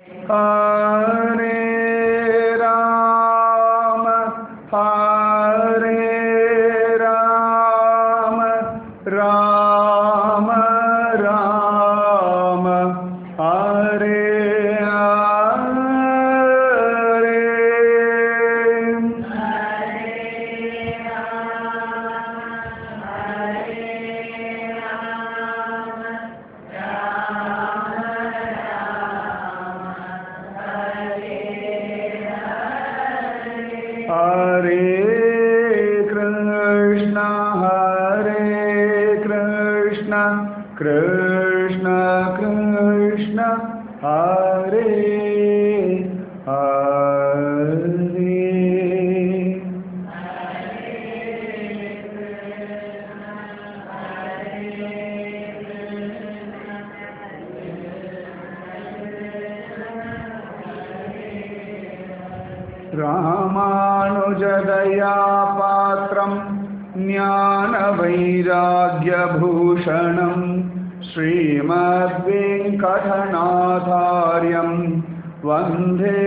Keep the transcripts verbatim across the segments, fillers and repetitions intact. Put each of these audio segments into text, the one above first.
Hare Rama, Hare Rama, Rama Rama, Hare Hare Krishna, Hare Krishna, Krishna Krishna, Hare Hare. Ramanujadaya Patram Jnana-Vairagya-bhushanam Srimad-Venkatanathāryam Vande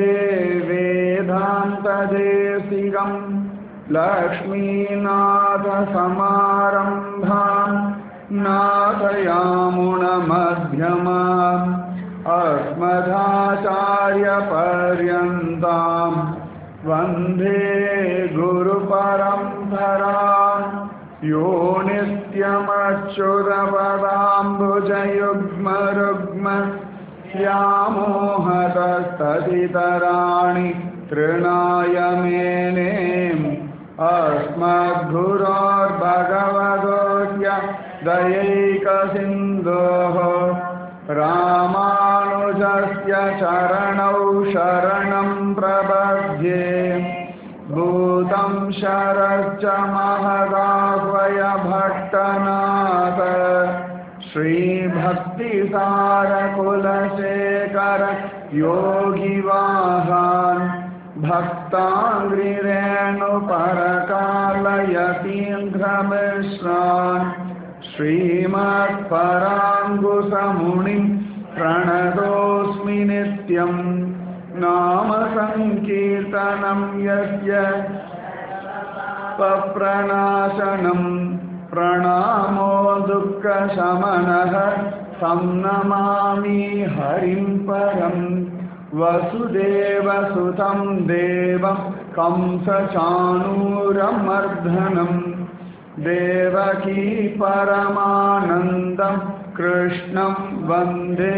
Vedanta-desikam Lakshmi-Natha-samarambham Nathayamuna-madhyamam Asmadhacharya-paryantam Vande Guru Paramparam Yo Nityamachyudapadambujayugma Rugma Yamohatastaditarani Trinayamene Asmadgurur Bhagavadosya Dayika Sindhoho Ramanujasya Charanau Sharanam Prabhadye Bhutam Sharascha Mahadagvaya Bhattanatha Shri Bhakti Sara Kulasekara Yogi Vahan Bhaktangri Renu Parakala Yatindra Mishran Srimad Parangusa Munim Pranadosmi Nityam Nama Sankirtanam Yasya Papranashanam Pranamo Dukkha Shamanaha Samnamami Harim Param Vasudeva Sutam Devam Kamsa Chanuram Mardhanam Devaki Paramanandam Krishnam Vande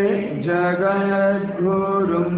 Jagadgurum.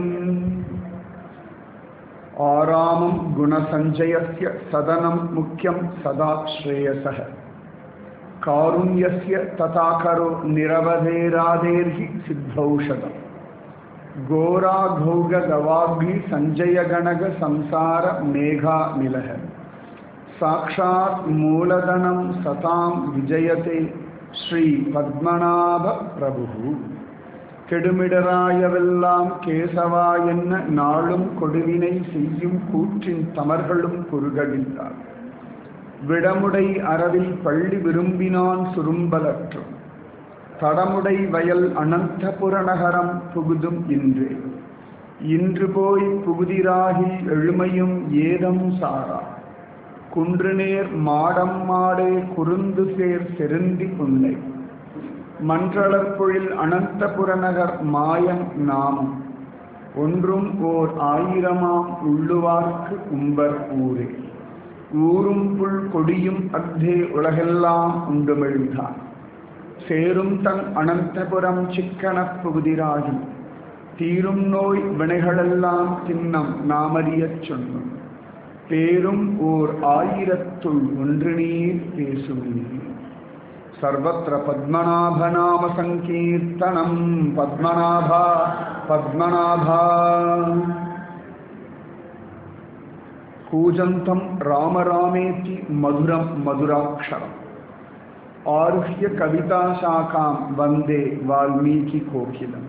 Ārāmam gunasanjayasya sadanam mukyam sada shreyasah Kārunyasya tathākaro niravadheraderhi siddhaushadam Gora ghauga gavagni sanjaya ganaga samsara megha nilaha Sakshat Mooladhanam Satam Vijayate Sri Padmanabha Prabhu Kedumidarayavellam Kesava enna Naalum Koduvinai Seyyum Kootrin Tamargalum Kurugadillar Vidamudai Aravil Palli Virumbinan Surumbalatrum Tadamudai Vayal Ananthapuranagaram Pugudum Indre Indru Poi Pugudirahil Elumayum Yedam Sara Kundranir Madam Made Kurundusir Serendi Punai Mantralarpuril Anantapuranagar Mayam Namam Undrum or Airamam Ulluvarku Umbar Ure Urum Pul Kodiyum Adhe Ulahellam Undumiltha Serum Tan Anantapuram Chikkana Pugudirahi Tirum Noi Venehalallam Tinnam Namariyachunam Perum or Ayiratul Undrinir Pesumi Sarvatra Padmanabhanama Sankirtanam Padmanabha Padmanabha Kujantam Rama Rameti Maduram Maduraksharam Aruhya Kavita Shakam Vande Valmiki Kokilam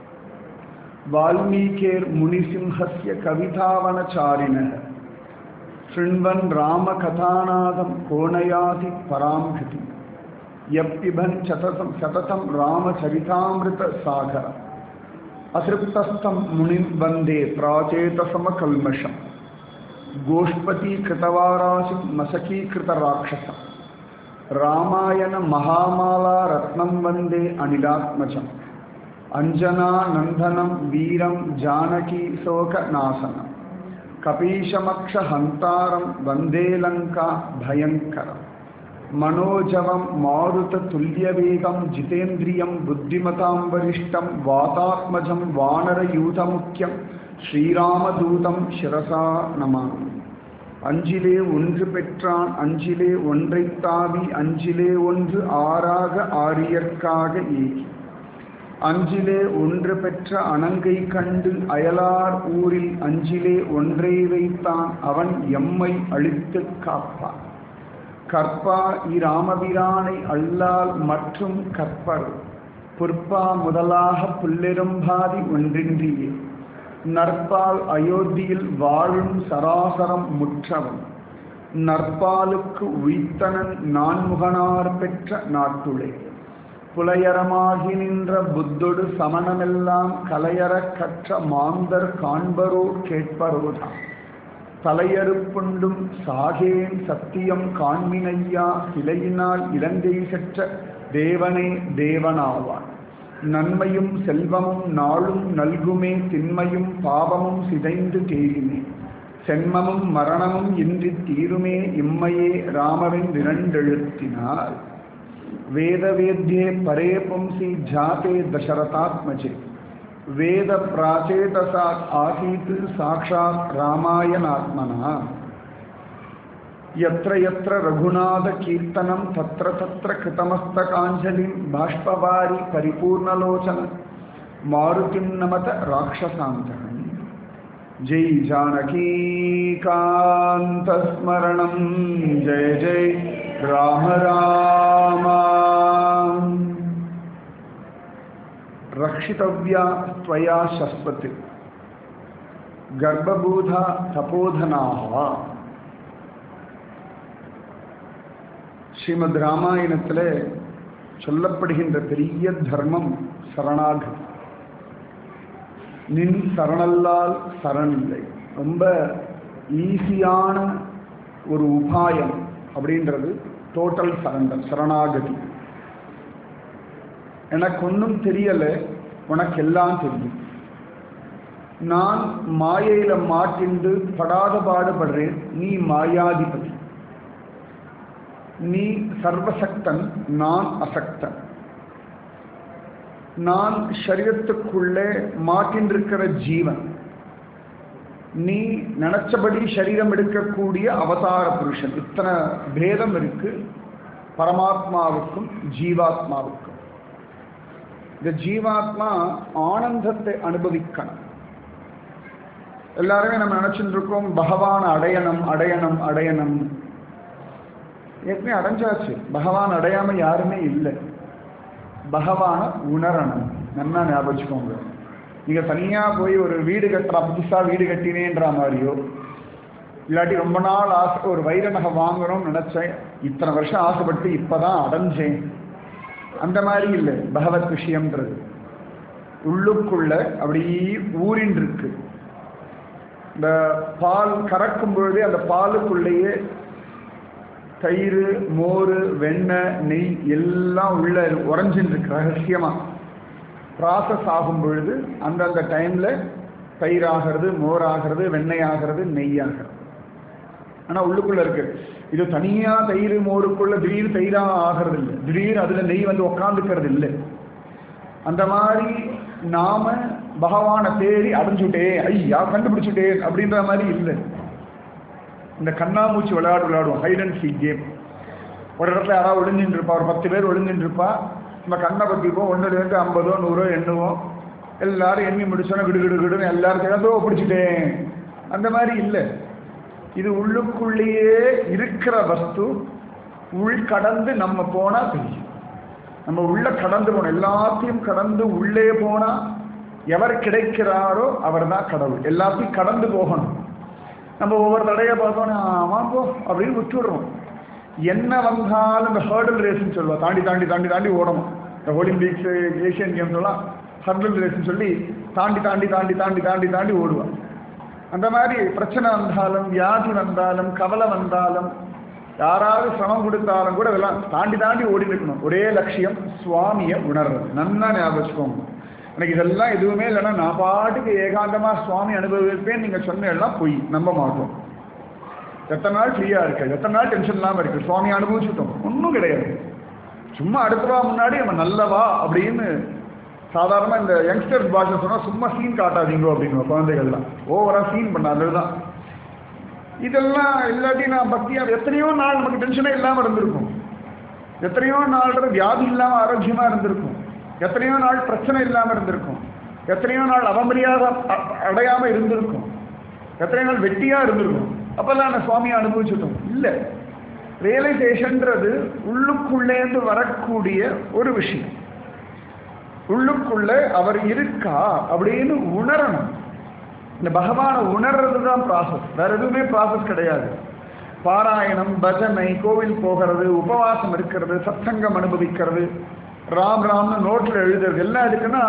Valmikir Munisimhasya Kavitavana Charinah Shrinvan Rama Kathanadam Konayati Paramkriti Yappiban Chatatam Chatatam Rama Charitamrita Sagara असृप्तस्थं मुनिं वन्दे प्राचेतसमकल्मषम् गोष्पतीकृतवाराशिं मशकीकृतराक्षसं रामायण महामाला रत्नं वन्दे अनिलात्मजम् अंजनानन्दनं वीरं जानकी शोकनाशनं कपीशमक्षहन्तारं वन्दे लंका भयङ्करम् मनोजवं मारुततुल्यवेगं जितेन्द्रियं बुद्धिमतां वरिष्ठं वातात्मजं वानरयूथमुख्यं श्रीरामदूतं शिरसा नमामि அஞ்சிலே ஒன்று பெற்றான் அஞ்சிலே ஒன்றைத் தாவி அஞ்சிலே ஒன்று ஆறாக ஆரியர்க்காக ஏகி அஞ்சிலே ஒன்று பெற்ற அணங்கை கண்டு அயலார் ஊரில் அஞ்சிலே ஒன்றை வைத்தான் அவன் எம்மை அழித்து காப்பான் கற்பா இராமபிரானை அல்லால் மற்றும் கற்பர் புற்பா முதலாக புல்லெரும்பாதி ஒன்றின்றியே நற்பால் அயோத்தியில் வாழும் சராசரம் முற்றவன் நற்பாலுக்கு உய்த்தனன் நான்முகனார் பெற்ற நாட்டுளே புலையரமாகி நின்ற புத்தொடு சமணமெல்லாம் கலையற கற்ற மாந்தர் காண்பரோ கேட்பரோதான் தலையறுப்புண்டும் சாகேன் சத்தியம் காண்மினையா சிலையினால் இலங்கை செற்ற தேவனே தேவனாவான் நன்மையும் செல்வமும் நாளும் நல்குமே திண்மையும் பாவமும் சிதைந்து தேயுமே சென்மமும் மரணமும் இன்றி தீருமே இம்மையே ராமவின் இரண்டெழுத்தினார் வேதவேத்யே பரே பும்சி ஜாதே தசரதாத்மஜே வேத பிராச்சேதசாத் ஆசீத் சாக்ஷாத் ராமாயணாத்மனா यत्र यत्र रघुनाथ कीर्तनं तत्र तत्र कृतमस्तकाञ्जलिं बाष्पवारि परिपूर्णलोचन मारुतिं नमत राक्षसान्तकं जय जानकीकान्तस्मरणं जय जय राम राम रक्षितव्या त्वया शश्वत् गर्भबूधा तपोधनाः ஸ்ரீமத் ராமாயணத்தில் சொல்லப்படுகின்ற பெரிய தர்மம் சரணாகதி. நின் சரணல்லால் சரணில்லை. ரொம்ப ஈஸியான ஒரு உபாயம் அப்படின்றது டோட்டல் சரண்டர், சரணாகதி. எனக்கு ஒன்றும் தெரியலை, உனக்கு எல்லாம் தெரியும். நான் மாயையில் மாட்டிண்டு படாத பாடுபடுறேன், நீ மாயாதிபதி. நீ சர்வசக்தன், நான் அசக்தன். நான் சரீரத்துக்குள்ளே மாட்டின்றிருக்கிற ஜீவன், நீ நினைச்சபடி சரீரம் எடுக்கக்கூடிய அவதார புருஷன். இத்தனை பேதம் இருக்கு பரமாத்மாவுக்கும் ஜீவாத்மாவுக்கும். இந்த ஜீவாத்மா ஆனந்தத்தை அனுபவிக்கணும். எல்லாருமே நம்ம நினைச்சுட்டு இருக்கோம் பகவான் அடையணும் அடையணும் அடையணும். ஏற்கனவே அடைஞ்சாச்சு. பகவான் அடையாம யாருமே இல்லை. பகவான உணரணும். நல்லா ஞாபகம் வச்சுக்கோங்க. நீங்க தனியா போய் ஒரு வீடு கட்டுறா, புதுசா வீடு கட்டினேன்ற மாதிரியோ, இல்லாட்டி ரொம்ப நாள் ஆசை ஒரு வைர நகை வாங்கணும்னு நினைச்சேன், இத்தனை வருஷம் ஆசைப்பட்டு இப்பதான் அடைஞ்சேன், அந்த மாதிரி இல்லை. பகவத் விஷயம்ன்றது உள்ளுக்குள்ள அப்படியே ஊறின் இருக்கு. இந்த பால் கறக்கும் பொழுதே அந்த பாலுக்குள்ளேயே தயிர், மோர், வெண்ணெய், நெய் எல்லாம் உள்ள உறைஞ்சின்னு இருக்கு. ரகசியமாக ப்ராசஸ் ஆகும் பொழுது அந்தந்த டைமில் தயிர் ஆகிறது, மோர் ஆகிறது, வெண்ணெய் ஆகிறது, நெய் ஆகிறது. ஆனால் உள்ளுக்குள்ளே இருக்கு. இது தனியாக தயிர் மோருக்குள்ள திடீர் தயிராக ஆகிறது இல்லை, திடீர் அதில் நெய் வந்து உக்காந்துக்கிறது இல்லை. அந்த மாதிரி நாம பகவானை தேடி அடைஞ்சுட்டே, ஐயா கண்டுபிடிச்சுட்டேன் அப்படின்ற மாதிரி இல்லை. இந்த கண்ணாமூச்சி விளையாடு விளையாடுவோம், ஹைட் அண்ட் சீக் கேம். ஒரு இடத்துல யாராவது ஒளிஞ்சின்னு இருப்பா, ஒரு பத்து பேர் ஒளிஞ்சின்னு இருப்பா. நம்ம கண்ணை பற்றிப்போம், ஒன்றுலேருந்து ஐம்பதோ நூறோ எண்ணுவோம். எல்லாரும் எண்ணி முடிச்சோன்னா கிடு கிடு கிடுன்னு எல்லாரும் சேர்ந்தோ பிடிச்சிட்டேன். அந்த மாதிரி இல்லை. இது உள்ளுக்குள்ளேயே இருக்கிற வஸ்து. உள் கடந்து நம்ம போனால் தெரியும். நம்ம உள்ள கடந்து போனோம், எல்லாத்தையும் கடந்து உள்ளே போனால் எவர் கிடைக்கிறாரோ அவர் தான் கடவுள். எல்லாத்தையும் கடந்து போகணும். நம்ம ஒவ்வொரு தடையை பார்த்தோன்னே ஆமாம் போ அப்படின்னு விட்டுடுறோம். என்ன வந்தாலும் இந்த ஹேர்டல் ரேஸ்ன்னு சொல்லுவோம், தாண்டி தாண்டி தாண்டி தாண்டி ஓடணும். இந்த ஒலிம்பிக்ஸு, ஏஷியன் கேம்ஸ் எல்லாம் ஹர்டல் ரேஸ்ன்னு சொல்லி தாண்டி தாண்டி தாண்டி தாண்டி தாண்டி தாண்டி ஓடுவான். அந்த மாதிரி பிரச்சனை வந்தாலும் வியாதி வந்தாலும் கவலை வந்தாலும் யாராவது சிரமம் கொடுத்தாலும் கூட இதெல்லாம் தாண்டி தாண்டி ஓடி இருக்கணும். ஒரே லட்சியம் சுவாமியை உணர்றது. நன்னா ஞாபகம் வச்சுக்கோங்க. எனக்கு இதெல்லாம் எதுவுமே இல்லைன்னா நான் பாட்டுக்கு ஏகாந்தமா சுவாமி அனுபவிப்பேன் நீங்க சொன்ன எல்லாம் பொய், நம்ப மாட்டோம். எத்தனை நாள் ஃப்ரீயா இருக்கு, எத்தனை நாள் டென்ஷன் இல்லாம இருக்கு, சுவாமி அனுபவிச்சுட்டோம், ஒன்றும் கிடையாது. சும்மா அடுத்தவா முன்னாடி நம்ம நல்லவா அப்படின்னு சாதாரண இந்த யங்ஸ்டர்ஸ் பாஷை சொன்னா சும்மா சீன் காட்டாதீங்க அப்படின்னு குழந்தைகள்லாம் ஓவரா சீன் பண்ணாதுதான். இதெல்லாம் இல்லாட்டி நான் பக்தியா எத்தனையோ நாள் நமக்கு டென்ஷனே இல்லாம இருந்திருக்கும், எத்தனையோ நாள் வியாதி இல்லாம ஆரோக்கியமா இருந்திருக்கும், எத்தனையோ நாள் பிரச்சனை இல்லாம இருந்திருக்கும், எத்தனையோ நாள் அவமரியாதை அடையாம இருந்திருக்கும், எத்தனையோ நாள் வெட்டியா இருந்திருக்கும். அப்பெல்லாம் நான் சுவாமியை அனுபவிச்சுட்டோம் இல்லை. ரியலைசேஷன்றது உள்ளுக்குள்ளேந்து வரக்கூடிய ஒரு விஷயம். உள்ளுக்குள்ளே அவர் இருக்கா அப்படின்னு உணரணும். இந்த பகவானை உணர்றது தான் ப்ராசஸ், வேற எதுவுமே ப்ராசஸ் கிடையாது. பாராயணம், பஜனை, கோவில் போகிறது, உபவாசம் இருக்கிறது, சத்சங்கம் அனுபவிக்கிறது, ராம் ராம்னு நோட்டில் எழுதுறது எல்லாம் இருக்குன்னா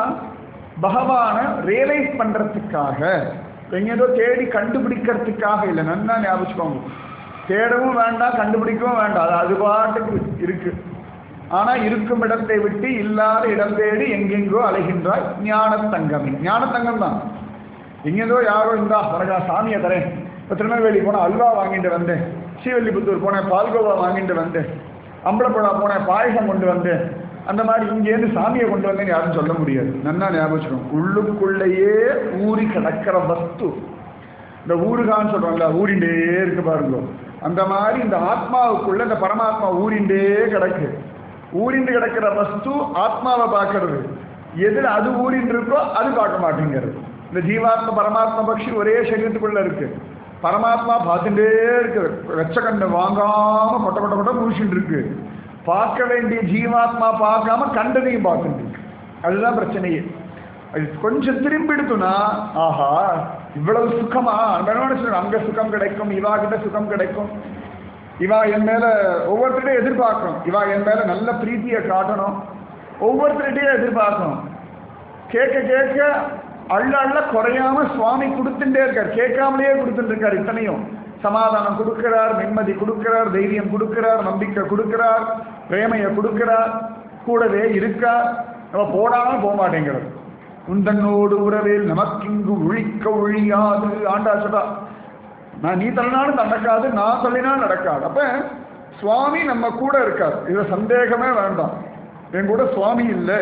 பகவானை ரியலைஸ் பண்றதுக்காக, எங்கேதோ தேடி கண்டுபிடிக்கிறதுக்காக இல்லை. நன்னா ஞாபகம். தேடவும் வேண்டாம், கண்டுபிடிக்கவும் வேண்டாம், அது அது பாட்டுக்கு இருக்கு. ஆனா இருக்கும் இடத்தை விட்டு இல்லாத இடம் தேடி எங்கெங்கோ அலைகின்றாய் ஞான தங்கமே. ஞான தங்கம் தான். எங்கேதோ யாரோ இருந்தா வரகா சாமியை தரேன், இப்போ திருநெல்வேலி போனால் அல்வா வாங்கிட்டு வந்தேன், ஸ்ரீவல்லிபுத்தூர் போனேன் பால்கோவா வாங்கிட்டு வந்தேன், அம்பலப்புழா போனேன் பாயசம் கொண்டு வந்தேன், அந்த மாதிரி இங்கேருந்து சாமியை கொண்டு வந்தேன்னு யாரும் சொல்ல முடியாது. நன்னா ஞாபகம். உள்ளுக்குள்ளேயே ஊறி கிடக்கிற வஸ்து. இந்த ஊருகான்னு சொல்றாங்களா, ஊறிண்டே இருக்கு பாருங்க, அந்த மாதிரி இந்த ஆத்மாவுக்குள்ள இந்த பரமாத்மா ஊறிண்டே கிடக்கு. ஊறிண்டு கிடக்கிற வஸ்து ஆத்மாவை பார்க்கறது. எதில் அது ஊறிண்டு இருக்கோ அது பார்க்க மாட்டேங்கிறது. இந்த ஜீவாத்மா பரமாத்மா பக்ஷி ஒரே சரீரத்துக்குள்ள இருக்கு. பரமாத்மா பார்த்துட்டே இருக்கு, வெச்ச கண்ணு வாங்காம கொட்ட கொட்ட கொட்ட முடிச்சுட்டு இருக்கு. பார்க்க வேண்டிய ஜீவாத்மா பார்க்காம கண்டதையும் பார்த்துட்டு இருக்கு. அதுதான் பிரச்சனையே. அது கொஞ்சம் திரும்பி எடுத்துனா ஆஹா இவ்வளவு சுகமா அங்க சுகம் கிடைக்கும், இவா கிட்ட சுகம் கிடைக்கும், இவா என் மேல ஒவ்வொருத்தருடையும் எதிர்பார்க்கணும், இவா என் மேல நல்ல பிரீத்தியை காட்டணும், ஒவ்வொருத்தருடையும் எதிர்பார்க்கணும். கேட்க கேட்க அள்ள அள்ள குறையாம சுவாமி கொடுத்துட்டே இருக்கார், கேட்காமலேயே கொடுத்துட்டு இருக்கார். இத்தனையும் சமாதானம் கொடுக்கிறார், நிம்மதி கொடுக்கிறார், தைரியம் கொடுக்கிறார், நம்பிக்கை கொடுக்கிறார், பிரேமையை கொடுக்கிறார், கூடவே இருக்கார். நம்ம போடாம போக மாட்டேங்கிறது. உந்தன்னோடு உறவில் நமக்கிங்கு ஒழிக்க ஒழியாது ஆண்டா சொல்றா. நான் நீ தள்ளினாலும் நடக்காது, நான் தள்ளினாலும் நடக்காது. அப்ப சுவாமி நம்ம கூட இருக்கார், இதுல சந்தேகமே வேண்டாம். என் கூட சுவாமி இல்லை,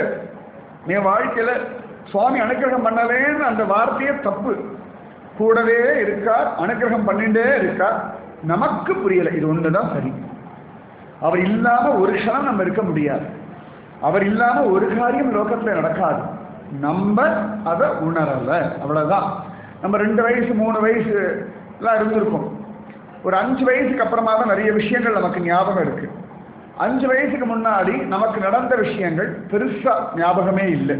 என் வாழ்க்கையில சுவாமி அனுக்கிரகம் பண்ணலேன்னு அந்த வார்த்தையே தப்பு. கூடவே இருக்கார், அனுக்கிரகம் பண்ணிட்டே இருக்கார். நமக்கு புரியலை, இது ஒண்ணுதான் சரி. அவர் இல்லாம ஒரு க்ஷணம் நம்ம இருக்க முடியாது, அவர் இல்லாம ஒரு காரியம் லோகத்துல நடக்காது. நம்ம அதை உணரல, அவ்வளவுதான். நம்ம ரெண்டு வயசு மூணு வயசு எல்லாம் இருந்திருக்கும். ஒரு அஞ்சு வயசுக்கு அப்புறமா தான் நிறைய விஷயங்கள் நமக்கு ஞாபகம் இருக்கு. அஞ்சு வயசுக்கு முன்னாடி நமக்கு நடந்த விஷயங்கள் பெருசா ஞாபகமே இல்லை.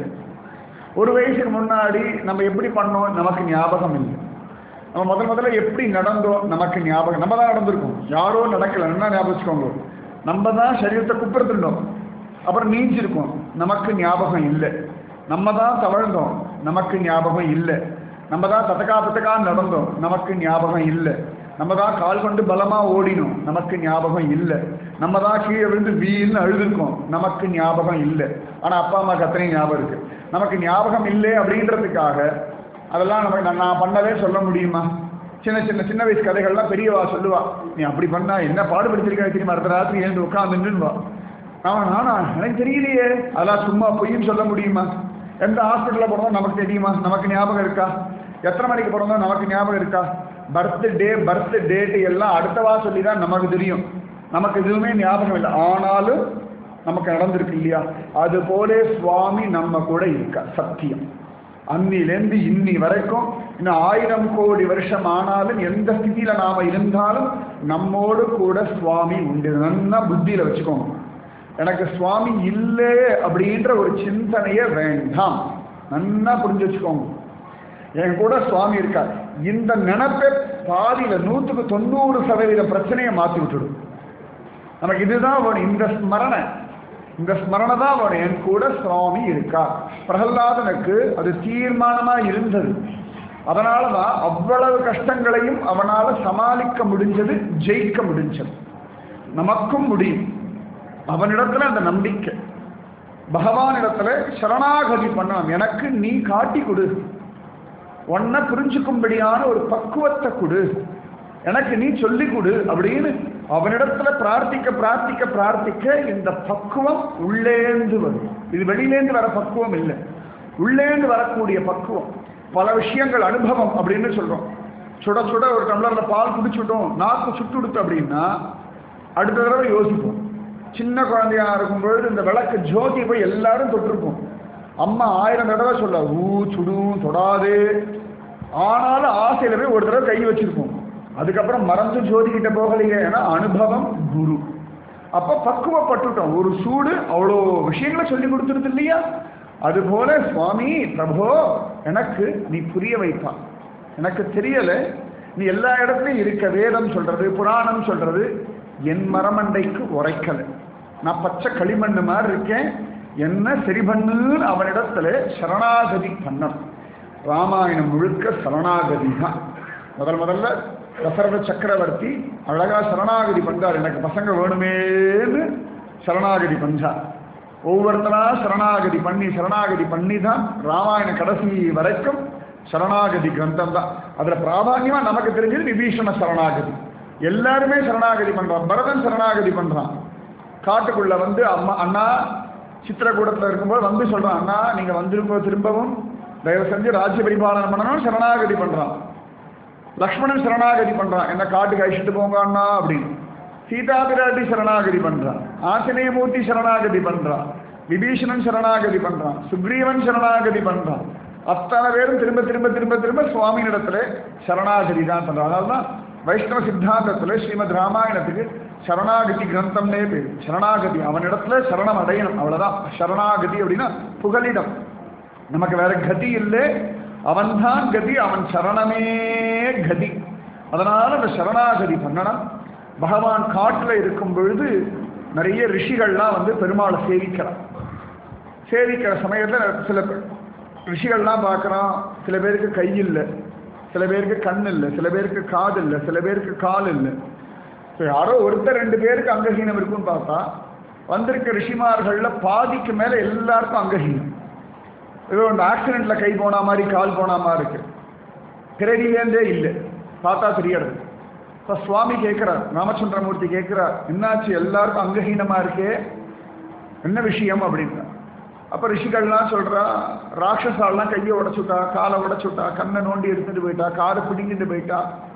ஒரு வயசுக்கு முன்னாடி நம்ம எப்படி பண்ணோம் நமக்கு ஞாபகம் இல்லை. நம்ம முதல் முதல்ல எப்படி நடந்தோம் நமக்கு ஞாபகம், நம்ம தான் நடந்திருக்கோம், யாரோ நடக்கல. என்ன ஞாபகம் வச்சுக்கோங்க, நம்ம தான் சரீரத்தை குப்பிருந்தோம், அப்புறம் நீஞ்சிருக்கோம், நமக்கு ஞாபகம் இல்லை. நம்ம தான் தவழ்ந்தோம், நமக்கு ஞாபகம் இல்லை. நம்ம தான் தத்தக்கா பத்தக்கா நடந்தோம், நமக்கு ஞாபகம் இல்லை. நம்ம தான் கால் கொண்டு பலமா ஓடினோம், நமக்கு ஞாபகம் இல்லை. நம்ம தான் கீழே விழுந்து வீல்னு அழுதுருக்கோம், நமக்கு ஞாபகம் இல்லை. ஆனா அப்பா அம்மாவுக்கு அத்தனையும் ஞாபகம் இருக்கு. நமக்கு ஞாபகம் இல்லை அப்படின்றதுக்காக அதெல்லாம் நமக்கு நான் பண்ணவே சொல்ல முடியுமா? சின்ன சின்ன சின்ன வயசு கதைகள்லாம் பெரியவா சொல்லுவா, நீ அப்படி பண்ணா என்ன பாடுபடுத்திருக்க தெரியுமா, அடுத்த ராத்திரி எழுந்து உட்காந்துன்னுவா. அவன் நானா எனக்கு தெரியலையே, அதெல்லாம் சும்மா பொய்ன்னு சொல்ல முடியுமா? எந்த ஹாஸ்பிட்டலில் போனோம் நமக்கு தெரியுமா? நமக்கு ஞாபகம் இருக்கா? எத்தனை மணிக்கு பிறந்தோம் நமக்கு ஞாபகம் இருக்கா? பர்த்டே பர்த் டேட்டு எல்லாம் அடுத்தவா சொல்லி தான் நமக்கு தெரியும், நமக்கு எதுவுமே ஞாபகம் இல்லை. ஆனாலும் நமக்கு நடந்திருக்கு இல்லையா? அது போல சுவாமி நம்ம கூட இருக்கா, சத்தியம். அன்னிலேருந்து இன்னி வரைக்கும் இன்னும் ஆயிரம் கோடி வருஷம் ஆனாலும் எந்த ஸ்திதியில நாம இருந்தாலும் நம்மோடு கூட சுவாமி உண்டு. நல்லா புத்தியில வச்சுக்கோங்க. எனக்கு சுவாமி இல்லை அப்படின்ற ஒரு சிந்தனையே வேண்டாம், நல்லா புரிஞ்சு வச்சுக்கோங்க. என் கூட சுவாமி இருக்கார், இந்த நினைப்பை பாதியில நூற்றுக்கு தொண்ணூறு சதவீத பிரச்சனையை மாற்றி விட்டுடும். நமக்கு இதுதான் வேணும், இந்த ஸ்மரணை. இந்த ஸ்மரணை தான் வேணும். என் கூட சுவாமி இருக்கா. பிரகலாதனுக்கு அது தீர்மானமா இருந்தது. அதனாலதான் அவ்வளவு கஷ்டங்களையும் அவனால சமாளிக்க முடிஞ்சது, ஜெயிக்க முடிஞ்சது. நமக்கும் முடியும். அவனிடத்துல அந்த நம்பிக்கை, பகவானிடத்துல சரணாகதி பண்ணணும். எனக்கு நீ காட்டி கொடு, உன்னை புரிஞ்சுக்கும்படியான ஒரு பக்குவத்தை கொடு, எனக்கு நீ சொல்லி கொடு அப்படின்னு அவனிடத்துல பிரார்த்திக்க பிரார்த்திக்க பிரார்த்திக்க இந்த பக்குவம் உள்ளேந்து வரும். இது வெளியிலேந்து வர பக்குவம் இல்லை, உள்ளேந்து வரக்கூடிய பக்குவம். பல விஷயங்கள் அனுபவம் அப்படின்னு சொல்றோம். சுட சுட ஒரு டம்ளர்ல பால் குடிச்சுட்டோம், நாக்கு சுட்டுடுத்து அப்படின்னா அடுத்த தடவை யோசிப்போம். சின்ன குழந்தையா இருக்கும் பொழுது இந்த விளக்கு ஜோதி போய் எல்லாரும் தொட்டிருப்போம். அம்மா ஆயிரம் தடவை சொல்ல ஊ சுடும் தொடாது, ஆனாலும் ஆசையில போய் ஒரு தடவை கை வச்சிருப்போம். அதுக்கப்புறம் மறந்து ஜோதி கிட்ட போகலையே. ஏன்னா அனுபவம் குரு. அப்ப பக்குவப்பட்டுட்டோம். ஒரு சூடு அவ்வளோ விஷயங்களை சொல்லி கொடுத்துருது இல்லையா? அதுபோல சுவாமி பிரபோ எனக்கு நீ புரிய வைப்பா. எனக்கு தெரியல, நீ எல்லா இடத்துலையும் இருக்க. வேதம் சொல்றது, புராணம் சொல்றது, என் மரமண்டைக்கு உரைக்கலை. நான் பச்சை களிமண்ணு மாதிரி இருக்கேன், என்ன சரி பண்ணுன்னு அவனிடத்துல சரணாகதி பண்ணணும். ராமாயணம் முழுக்க சரணாகதி தான். முதல் முதல்ல தசரத சக்கரவர்த்தி அழகா சரணாகதி பண்றார். எனக்கு பசங்க வேணுமேன்னு சரணாகதி பண்றார். ஒவ்வொருத்தரா சரணாகதி பண்ணி சரணாகதி பண்ணி தான் ராமாயண கடைசி வரைக்கும் சரணாகதி கிரந்தம் தான். அதுல பிராதான்யமா நமக்கு தெரிஞ்சது விபீஷண சரணாகதி. எல்லாருமே சரணாகதி பண்றான். பரதன் சரணாகதி பண்றான். காட்டுக்குள்ள வந்து அம்மா அண்ணா சித்திரக்கூடத்துல இருக்கும்போது வந்து சொல்றான், அண்ணா நீங்க வந்திருப்போம், திரும்பவும் தயவு செஞ்சு ராஜ்ய பரிபாலனம் பண்ணணும் சரணாகதி பண்றான். லக்ஷ்மணன் சரணாகதி பண்றான், என்ன காட்டுக்கு அழிச்சிட்டு போங்க அண்ணா அப்படின்னு. சீதா பிராட்டி சரணாகதி பண்றான். ஆஞ்சநேயமூர்த்தி சரணாகதி பண்றான். விபீஷணன் சரணாகதி பண்றான். சுக்ரீவன் சரணாகதி பண்றான். அத்தனை பேரும் திரும்ப திரும்ப திரும்ப திரும்ப சுவாமியினிடத்துல சரணாகதி தான் பண்றான். அதனால்தான் வைஷ்ணவ சித்தாந்தத்துல ஸ்ரீமத் ராமாயணத்துக்கு சரணாகதி கிரந்தம்னே பேர். சரணாகதி, அவனிடத்துல சரணம் அடையணும், அவ்வளவுதான். சரணாகதி அப்படின்னா புகலிடம். நமக்கு வேற கதி இல்லை, அவன்தான் கதி, அவன் சரணமே கதி. அதனால அந்த சரணாகதி பண்ணணும். பகவான் காட்டுல இருக்கும் பொழுது நிறைய ரிஷிகள்லாம் வந்து பெருமாளை சேவிக்கிறான். சேவிக்கிற சமயத்துல சில ரிஷிகள்லாம் பார்க்கறான். சில பேருக்கு கை இல்லை, சில பேருக்கு கண் இல்லை, சில பேருக்கு காது இல்லை, சில பேருக்கு கால் இல்லை. யாரோ ஒருத்தர் ரெண்டு பேருக்கு அங்கஹீனம் இருக்குன்னு பார்த்தா வந்திருக்க ரிஷிமார்கள்ல பாதிக்கு மேல எல்லாருக்கும் அங்கஹீனம். ஏதோ அந்த ஆக்சிடென்ட்ல கை போனா மாதிரி கால் போனா மாதிரி இருக்கு. பிறவிலேருந்தே இல்லை, பார்த்தா தெரியாது. இப்போ சுவாமி கேட்கிறார், ராமச்சந்திரமூர்த்தி கேட்கிறார், என்னாச்சு எல்லாருக்கும் அங்கஹீனமா இருக்கே, என்ன விஷயம் அப்படின்னா. அப்ப ரிஷிகள்லாம் சொல்றா, ராட்சசாலாம் கையை உடைச்சுட்டா, காலை உடைச்சுட்டா, கண்ணை நோண்டி எடுத்துட்டு போயிட்டா, காரை பிடிங்கிட்டு போயிட்டா,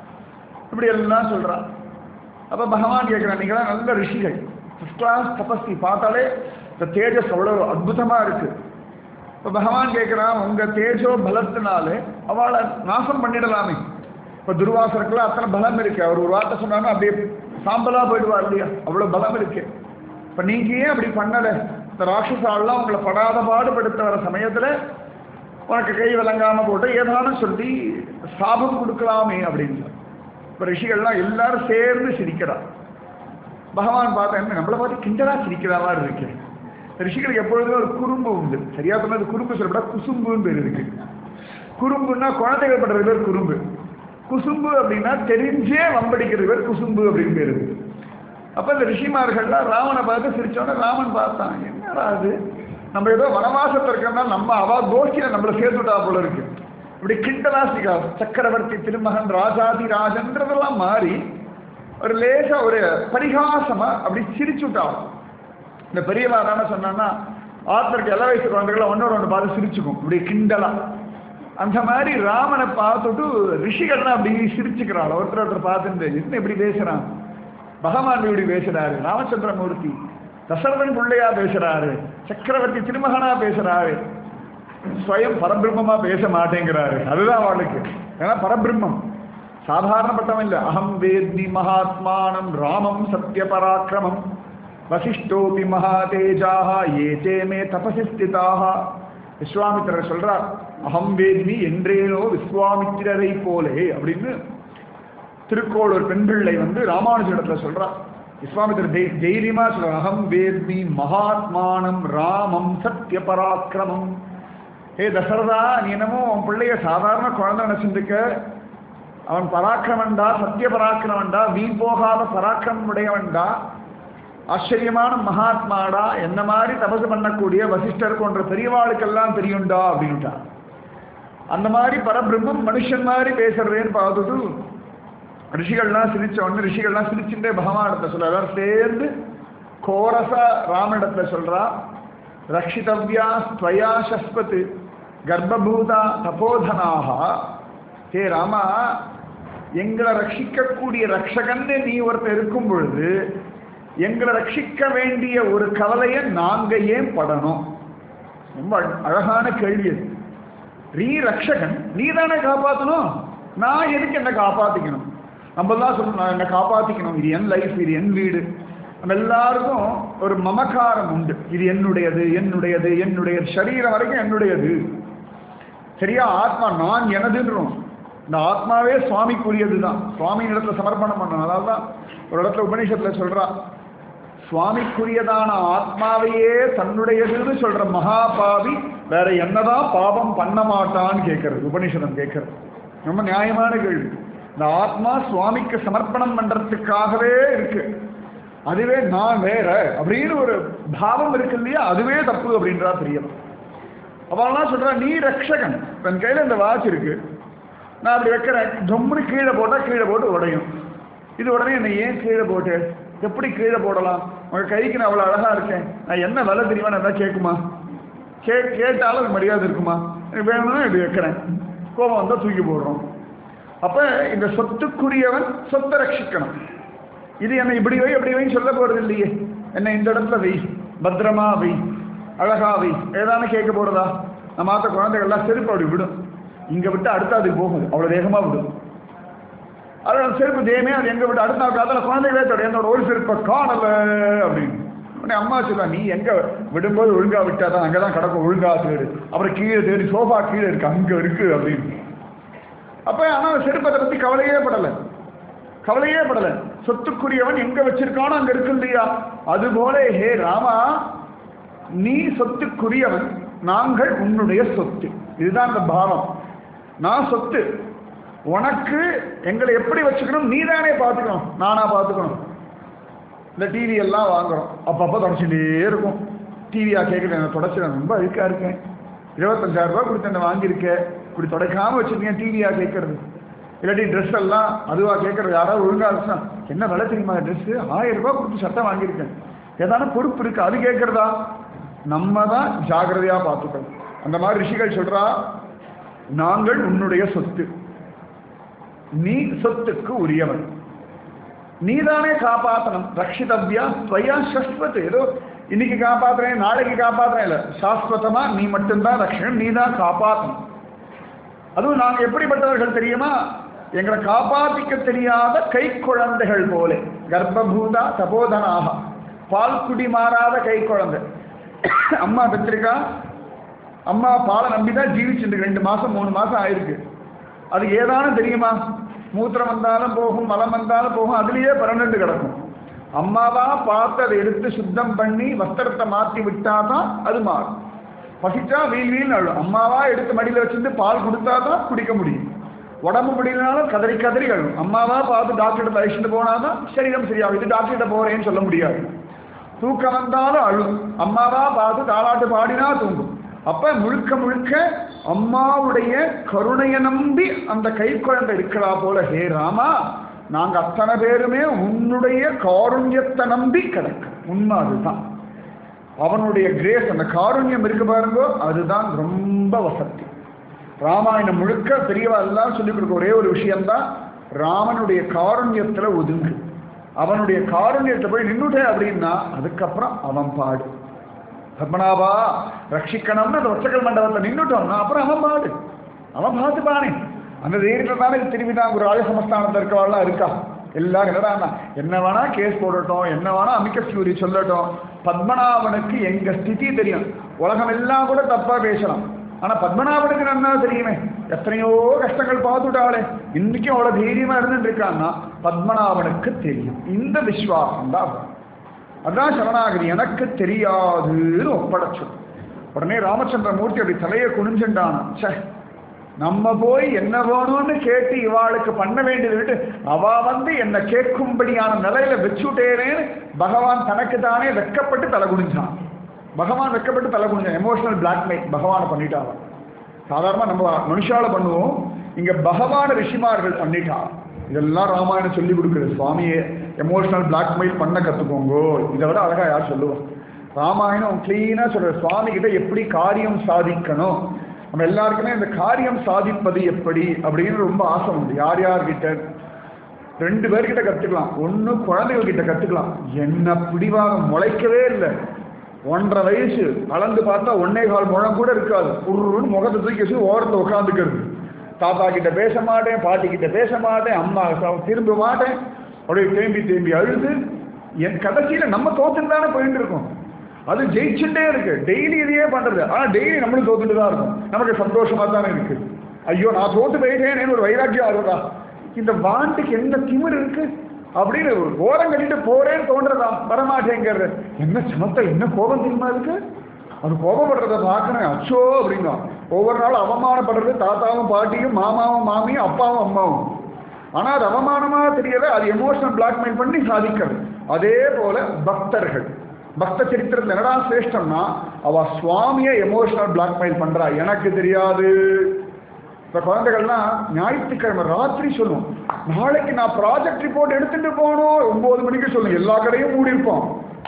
இப்படி எல்லாம் சொல்றா. அப்ப பகவான் கேட்கிறான், நீங்களாம் நல்ல ரிஷிகள், ஃபர்ஸ்ட் கிளாஸ் தபஸ்தி, பார்த்தாலே இந்த தேஜஸ் அவ்வளவு அற்புதமா இருக்கு. இப்போ பகவான் கேட்கிறான், உங்க தேஜோ பலத்தினாலே அவளை நாசம் பண்ணிடலாமே. இப்போ துர்வாசருக்குலாம் அத்தனை பலம் இருக்கு. அவர் ஒரு வார்த்தை சொன்னாலும் அப்படியே சாம்பலா போயிடுவா இல்லையா, அவ்வளோ பலம் இருக்கு. இப்போ நீங்க ஏன் அப்படி பண்ணலை? இந்த ராட்சசாலாம் உங்களை படாத பாடுபடுத்த வர சமயத்தில் உனக்கு கை விளங்காம போட்டு ஏதானும் சொல்லி சாபம் கொடுக்கலாமே அப்படின்னு. இப்போ ரிஷிகள்லாம் எல்லாரும் சேர்ந்து சிரிக்கிறா. பகவான் பார்த்தா என்ன நம்மளை பார்த்து கிண்டலா சிரிக்கிற மாதிரி இருக்கு. ரிஷிகளுக்கு எப்பொழுதுமே ஒரு குறும்பு உண்டு. சரியா சொன்னது குறும்பு சொல்லப்படா, குசும்புன்னு பேர் இருக்கு. குறும்புன்னா குழந்தைகள் பண்றது பேர் குறும்பு. குசும்பு அப்படின்னா தெரிஞ்சே வம்படிக்கிறது பேர் குசும்பு அப்படின்னு பேர் இருக்கு. அப்ப இந்த ரிஷிமார்கள்லாம் ராமனை பார்த்து சிரிச்சோன்னா ராமன் பார்த்தான், என்னடா அது, நம்ம ஏதோ வனவாசத்தில் இருக்கிறதுனால நம்ம அவா கோஷ்டியில நம்மளை சேர்த்துட்டா போல இருக்கு. இப்படி கிண்டலாசிகா சக்கரவர்த்தி திருமகன் ராஜாதி ராஜன்றதெல்லாம் மாறி ஒரு லேசா ஒரு பரிகாசமா அப்படி சிரிச்சுட்டா. இந்த பெரியவா தானே சொன்னான்னா ஆத்திரக்கு எல்லா வயசு குழந்தைகளை ஒன்னோட ஒன்று பார்த்து சிரிச்சுக்கும் இப்படி கிண்டலா. அந்த மாதிரி ராமனை பார்த்துட்டு ரிஷிகள்லாம் அப்படி சிரிச்சுக்கிறாள். ஒருத்தர் ஒருத்தர் பார்த்துட்டு என்ன இப்படி பேசுறான், பகவான் இப்படி பேசுறாரு, ராமச்சந்திரமூர்த்தி தசரதன் பிள்ளையா பேசுறாரு, சக்கரவர்த்தி திருமகனா பேசுறாரு, ஸ்வயம் பரபிரம்மமா பேச மாட்டேங்கிறாரு. அதுதான் அவளுக்கு. ஏன்னா பரபிரம்மம் சாதாரணப்பட்டவன் இல்லை. அகம் வேத்மி மகாத்மானம் ராமம் சத்ய பராக்கிரமம் வசிஷ்டோபி மகாதேஜாக ஏதே மே தபசி ஸ்திதாக. விஸ்வாமித்திரர் சொல்றார், அகம் வேத்மி என்றேனோ விஸ்வாமித்திரரை போலே அப்படின்னு. திருக்கோளூர் பெண் பிள்ளை வந்து ராமானுஜரிடத்துல சொல்றார், விஸ்வாமித்திர தைரியமா சொல்ற, அகம் வேத்மி மகாத்மானம் ராமம் சத்ய பராக்கிரமம். ஹே தசரதா, நீ என்னமோ உன் பிள்ளைய சாதாரண குழந்தை நினைச்சிருக்க, அவன் பராக்கிரமண்டா, சத்திய பராக்கிரமண்டா, வீண் போகாத பராக்கிரமம் உடையவன்டா, ஆச்சரியமான மகாத்மாடா, என்ன மாதிரி தபசு பண்ணக்கூடிய வசிஷ்டர் போன்ற பெரியவாளுக்கெல்லாம் தெரியும்டா அப்படின்ட்டா. அந்த மாதிரி பரபிரம்மம் மனுஷன் மாதிரி பேசுறதேன்னு பார்த்துட்டு ரிஷிகள்லாம் சிரிச்ச உடனே ரிஷிகள்லாம் சிரிச்சுட்டே பகவானிடத்தை சொல்ற, எல்லாரும் சேர்ந்து கோரசா ராமனிடத்துல சொல்றா, ரக்ஷிதவ்யா ஸ்வயா சஸ்பத் கர்ப்பபூதா தபோதனாக. ஹே ராமா, எங்களை ரட்சிக்கக்கூடிய ரக்ஷகன்னு நீ ஒருத்தர் இருக்கும் பொழுது எங்களை ரட்சிக்க வேண்டிய ஒரு கவலையை நாங்க ஏன் படணும்? ரொம்ப அழகான கேள்வி அது. நீ ரக்ஷகன், நீ தானே காப்பாற்றணும், நான் எதுக்கு என்ன காப்பாத்திக்கணும்? நம்ம தான் சொல்லணும், நான் என்ன காப்பாத்திக்கணும், இது என் லைஃப், இது என் வீடு. நம்ம எல்லாருக்கும் ஒரு மமகாரம் உண்டு, இது என்னுடையது என்னுடையது என்னுடைய சரீரம் வரைக்கும் என்னுடையது. சரியா? ஆத்மா நான் எனதுன்றோம். இந்த ஆத்மாவே சுவாமிக்குரியது தான், சுவாமி இடத்துல சமர்ப்பணம் பண்ணணும். அதாவது தான் ஒரு இடத்துல உபநிஷத்துல சொல்றா, சுவாமிக்குரியதான ஆத்மாவையே தன்னுடையதுன்னு சொல்ற மகாபாவி வேற என்னதான் பாவம் பண்ண மாட்டான்னு கேட்கறது உபநிஷதம் கேட்கறது. ரொம்ப நியாயமான கேள்வி. இந்த ஆத்மா சுவாமிக்கு சமர்ப்பணம் பண்றதுக்காகவே இருக்கு, அதுவே நான் வேற அப்படின்னு ஒரு பாவம் இருக்கு இல்லையா, அதுவே தப்பு அப்படின்றா பிரியம். அவெல்லாம் சொல்றா, நீ ரக்ஷகன், என் கையில இந்த வாட்ச் இருக்கு, நான் அப்படி வைக்கிறேன், ஜம்முன்னு கீழே போட்டா கீழே போட்டு உடையும். இது உடனே என்னை ஏன் கீழே போட்டு, எப்படி கீழே போடலாம், உங்க கைக்கு நான் அவ்வளோ அழகா இருக்கேன், நான் என்ன விலை தெரியுமா, நான் எதாவது கேட்குமா? கே கேட்டாலும் அது மரியாதை இருக்குமா? எனக்கு வேணும்னா இப்படி வைக்கிறேன், கோபம் வந்தால் தூக்கி போடுறோம். அப்ப இந்த சொத்துக்குரியவன் சொத்தை ரட்சிக்கணும். இது என்னை இப்படி வை அப்படி வைன்னு சொல்ல போறது இல்லையே, என்னை இந்த இடத்துல வை, பத்திரமா வை, அழகா வை, ஏதானு கேட்க போறதா? நம்ம மாத்த குழந்தைகள்லாம் செருப்பு அப்படி விடும், இங்க விட்டு அடுத்த அதுக்கு போகும், அவ்வளோ வேகமா விடும். அதோட செருப்பு தேமே அது எங்க விட்டு அடுத்த நாள் அதில் குழந்தைகளே தோட என்னோட ஒரு செருப்பை காணல அப்படின்னு உடனே அம்மா சொல்லுவா, நீ எங்க விடும்போது ஒழுங்கா விட்டாதான் அங்கதான் கிடக்கும், ஒழுங்கா தேடு, அப்புறம் கீழே தேடி சோஃபா கீழே இருக்கு அங்க இருக்கு அப்படின்னு. அப்ப ஆனா செருப்பத்தை பத்தி கவலையே படலை, கவலையே படலை. சொத்துக்குரியவன் எங்க வச்சிருக்கானோ அங்க இருக்கு இல்லையா, அதுபோல ஹே ராமா, நீ சொத்துக்குரியவன், நாங்கள் உன்னுடைய சொத்து. இதுதான் அந்த பாவம். நான் சொத்து, உனக்கு எங்களை எப்படி வச்சுக்கணும் நீ தானே பார்த்துக்கணும், நானா பார்த்துக்கணும். இந்த டிவி எல்லாம் வாங்குறோம், அப்பப்போ தொடச்சிட்டே இருக்கும். டிவியா கேட்குறேன், நான் தொடச்சிடேன், ரொம்ப அழுக்கா இருக்கேன், இருபத்தஞ்சாயிரம் ரூபாய் கொடுத்து என்ன வாங்கியிருக்கேன், இப்படி தொடக்காமல் வச்சுருக்கேன், டிவியா கேட்கறது. இல்லாட்டி ட்ரெஸ் எல்லாம் அதுவாக கேட்கறது. யாராவது ஒழுங்காக இருந்துச்சுன்னா, என்ன விலை தெரியுமா ட்ரெஸ்ஸு, ஆயிரம் ரூபாய் கொடுத்து சட்டை வாங்கியிருக்கேன், ஏதான பொறுப்பு இருக்கு, அது கேட்கறதா? நம்ம தான் ஜாகிரதையா பார்த்துக்கணும். அந்த மாதிரி ரிஷிகள் சொல்றா, நாங்கள் உன்னுடைய சொத்து, நீ சொத்துக்கு உரியவன், நீதானே காப்பாற்றணும். ரக்ஷிதவ்யா ஸ்வயா சஸ்வத். ஏதோ இன்னைக்கு காப்பாத்துறேன் நாளைக்கு காப்பாத்துறேன் இல்ல, சாஸ்வதமா நீ மட்டும்தான் ரக்ஷகன், நீ தான் காப்பாற்றணும். அதுவும் நாங்க எப்படிப்பட்டவர்கள் தெரியுமா, எங்களை காப்பாற்றிக்க தெரியாத கை குழந்தைகள் போல, கர்ப்பபூதா தபோதனாக, பால் குடி மாறாத கை குழந்தை. அம்மா பெற்றிருக்கா, அம்மா பாலை நம்பிதான் ஜீவிச்சுட்டு ரெண்டு மாசம் மூணு மாசம் ஆயிருக்கு. அது ஏதானு தெரியுமா, மூத்திரம் வந்தாலும் போகும், மலம் வந்தாலும் போகும், அதுலேயே பன்னெண்டு கிடக்கும். அம்மாவா பார்த்து அதை எடுத்து சுத்தம் பண்ணி வஸ்திரத்தை மாற்றி விட்டாதான் அது மாறும். பசிச்சா வீல் வீல் அழும், அம்மாவா எடுத்து மடியில் வச்சுட்டு பால் கொடுத்தாதான் குடிக்க முடியும். உடம்பு முடியலனாலும் கதறி கதறி அழும், அம்மாவா பார்த்து டாக்டர்கிட்ட அழைச்சிட்டு போனாதான் சரீரம் சரியாகும். இது டாக்டர்கிட்ட போறேன்னு சொல்ல முடியாது. தூக்கம் வந்தாலும் அழும், அம்மாவா பார்த்து தாலாட்டு பாடினா தூங்கும். அப்ப முழுக்க முழுக்க அம்மாவுடைய கருணையை நம்பி அந்த கை குழந்தை இருக்கிறா போல. ஹே ராமா, நாங்க அத்தனை பேருமே உன்னுடைய காருண்யத்தை நம்பி கிடக்கு. உண்மை அதுதான், அவனுடைய கிரேஸ், அந்த காருண்யம் இருக்கு பாருங்க, அதுதான் ரொம்ப வசதி. ராமாயணம் முழுக்க பெரியவா எல்லாம் சொல்லிக் கொடுக்க ஒரே ஒரு விஷயம்தான், ராமனுடைய காருண்யத்துல ஒதுங்கு. அவனுடைய காருண்யத்தை போய் நின்றுட்டே அப்படின்னா அதுக்கப்புறம் அவன் பாடு. பத்மநாபா ரட்சிக்கணும்னு அந்த ஒற்றைக்கல் மண்டபத்தில் நின்றுட்டோம்னா அப்புறம் அவன் பாடு, அவன் பார்த்துப்பானே. அந்த தைரியத்தில் தானே திரும்பிதான் ஒரு ராஜ சமஸ்தானத்தில் இருக்கவாள்லாம் இருக்கா. எல்லாரும் என்னடா என்ன வேணா கேஸ் போடட்டும், என்ன வேணா அமிக்கஸ் கியூரி சொல்லட்டும், பத்மநாபனுக்கு எங்க ஸ்திதி தெரியும். உலகம் எல்லாம் கூட தப்பா பேசலாம், ஆனா பத்மநாபனுக்கு நன்னா தெரியுமே, எத்தனையோ கஷ்டங்கள் பார்த்துட்டாளே, இன்னைக்கும் அவ்வளவு தைரியமா இருந்துட்டு இருக்கான்னா பத்மநாபனுக்கு தெரியும். இந்த விஸ்வாசம் தான். அதான் சரணாகதி. எனக்கு தெரியாதுன்னு ஒப்படைச்சு உடனே ராமச்சந்திரமூர்த்தி அப்படி தலையை குனிஞ்சுட்டான். சே, நம்ம போய் என்ன வேணும்னு கேட்டு இவாளுக்கு பண்ண வேண்டியது விட்டு அவ வந்து என்ன கேட்கும்படியான நிலையில வச்சுட்டேனேன்னு பகவான் தனக்கு தானே வெக்கப்பட்டு தலை குனிஞ்சான். பகவான் வெக்கப்பட்டு தலை குனிஞ்சான். எமோஷனல் பிளாக்மெயில் பகவானை பண்ணிட்டாங்க. சாதாரணமா நம்ம மனுஷால பண்ணுவோம், இங்க பகவான ரிஷிமார்கள் பண்ணிட்டா. இதெல்லாம் ராமாயணம் சொல்லி கொடுக்குறது. சுவாமியே எமோஷனல் பிளாக்மெயில் பண்ண கத்துக்கோங்கோ, இதை விட அழகா யார் சொல்லுவா? ராமாயணம் கிளீனா சொல்ற. சுவாமி கிட்ட எப்படி காரியம் சாதிக்கணும், நம்ம எல்லாருக்குமே இந்த காரியம் சாதிப்பது எப்படி அப்படின்னு ரொம்ப ஆசை உண்டு. யார் யார்கிட்ட? ரெண்டு பேர்கிட்ட கத்துக்கலாம். ஒன்று குழந்தைகள் கிட்ட கத்துக்கலாம். என்ன பிடிவாக முளைக்கவே இல்லை, ஒன்றரை வயசு அளந்து பார்த்தா ஒன்னே கால் முழம் கூட இருக்காது, ஒரு முகத்தை தூக்கி வச்சு ஓரத்தை உட்காந்துக்கிறது. தாத்தா கிட்ட பேச மாட்டேன், பாட்டி கிட்ட பேச மாட்டேன், அம்மா திரும்ப மாட்டேன், அப்படியே தேம்பி தேம்பி அழுது என் கடைசியில நம்ம தோத்துன்னு தானே போயிட்டு இருக்கோம். அது ஜெயிச்சுட்டே இருக்கு. டெய்லி இதையே பண்றது. ஆனா டெய்லி நம்மளும் தோத்துட்டு தான் இருக்கும். நமக்கு சந்தோஷமா தானே இருக்கு. ஐயோ நான் தோத்து போயிட்டேன்னு ஒரு வைராக்கியம் ஆகுதா? இந்த வாண்டுக்கு என்ன திமிர் இருக்கு அப்படின்னு ஓரம் கட்டிட்டு போறேன்னு தோன்றதா? வரமாட்டேங்கிறது. என்ன சமத்தை, என்ன கோபம் தெரியுமா இருக்கு? அது கோபப்படுறத பார்க்கணும். அச்சோ அப்படின்னா ஒவ்வொரு நாளும் அவமானப்படுறது தாத்தாவும் பாட்டியும் மாமாவும் மாமியும் அப்பாவும் அம்மாவும். ஆனா அது அவமானமா தெரியல, அது எமோஷனல் பிளாக்மெயில் பண்ணி சாதிக்கிறது. அதே போல பக்தர்கள், பக்த சரித்திரத்தில் என்னடா சிரேஷ்டம்னா அவ சுவாமியை எமோஷனல் பிளாக்மெயில் பண்றா. எனக்கு தெரியாது. இப்ப குழந்தைகள்லாம் ஞாயிற்றுக்கிழமை ராத்திரி சொல்லும், நாளைக்கு நான் ப்ராஜெக்ட் ரிப்போர்ட் எடுத்துட்டு போகணும், ஒன்பது மணிக்கு சொல்லும். எல்லா கடையும் மூடி இருப்போம்.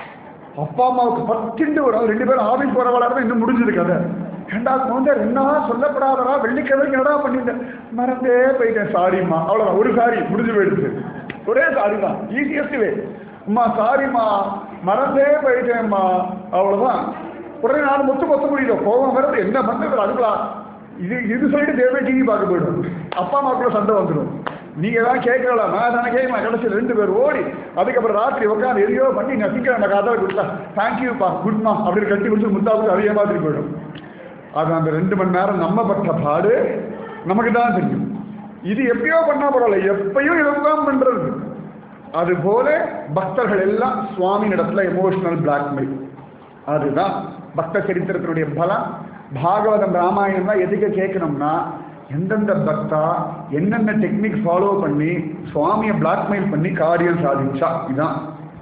அப்பா அம்மாவுக்கு பத்துண்டு வரும். ரெண்டு பேரும் ஆபீஸ் போறவளாக இன்னும் முடிஞ்சது கதை. ரெண்டாவது வந்து ரெண்டா சொல்லப்படாதரா வெள்ளிக்கிழமைக்கு என்னடா பண்ணிட்டேன், மறந்தே போயிட்டேன், சாரிம்மா. அவ்வளவுதான், ஒரு சாரி முடிஞ்சு போயிடுச்சு. ஒரே சாரி தான், ஈஸியஸ்ட் வே. அம்மா சாரிம்மா, மறந்தே போயிட்டேன்மா, அவ்வளவுதான். உடனே நான் மொத்த மொத்த முடியல, கோபம் வரது என்ன பண்றது? அதுக்கலாம் இது இது சொல்லிட்டு தேவை டிவி பார்க்க போயிடும். அப்பா அம்மாக்குள்ள சண்டை வந்துடும். நீங்க தான் கேட்கலாம், நான் தானே கேட்கலாம். கடைசியில் ரெண்டு பேர் ஓடி அதுக்கப்புறம் ராத்திரி உட்காந்து எதையோ பண்ணி நான் சீக்கிரம் அந்த கதை கொடுத்தா தேங்க்யூப்பா குட்மா அப்படின்னு கட்டி கொடுத்து முத்தாவுக்கு அதே மாதிரி போயிடும். அது அந்த ரெண்டு மணி நேரம் நம்ம பட்ட பாடு நமக்கு தான் தெரியும். இது எப்பயோ பண்ணா பரவாயில்ல, எப்பயும் இதெல்லாம் பண்றது. அது போல பக்தர்கள் எல்லாம் சுவாமி இடத்துல எமோஷனல் பிளாக்மெயில். அதுதான் பக்த சரித்திரத்தினுடைய பலம். பாகவதம் ராமாயணம் தான் எதுக்கு கேட்கணும்னா, எந்தெந்த பக்தா என்னென்ன டெக்னிக் ஃபாலோ பண்ணி சுவாமியை பிளாக்மெயில் பண்ணி காரியம் சாதிச்சா. இதுதான்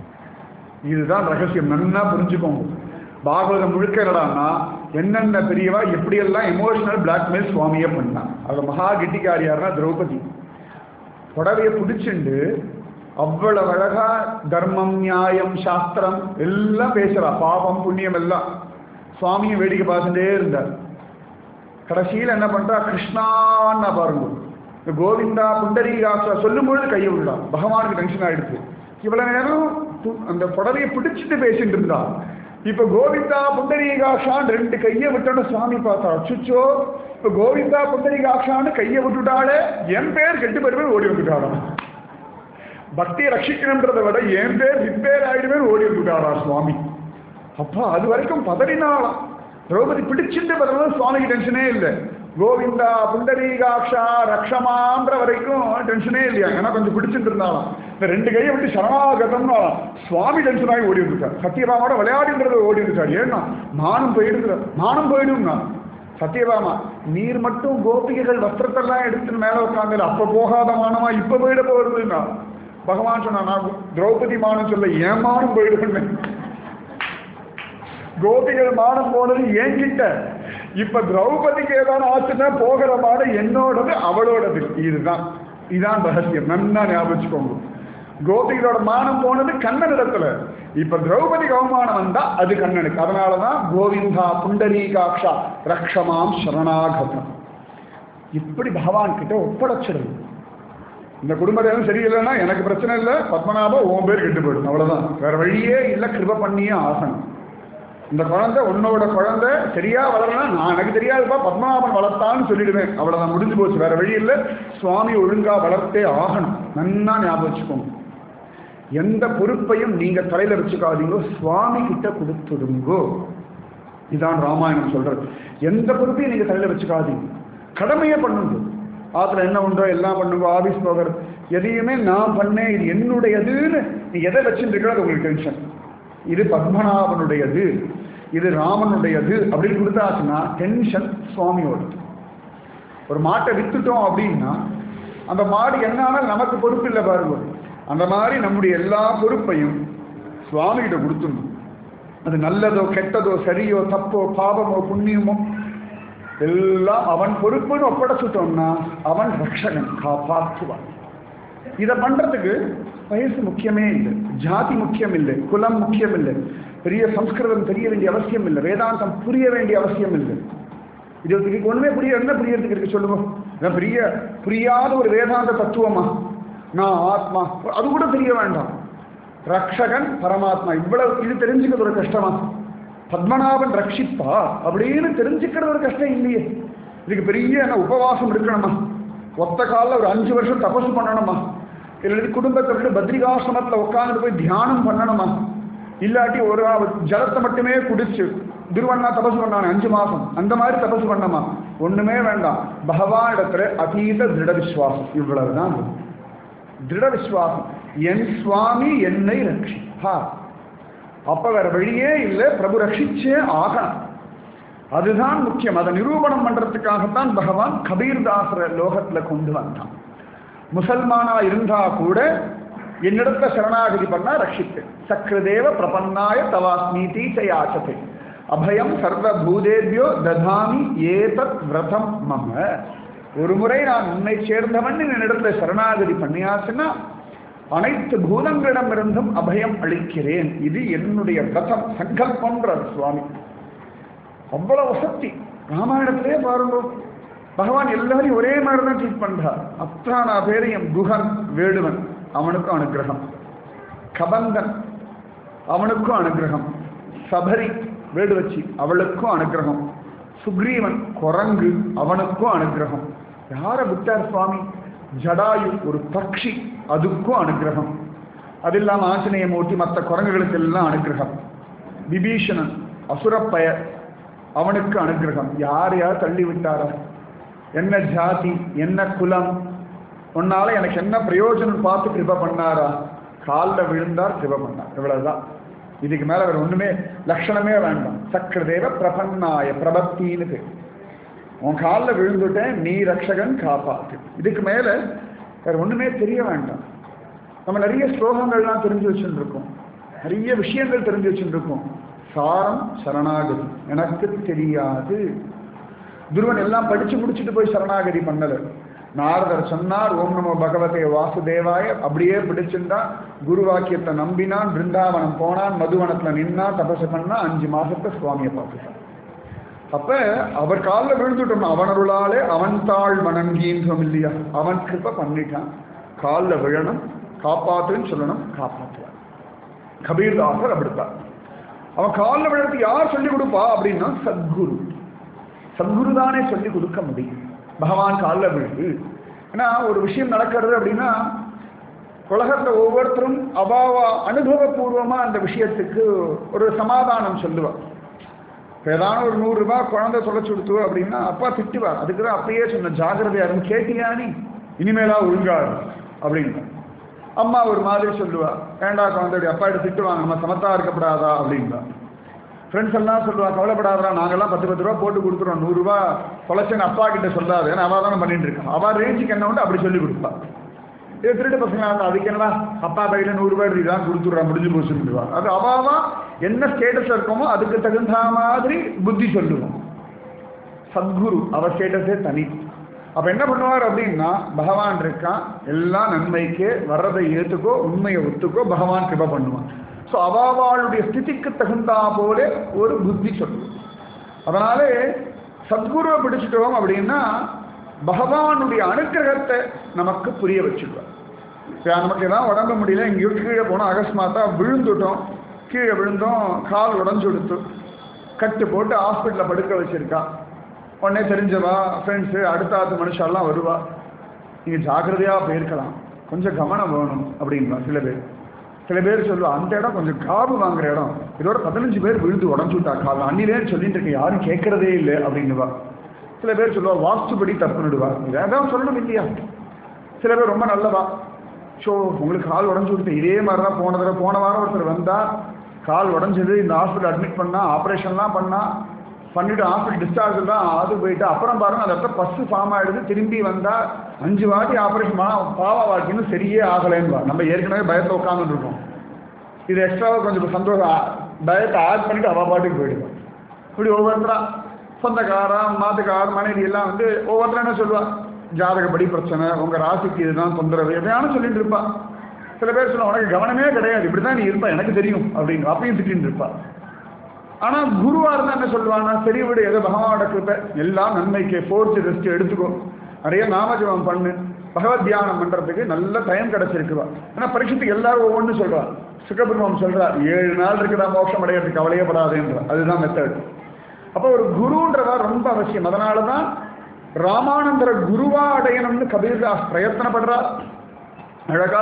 இதுதான் ரகசியம். நல்லா புரிஞ்சுக்கோங்க. பாகவதம் முழுக்க என்னடான்னா என்னென்ன பெரியவா எப்படியெல்லாம் எமோஷனல் பிளாக்மெயில் சுவாமியை பண்ணான். அதில் மகா கெட்டிக்காரியார்னா திரௌபதி. புடவையை பிடிச்சிண்டு அவ்வளவு அழகா தர்மம் நியாயம் சாஸ்திரம் எல்லாம் பேசுறா, பாவம் புண்ணியம் எல்லாம். சுவாமியை வேடிக்கை பார்த்துட்டே இருந்தார். கடைசியில் என்ன பண்றா, கிருஷ்ணான்னு பாருங்க, இந்த கோவிந்தா புண்டரீகாட்சா சொல்லும் பொழுது கையை விடா. பகவானுக்கு டென்ஷன் ஆயிடுச்சு. இவ்வளவு நேரம் அந்த புடவையை பிடிச்சிட்டு பேசிட்டு இருந்தா, இப்ப கோவிந்தா புண்டரீகாட்சான்னு ரெண்டு கையை விட்டோன்னு சுவாமி பார்த்தா, அச்சுச்சோ இப்ப கோவிந்தா புண்டரீகாட்சான்னு கையை விட்டுட்டாலே என் பேர் கெட்டு போயிருவேன் ஓடி வந்துட்டாராம். பக்தியை ரட்சிக்கணுன்றதை விட என் பேர் ரிப்பேர் ஆயிடுவேன் ஓடி வந்துட்டாரா சுவாமி. அப்பா அது வரைக்கும் பதறினாலாம். திரௌபதி பிடிச்சிட்டு பதினாலும் சுவாமிக்கு டென்ஷனே இல்லை. கோவிந்தா புண்டரீகாட்சா ரக்ஷமான்ற வரைக்கும் டென்ஷனே இல்லையா, ஏன்னா கொஞ்சம் பிடிச்சிட்டு இருந்தாலும். இந்த ரெண்டு கையை விட்டு சரணாகதம்னாலும் சுவாமி டென்ஷன் ஆகி ஓடி வந்துட்டார். சத்யபாமாவோட விளையாடுன்றத ஓடி வந்துட்டார். ஏன்னா மானம் போயிடுங்கிற மானம் போயிடும்னா சத்யபாமா நீர் மட்டும் கோபிகைகள் வஸ்திரத்தெல்லாம் எடுத்து மேல உட்காந்து அப்ப போகாத மானமா இப்ப போயிட போறதுன்னா பகவான் சொன்னா, நான் திரௌபதி மானம் சொல்ல ஏன் மானம் போயிடுவேன். கோபிகள் மானம் போனது என்கிட்ட, இப்ப திரௌபதிக்கு ஏதாவது ஆச்சுன்னா போகிற மானம் என்னோடது அவளோடது. இதுதான் இதுதான் ரகசியம். நல்லா ஞாபகிச்சுக்கோங்க. கோபிகளோட மானம் போனது கண்ணனிடத்துல, இப்ப திரௌபதிக்கு அவமானம் வந்தா அது கண்ணனுக்கு. அதனாலதான் கோவிந்தா புண்டரீகாட்சா ரக்ஷமாம் சரணாகதம். இப்படி பகவான் கிட்ட ஒப்படைச்சிடுது. இந்த குடும்பம் சரியில்லைன்னா எனக்கு பிரச்சனை இல்லை, பத்மநாபம் உன் பேர் கெட்டு போயிடும், அவ்வளவுதான். வேற வழியே இல்லை, கிருப பண்ணியே ஆசனம். இந்த குழந்தை உன்னோட குழந்தை சரியா வளரலாம், நான் எனக்கு தெரியாதுப்பா பத்மநாபன் வளர்த்தான்னு சொல்லிடுவேன், அவ்வளவுதான், முடிஞ்சு போச்சு. வேற வழி இல்லை, சுவாமி ஒழுங்கா வளர்த்தே ஆகணும். நன்னா ஞாபகம் வச்சுக்கோங்க. எந்த பொறுப்பையும் நீங்க தலையில வச்சுக்காதீங்கோ, சுவாமி கிட்ட கொடுத்துடுங்கோ. இதான் ராமாயணம் சொல்றது. எந்த பொறுப்பையும் நீங்க தலையில வச்சுக்காதீங்க, கடமையே பண்ணுங்க. ஆத்துல என்ன உண்டோ எல்லாம் பண்ணுங்க, ஆபீஸ் போகிற எதையுமே நான் பண்ணேன், இது என்னுடையதுன்னு நீ எதை வச்சுருக்கோ அது உங்களுக்கு டென்ஷன். இது பத்மநாபனுடையது, இது ராமனுடையது அப்படின்னு கொடுத்தாச்சுன்னா டென்ஷன் சுவாமியோட. ஒரு மாட்டை வித்துட்டோம் அப்படின்னா அந்த மாடு என்னாலும் நமக்கு பொறுப்பு இல்லை பாருங்க. அந்த மாதிரி நம்முடைய எல்லா பொறுப்பையும் சுவாமிகிட்ட கொடுத்துடணும். அது நல்லதோ கெட்டதோ சரியோ தப்போ பாவமோ புண்ணியமோ எல்லாம் அவன் பொறுப்புன்னு ஒப்படைச்சுட்டோம்னா அவன் ரக்ஷகன், காப்பாற்றுவான். இதை பண்றதுக்கு வயசு முக்கியமே இல்லை, ஜாதி முக்கியம் இல்லை, குலம் முக்கியம் இல்லை, பெரிய சம்ஸ்கிருதம் தெரிய வேண்டிய அவசியம் இல்லை, வேதாந்தம் புரிய வேண்டிய அவசியம் இல்லை. இது ஒண்ணுமே புரிய என்ன புரியறதுக்கு இருக்கு சொல்லுவோம். பெரிய புரியாத ஒரு வேதாந்த தத்துவமா, நான் ஆத்மா, அது கூட தெரிய வேண்டாம். ரக்ஷகன் பரமாத்மா, இவ்வளவு இது தெரிஞ்சுக்கிறது ஒரு கஷ்டமா? பத்மநாபன் ரட்சிப்பா அப்படின்னு தெரிஞ்சுக்கிறது ஒரு கஷ்டம் இல்லையே. இதுக்கு பெரிய என்ன உபவாசம் இருக்கணுமா? ஒத்த காலில் ஒரு அஞ்சு வருஷம் தபசு பண்ணணுமா? இல்லை குடும்பத்தை விட்டு பத்ரிகாசிரமத்தில் உட்காந்துட்டு போய் தியானம் பண்ணணுமா? இல்லாட்டி ஒரு ஜலத்தை மட்டுமே குடிச்சு துருவண்ணா தபசு பண்ணானே அஞ்சு மாசம், அந்த மாதிரி தபசு பண்ணமா? ஒண்ணுமே வேண்டாம். பகவான் இடத்துல அதீத திருட விஸ்வாசம், இவ்வளவுதான் திருட விஸ்வாசம். என் சுவாமி என்னை ரட்சிப்பா, அப்ப வேற வழியே இல்லை, பிரபு ரட்சிச்சே ஆகணும். அதுதான் முக்கியம். அதை நிரூபணம் பண்றதுக்காகத்தான் பகவான் கபீர்தாசர லோகத்துல கொண்டு வந்தான். முசல்மானா இருந்தா கூட என்னிடத்துல சரணாகதி பண்ணா ரட்சிப்பேன். சக்ரதேவ பிரபன்னாய தவாஸ்மீதி சயாச்சதே அபயம் சர்வ பூதேபியோ ததாமி ஏதத் விரதம் மம. ஒரு முறை நான் உன்னை சேர்ந்தவன் என்னிடத்துல சரணாகதி பண்ணியாச்சுன்னா அனைத்து பூதங்களிடமிருந்தும் அபயம் அளிக்கிறேன். இது என்னுடைய விரதம், சங்கல்பம்ன்றார் சுவாமி. அவ்வளவு வசதி ராமாயணத்திலே பாருங்க. பகவான் எல்லாரையும் ஒரே மாதிரி தான் ட்ரீட் பண்றார். அத்தானா பேரையும் குஹன் வேடுவன், அவனுக்கும் அனுகிரகம். கபந்தன், அவனுக்கும் அனுகிரகம். சபரி வேடுவச்சி, அவளுக்கும் அனுகிரகம். சுக்ரீவன் குரங்கு, அவனுக்கும் அனுகிரகம். யார விட்டார் சுவாமி? ஜடாயு ஒரு பக்ஷி, அதுக்கும் அனுகிரகம். அது இல்லாம ஆஞ்சநேய மூர்த்தி மற்ற குரங்குகளுக்கு எல்லாம் அனுகிரகம். விபீஷணன் அசுரப்பய, அவனுக்கு அனுகிரகம். யார் யார் தள்ளி விட்டாரா? என்ன ஜாதி, என்ன குலம், உன்னால எனக்கு என்ன பிரயோஜனம் பார்த்து கிருப பண்ணாரா? காலில் விழுந்தார், கிருப பண்ணார், இவ்வளவுதான். இதுக்கு மேல வேற ஒண்ணுமே லட்சணமே வேண்டாம். சக்கரதேவ பிரபன்னாய, பிரபத்தின்னு பேர். உன் காலில் விழுந்துட்டேன், நீ ரக்ஷகன், காப்பாத்து. இதுக்கு மேல வேற ஒண்ணுமே தெரிய வேண்டாம். நம்ம நிறைய ஸ்லோகங்கள்லாம் தெரிஞ்சு வச்சுட்டு இருக்கோம், நிறைய விஷயங்கள் தெரிஞ்சு வச்சுட்டு இருக்கோம். சாரம் சரணாகதி. எனக்கு தெரியாது. துருவன் எல்லாம் படிச்சு முடிச்சுட்டு போய் சரணாகதி பண்ணல. நாரதர் சொன்னார், ஓம் நமோ பகவதே வாசுதேவாய, அப்படியே பிடிச்சிருந்தா குரு வாக்கியத்தை நம்பினான், பிருந்தாவனம் போனான், மதுவனத்துல நின்னா, தபசு பண்ணா, அஞ்சு மாசத்தை சுவாமியை பார்த்துட்டான். அப்ப அவர் காலில் விழுந்துட்டோம். அவனருளாலே அவன் தாழ் வணங்கின்றோம் இல்லையா? அவன் கிருப்ப பண்ணிட்டான். காலில் விழணும், காப்பாத்துன்னு சொல்லணும், காப்பாற்றுவான். கபீர்தாசர் அப்படித்தான். அவன் காலில் விழுறது யார் சொல்லிக் கொடுப்பா அப்படின்னா சத்குரு. சத்குரு தானே சொல்லி கொடுக்க முடியும். பகவான் காலில் விழுது. ஏன்னா ஒரு விஷயம் நடக்கிறது அப்படின்னா உலகத்தில் ஒவ்வொருத்தரும் அபாவா அனுபவபூர்வமா அந்த விஷயத்துக்கு ஒரு சமாதானம் சொல்லுவார். ஏதான ஒரு நூறு ரூபாய் குழந்தை தொலைச்சு கொடுத்து அப்படின்னா அப்பா திட்டுவார். அதுக்கு தான் அப்பயே சொன்ன, ஜாகிரதையா இருக்கும், கேட்டியா நீ, இனிமேலா ஒழுங்காரு அப்படின்னு. அம்மா ஒரு மாதிரி சொல்லுவா, வேண்டா குழந்தை அப்பா எடுத்து திட்டுவாங்க, நம்ம சமத்தா இருக்கப்படாதா அப்படின்பா. ஃப்ரெண்ட்ஸ் எல்லாம் சொல்லுவா, கவலைப்படாதா, நாங்கெல்லாம் பத்து பத்து ரூபா போட்டு கொடுத்துருவோம், நூறுரூவா தொலைச்சேன்னு அப்பா கிட்ட சொல்லாது, ஏன்னா அவள் தானே பண்ணிட்டு இருக்கான், அவள் ரேஞ்சுக்கு என்ன உண்டு அப்படி சொல்லி கொடுப்பா. இது திருட்டு பசங்க அதுக்கு என்னடா அப்பா கையில் நூறுரூவா எடுத்து தான் கொடுத்துட்றான், முடிஞ்சு போச்சுருவா. அது அவாவா என்ன ஸ்டேட்டஸ் இருக்கோமோ அதுக்கு தகுந்த மாதிரி புத்தி சொல்லுவோம். சத்குரு அவர் ஸ்டேட்டஸே தனி. அப்போ என்ன பண்ணுவார் அப்படின்னா, பகவான் இருக்கான், எல்லாம் நன்மைக்கே, வர்றதை ஏற்றுக்கோ, உண்மையை ஒத்துக்கோ, பகவான் கிருபை பண்ணுவான். ஸோ அவாவாளுடைய ஸ்திதிக்கு தகுந்தா போல ஒரு புத்தி சொல்லுவோம். அதனாலே சத்குருவை பிடிச்சிட்டோம் அப்படின்னா பகவானுடைய அனுக்கிரகத்தை நமக்கு புரிய வச்சுடுவார். நமக்கு எதாவது உடம்பு முடியல, இங்கேயோ கீழே போனோம், அகஸ்மாத்தா விழுந்துட்டோம், கீழே விழுந்தோம், கால் உடஞ்சு கொடுத்து கட்டு போட்டு ஹாஸ்பிட்டலில் படுக்க வச்சிருக்கா. உடனே தெரிஞ்சவா ஃப்ரெண்ட்ஸு அடுத்த ஆத்து மனுஷாலாம் வருவா, நீங்கள் ஜாக்கிரதையாக போயிருக்கலாம், கொஞ்சம் கவனம் வேணும் அப்படின்பா சில பேர். சில பேர் சொல்லுவா அந்த இடம் கொஞ்சம் காபு வாங்குற இடம், இதோட பதினஞ்சு பேர் விழுந்து உடஞ்சு விட்டா காலம் அன்னிலேன்னு சொல்லிட்டு இருக்க யாரும் கேட்கறதே இல்லை அப்படின்னுவா. சில பேர் சொல்லுவா வாஸ்துபடி தப்புன்னுடுவா. இதான் சொல்லணும் இல்லையா? சில பேர் ரொம்ப நல்லவா, ஸோ உங்களுக்கு கால் உடஞ்சு விட்டு இதே மாதிரி தான் போன தடவை போன வாரம் ஒருத்தர் வந்தால் கால் உடஞ்சது, இந்த ஹாஸ்பிட்டல் அட்மிட் பண்ணால் ஆப்ரேஷன்லாம் பண்ணால் பண்ணிவிட்டு ஹாஸ்பிட்டல் டிஸ்சார்ஜ் தான் அது போயிட்டு அப்புறம் பாருங்கள் அந்த இடத்துல பஸ்ஸு ஃபார்ம் ஆகிடுது, திரும்பி வந்தால் அஞ்சு வாட்டி ஆப்ரேஷன் பண்ணால் பாவா வாழ்க்கைன்னு சரியே ஆகலைன்னு. நம்ம ஏற்கனவே பயத்தை உட்காந்துட்டு இருக்கோம், இது எக்ஸ்ட்ராவாக கொஞ்சம் சந்தோஷம் பயத்தை ஆட் பண்ணிவிட்டு அவள் பாட்டுக்கு போயிடுவோம். இப்படி ஒவ்வொருத்தரா சொந்தக்காரன் மாத்துக்காரன் மனைவி எல்லாம் வந்து ஒவ்வொருத்தரும் என்ன சொல்லுவாள், ஜாதகப்படி பிரச்சனை, உங்கள் ராசிக்கு இதுதான் தொந்தரவு எதையானு சொல்லிட்டு இருப்பா. சில பேர் சொல்லுவாங்க உனக்கு கவனமே கிடையாது, இப்படி தான் நீ இருப்பா எனக்கு தெரியும் அப்படின்னு அப்பயும் திட்டின்னு இருப்பா. ஆனால் குருவாக இருந்தால் என்ன சொல்லுவாங்க, சரி விடு ஏதோ பகவானோட கிருப்பை எல்லாம் நன்மைக்கு, ஃபோர்த்து ரெஸ்ட் எடுத்துக்கோ, நிறைய நாமஜபம் பண்ணு, பகவத் தியானம் பண்ணுறதுக்கு நல்ல டைம் கிடச்சிருக்குவா. ஏன்னா பரீட்சத்துக்கு எல்லாரும் ஒவ்வொன்று சொல்கிறார். சுகபிரமம் சொல்கிறார் ஏழு நாள் இருக்குதா மோட்சம் அடையிறதுக்கு கவலையப்படாதுன்ற, அதுதான் மெத்தட். அப்போ ஒரு குருன்றதா ரொம்ப அவசியம். அதனால தான் ராமானந்தர குருவா அடையணும்னு கபீர்தாஸ் பிரயத்தனப்படுறார். அழகா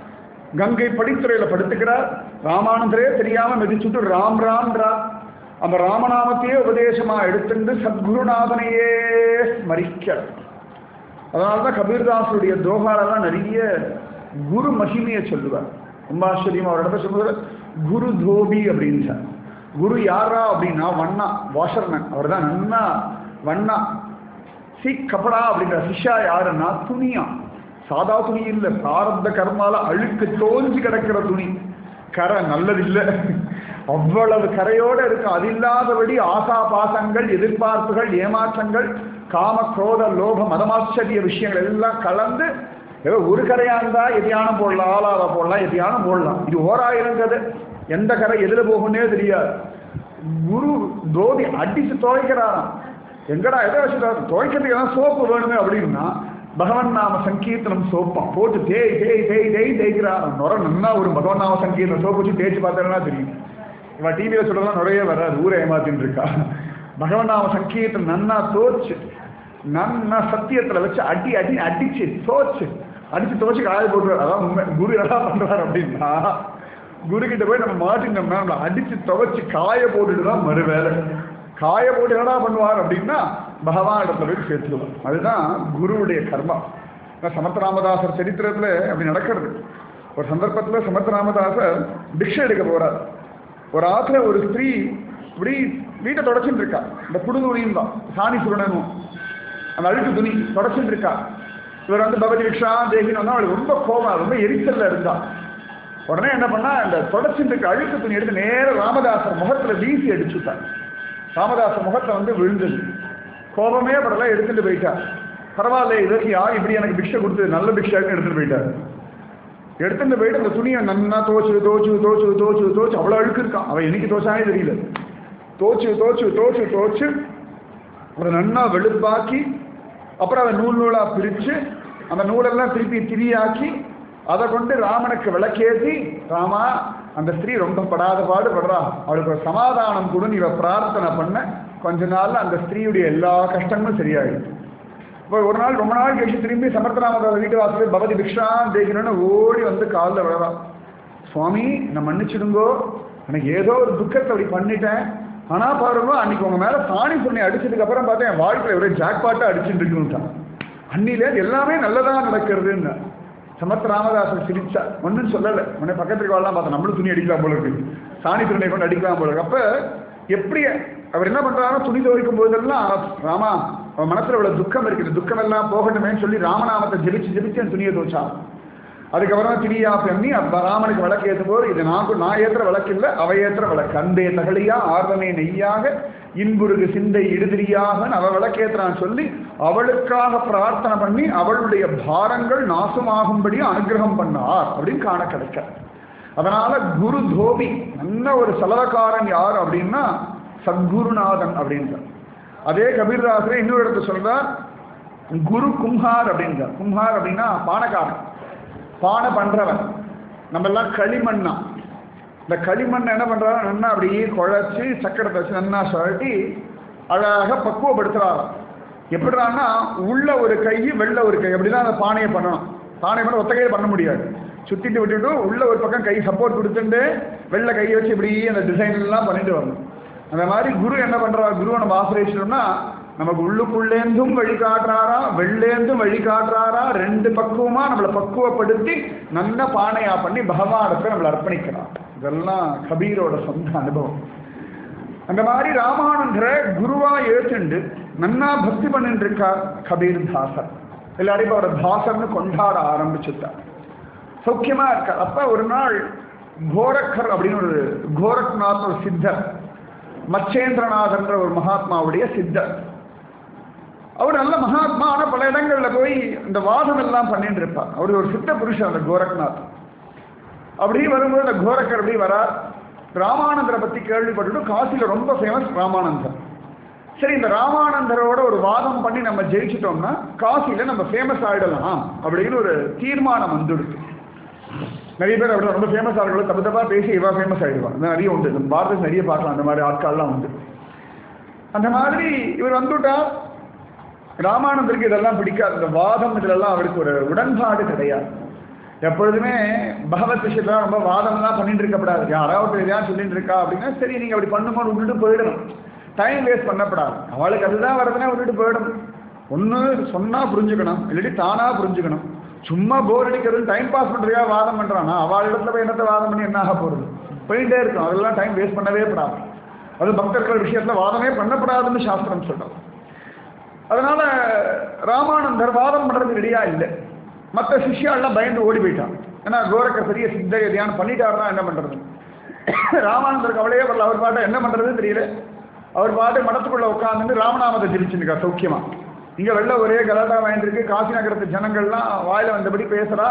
கங்கை படித்துறையில் படுத்துக்கிறார். ராமானந்தரே தெரியாம மிதிச்சுட்டு ராம் ராம்ன்றார். அந்த ராமநாமத்தையே உபதேசமா எடுத்துட்டு சத்குருநாதனையே ஸ்மரிக்க. அதனால்தான் கபீர்தாஸுடைய தோகாலெல்லாம் நிறைய குரு மகிமையை சொல்லுவார். ரொம்ப ஆச்சரியமா ஒரு இடத்த சொல்லுவார், குரு தோபி அப்படின்னு. குரு யாரா அப்படின்னா வண்ணா வாஷர்மேன், அவர் தான் நன்னா வண்ணா. சி கப்படா அப்படிங்கிற சிஷா யாருன்னா துணியா, சாதா துணி இல்லை, பிராரப்த கர்மால அழுக்கு தோஞ்சு கிடக்கிற துணி, கரை நல்லதில்லை, அவ்வளவு கரையோடு இருக்கும். அது இல்லாதபடி ஆசா பாசங்கள், எதிர்பார்ப்புகள், ஏமாற்றங்கள், காம குரோத லோக மதமாச்சரிய விஷயங்கள் எல்லாம் கலந்து ஏதோ ஒரு கரையா இருந்தா எதையானம் போடலாம், ஆளாவ போடலாம், எதையானம் போடலாம். இது ஓராயிரம் கதை, எந்த கரை எதுல போகும்னே தெரியாது. குரு தோதி அடிச்சு துவைக்கிறாராம். எங்கடா எதை வச்சுட்டாரு, துவைக்கிறதுக்கு எல்லாம் சோப்பு வேணுமே அப்படின்னா பகவன் நாம சங்கீர்த்தனம் சோப்பான் போட்டு தேய் தேய் தேய் தேய் தேய்க்கிறான். நுர நன்னா ஒரு பகவன் நாம சங்கீர்த்தனம் சோப்பு வச்சு தேய்ச்சி பார்த்தா தெரியும். இவன் டிவியில சொல்றதெல்லாம் நுறைய வராது, ஊரை ஏமாத்தின்னு இருக்கா. பகவன் நாம சங்கீர்த்தனம் நன்னா தோச்சு நன்னா சத்தியத்துல வச்சு அடி அடி அடிச்சு தோச்சு அடிச்சு துவச்சு காய போட்டுருவார். அதான் உண்மை. குரு என்ன பண்றாரு அப்படின்னா, குரு கிட்ட போய் நம்ம மாட்டினோம்னா நம்மளை அடிச்சு துவைச்சு காய போட்டுட்டு தான் மறு வேலை. காய போட்டு என்னடா பண்ணுவார் அப்படின்னா பகவான் இடத்துல போய் சேர்த்துடுவார். அதுதான் குருவுடைய கர்மா. சமர்த்த ராமதாசர் சரித்திரத்துல அப்படி நடக்கிறது. ஒரு சந்தர்ப்பத்துல சமர்த்த ராமதாசர் பிக்ஷை எடுக்க போறார். ஒரு ஆத்துல ஒரு ஸ்திரீ இப்படி வீட்டை தொடச்சுட்டு இருக்கா. இந்த புடு துணியும் தான் சாணி சுரணனும் அந்த அழுக்கு துணி தொடச்சுட்டு இருக்கா. இவர் வந்து பகவதி பிக்ஷா தேகின்னு வந்தா அவளுக்கு ரொம்ப கோபம், ரொம்ப எரிச்சல்ல இருந்தா. உடனே என்ன பண்ணா, இந்த தொடச்சுட்டு இருக்க அழுக்கு துணி எடுத்து நேரம் ராமதாசர் முகத்துல வீசி அடிச்சுட்டார். ராமதாசர் முகத்தை வந்து விழுந்தது. கோபமே படலாம் எடுத்துட்டு போயிட்டார். பரவாயில்ல, இதற்கு யார் இப்படி எனக்கு பிக்ஷை கொடுத்தது, நல்ல பிக்ஷாக்கு எடுத்துட்டு போயிட்டார். எடுத்துட்டு போயிட்டு அந்த துணியை நன்னா தோச்சு தோச்சு தோச்சு தோச்சு தோச்சு அவ்வளோ அழுக்கு இருக்கான். அவன் என்னைக்கு தோச்சானே தெரியல. தோச்சு தோச்சு தோச்சு தோச்சு அதை நன்னா வெளுப்பாக்கி அப்புறம் அதை நூல் நூலாக பிரித்து அந்த நூலெல்லாம் திருப்பி திரியாக்கி அதை கொண்டு ராமனுக்கு விளக்கேற்றி, ராமா அந்த ஸ்திரீ ரொம்ப படாத பாடு படுறா, அவளுக்கு ஒரு சமாதானம் கூட இவ பிரார்த்தனை பண்ண கொஞ்ச நாள்ல அந்த ஸ்திரீயுடைய எல்லா கஷ்டங்களும் சரியாயிடுது. இப்போ ஒரு நாள் ரொம்ப நாள் கழிச்சு திரும்பி சமர்த்தராமதாசர் வீட்டு வாசல் பகவதி பிக்ஷா தேய்க்கணும்னு ஓடி வந்து காலில் விழவா. சுவாமி நான் மன்னிச்சிடுங்கோ, எனக்கு ஏதோ ஒரு துக்கத்தை அப்படி பண்ணிட்டேன். ஆனால் பாருங்க அன்னைக்கு உங்க மேலே சாணி சொன்னி அடிச்சதுக்கு அப்புறம் பார்த்தா என் வாழ்க்கையில் ஒரே ஜாக்பாட்டாக அடிச்சுட்டு இருக்குன்னுட்டான். அன்னிலே எல்லாமே நல்லதாக நடக்கிறதுன்னு. சமர்த்த ராமதாசர் சிரிச்சா, ஒன்றும் சொல்லலை. உடனே பக்கத்துக்கு வாழலாம் பார்த்தா நம்மளும் துணி அடிக்கலாம் போல இருக்கு, சாணி துணியை கொண்டு அடிக்கலாம் போல இருக்கு. அப்போ எப்படி அவர் என்ன பண்ணுறாங்கன்னா, துணி துவைக்கும் போதெல்லாம் ராமா அவன் மனசில் இவ்வளோ துக்கம் இருக்குது, துக்கம் எல்லாம் போகணுமேன்னு சொல்லி ராமநாமத்தை ஜெபிச்சு ஜெபிச்சு அந்த துணியை துவைச்சான். அதுக்கப்புறமா திரியா பண்ணி ராமனுக்கு விளக்கு ஏற்றும் போது இது நான் நான் ஏற்றுற விளக்கு இல்லை, அவ ஏற்றுற விளக்கு. அந்தே தகலியா ஆர்வமே நெய்யாக இன்புருகு சிந்தை இடுதிரியாக அவ விளக்கேற்றான்னு சொல்லி அவளுக்காக பிரார்த்தனை பண்ணி அவளுடைய பாரங்கள் நாசமாகும்படி அனுகிரகம் பண்ணார் அப்படின்னு காண கிடைக்க. அதனால குரு தோபி நல்ல ஒரு செலவக்காரன் யார் அப்படின்னா சத்குருநாதன் அப்படின்ற. அதே கபீர்தாசரே இன்னொரு இடத்துல சொல்றார், குரு கும்ஹார் அப்படின்றார். கும்ஹார் அப்படின்னா பானைக்காரன், பானை பண்றவன். நம்ம எல்லாம் களிமண்ணா, இந்த களிமண் என்ன பண்றாரு, நன்னா அப்படியே குழைச்சி சக்கரத்தை வச்சு நன்னா சுழட்டி அழகாக பக்குவப்படுத்துறாராம். எப்படிறான்னா உள்ள ஒரு கை வெளில ஒரு கை அப்படிதான் அந்த பானையை பண்ணணும். பானை பண்ண ஒத்த கையை பண்ண முடியாது. சுத்திட்டு விட்டுட்டு உள்ள ஒரு பக்கம் கை சப்போர்ட் கொடுத்துட்டு வெளில கையை வச்சு இப்படி அந்த டிசைன் எல்லாம் பண்ணிட்டு வரணும். அந்த மாதிரி குரு என்ன பண்றா, குருவை நம்ம ஆசிரியச்சோம்னா நமக்கு உள்ளுக்குள்ளேந்தும் வழி காட்டுறாரா, வெளிலேந்தும் வழி காட்டுறாரா, ரெண்டு பக்குவமா நம்மளை பக்குவப்படுத்தி நல்ல பானையா பண்ணி பகவானுக்கு நம்மளை அர்ப்பணிக்கிறான். இதெல்லாம் கபீரோட சொந்த அனுபவம். அந்த மாதிரி ராமானந்தரை குருவா ஏற்றுண்டு நன்னா பக்தி பண்ணிட்டு இருக்கார் கபீர் தாசர். எல்லாரையும் அவரை தாசர்னு கொண்டாட ஆரம்பிச்சுட்டார். சௌக்கியமா இருக்கார். அப்ப ஒரு நாள் கோரக்கர் அப்படின்னு ஒரு கோரக்நாத் ஒரு சித்தர், மச்சேந்திரநாதன்ற ஒரு மகாத்மாவுடைய சித்தர். அவர் நல்ல மகாத்மா, ஆனா பல இடங்கள்ல போய் இந்த வாதம் எல்லாம் பண்ணிட்டு இருப்பார். அவர் ஒரு சித்த புருஷன் அந்த கோரக்நாத். அப்படி வரும்போது அந்த கோரக்கர் அப்படி வரார். ராமானந்தரை பத்தி கேள்விப்பட்டு காசியில ரொம்ப ஃபேமஸ் ராமானந்தர். சரி, இந்த ராமானந்தரோட ஒரு வாதம் பண்ணி நம்ம ஜெயிச்சிட்டோம்னா காசியில நம்ம ஃபேமஸ் ஆயிடலாம் அப்படின்னு ஒரு தீர்மானம் வந்துடுது. நிறைய பேர் அப்படி ரொம்ப ஃபேமஸ் ஆகிறவங்க தப்பு தப்பா பேசி இவா ஃபேமஸ் ஆயிடுவான். நிறைய உண்டு, நம்ம பாரதத்தில் நிறைய பார்க்கலாம் அந்த மாதிரி ஆட்கள்லாம் உண்டு. அந்த மாதிரி இவர் வந்துட்டா ராமானந்தருக்கு இதெல்லாம் பிடிக்காது. இந்த வாதம் இதெல்லாம் அவருக்கு ஒரு உடன்பாடு கிடையாது. எப்பொழுதுமே பகவத் விஷயத்தான் ரொம்ப வாதம்லாம் பண்ணிட்டு இருக்கப்படாது. யாராவது எதையாவது சொல்லிட்டு இருக்கா அப்படின்னா சரி நீங்க அப்படி பண்ணும்போது விட்டுட்டு போயிடணும், டைம் வேஸ்ட் பண்ணப்படாது. அவளுக்கு அதுதான் வருதுன்னா விட்டுட்டு போயிடணும். ஒன்று சொன்னா புரிஞ்சுக்கணும், இல்லாட்டி தானா புரிஞ்சுக்கணும். சும்மா போர் அடிக்கிறது டைம் பாஸ் பண்றதுக்காக வாதம் பண்றானா அவள் இடத்துல போய் என்னத்தை வாதம் பண்ணி என்ன ஆக போறது? போயிட்டே இருக்கும். அதெல்லாம் டைம் வேஸ்ட் பண்ணவே படாது. அது பக்தர்கள் விஷயத்துல வாதமே பண்ணப்படாதுன்னு சாஸ்திரம் சொல்றோம். அதனால ராமானந்தர் வாதம் பண்றது ரெடியா இல்லை. மற்ற சிஷ்யாலாம் பயந்து ஓடி போயிட்டான். ஏன்னா கோரக்கர் பெரிய சித்த தியானம் பண்ணிட்டாருன்னா என்ன பண்றது? ராமானந்தருக்கு அவளையே வரல. அவர் பாட்டை என்ன பண்றதுன்னு தெரியல. அவர் பாட்டு மடத்துக்குள்ள உட்காந்துட்டு ராமநாமத்தை ஜெபிச்சுருக்கா சௌக்கியமா. இங்க வெளில ஒரே கலாட்டா வாங்கிட்டு காசி நகரத்து ஜனங்கள்லாம் வாயில வந்தபடி பேசுறா.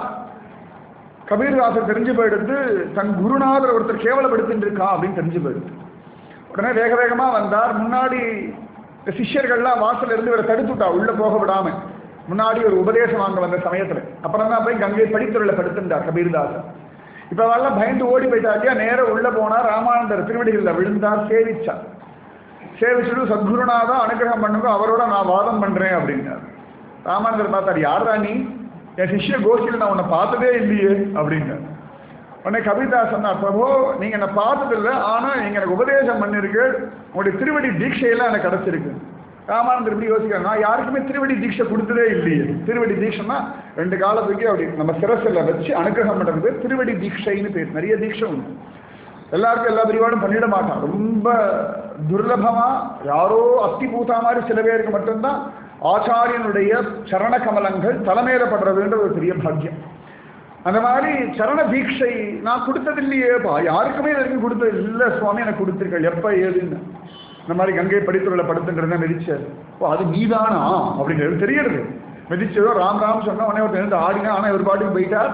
கபீர்தாசர் தெரிஞ்சு போயிடுத்து தன் குருநாதர் ஒருத்தர் கேவலப்படுத்திட்டு இருக்கா அப்படின்னு தெரிஞ்சு போயிடுது. உடனே வேக வேகமா வந்தார். முன்னாடி சிஷ்யர்கள்லாம் வாசல்ல இருந்து இவரை தடுத்துட்டா உள்ள போக விடாம. முன்னாடி ஒரு உபதேசம் வாங்க வந்த சமயத்துல அப்புறம் தான் போய் கங்கை படித்துறையில படுத்துட்டார் கபீர்தாசர். இப்ப அவெல்லாம் பயந்து ஓடி போயிட்டாச்சியா. நேரம் உள்ள போனா ராமானந்தர் திருவடிகளில் விழுந்தார், சேவிச்சார். சேவிச்சுட்டு சத்குருநாதா அனுகிரகம் பண்ணுங்க, அவரோட நான் வாதம் பண்றேன் அப்படின்னார். ராமானந்தர் பார்த்தார், யாரா நீ? என் சிஷ்ய கோஷ்டியில் நான் உன்னை பார்த்ததே இல்லையே அப்படின்னார். உடனே கபீர்தாஸ் சொன்னார், பிரபு நீங்க என்னை பார்த்தது இல்லை, ஆனா நீங்க எனக்கு உபதேசம் பண்ணிருக்கு, உங்களுடைய திருவடி தீட்சையெல்லாம் எனக்கு கிடைச்சிருக்கு. ராமானந்தர் எப்படி யோசிக்கிறார், நான் யாருக்குமே திருவடி தீட்சை கொடுத்ததே இல்லையே. திருவடி தீட்சைன்னா ரெண்டு காலத்துக்கு அப்படி நம்ம சிரசில் வச்சு அனுகிரகம் பண்ணுறது திருவடி தீட்சைன்னு பேர். நிறைய தீட்சை உண்டு, எல்லாருக்கும் எல்லா பிரிவாடும் பண்ணிட மாட்டான். ரொம்ப துர்லபமா யாரோ அத்தி பூத்தா மாதிரி சில பேருக்கு மட்டும்தான் ஆச்சாரியனுடைய சரண கமலங்கள் தலைமையில படுறதுன்ற ஒரு பெரிய பாக்கியம். அந்த மாதிரி சரண தீட்சை நான் கொடுத்ததில்லையேப்பா, யாருக்குமே வரைக்கும் கொடுத்தது இல்லை சுவாமி, எனக்கு கொடுத்துருக்கள் எப்ப ஏதுன்னு. இந்த மாதிரி கங்கை படித்துறையில படுத்துங்கிறத மெதிச்சார். ஓ அது நீதானா அப்படிங்கிறது தெரியறது. மெதிச்சதோ ராம் ராம் சொன்னா உடனே ஒரு எழுந்து ஆடினா, ஆனா இவர் பாட்டுக்கு போயிட்டார்.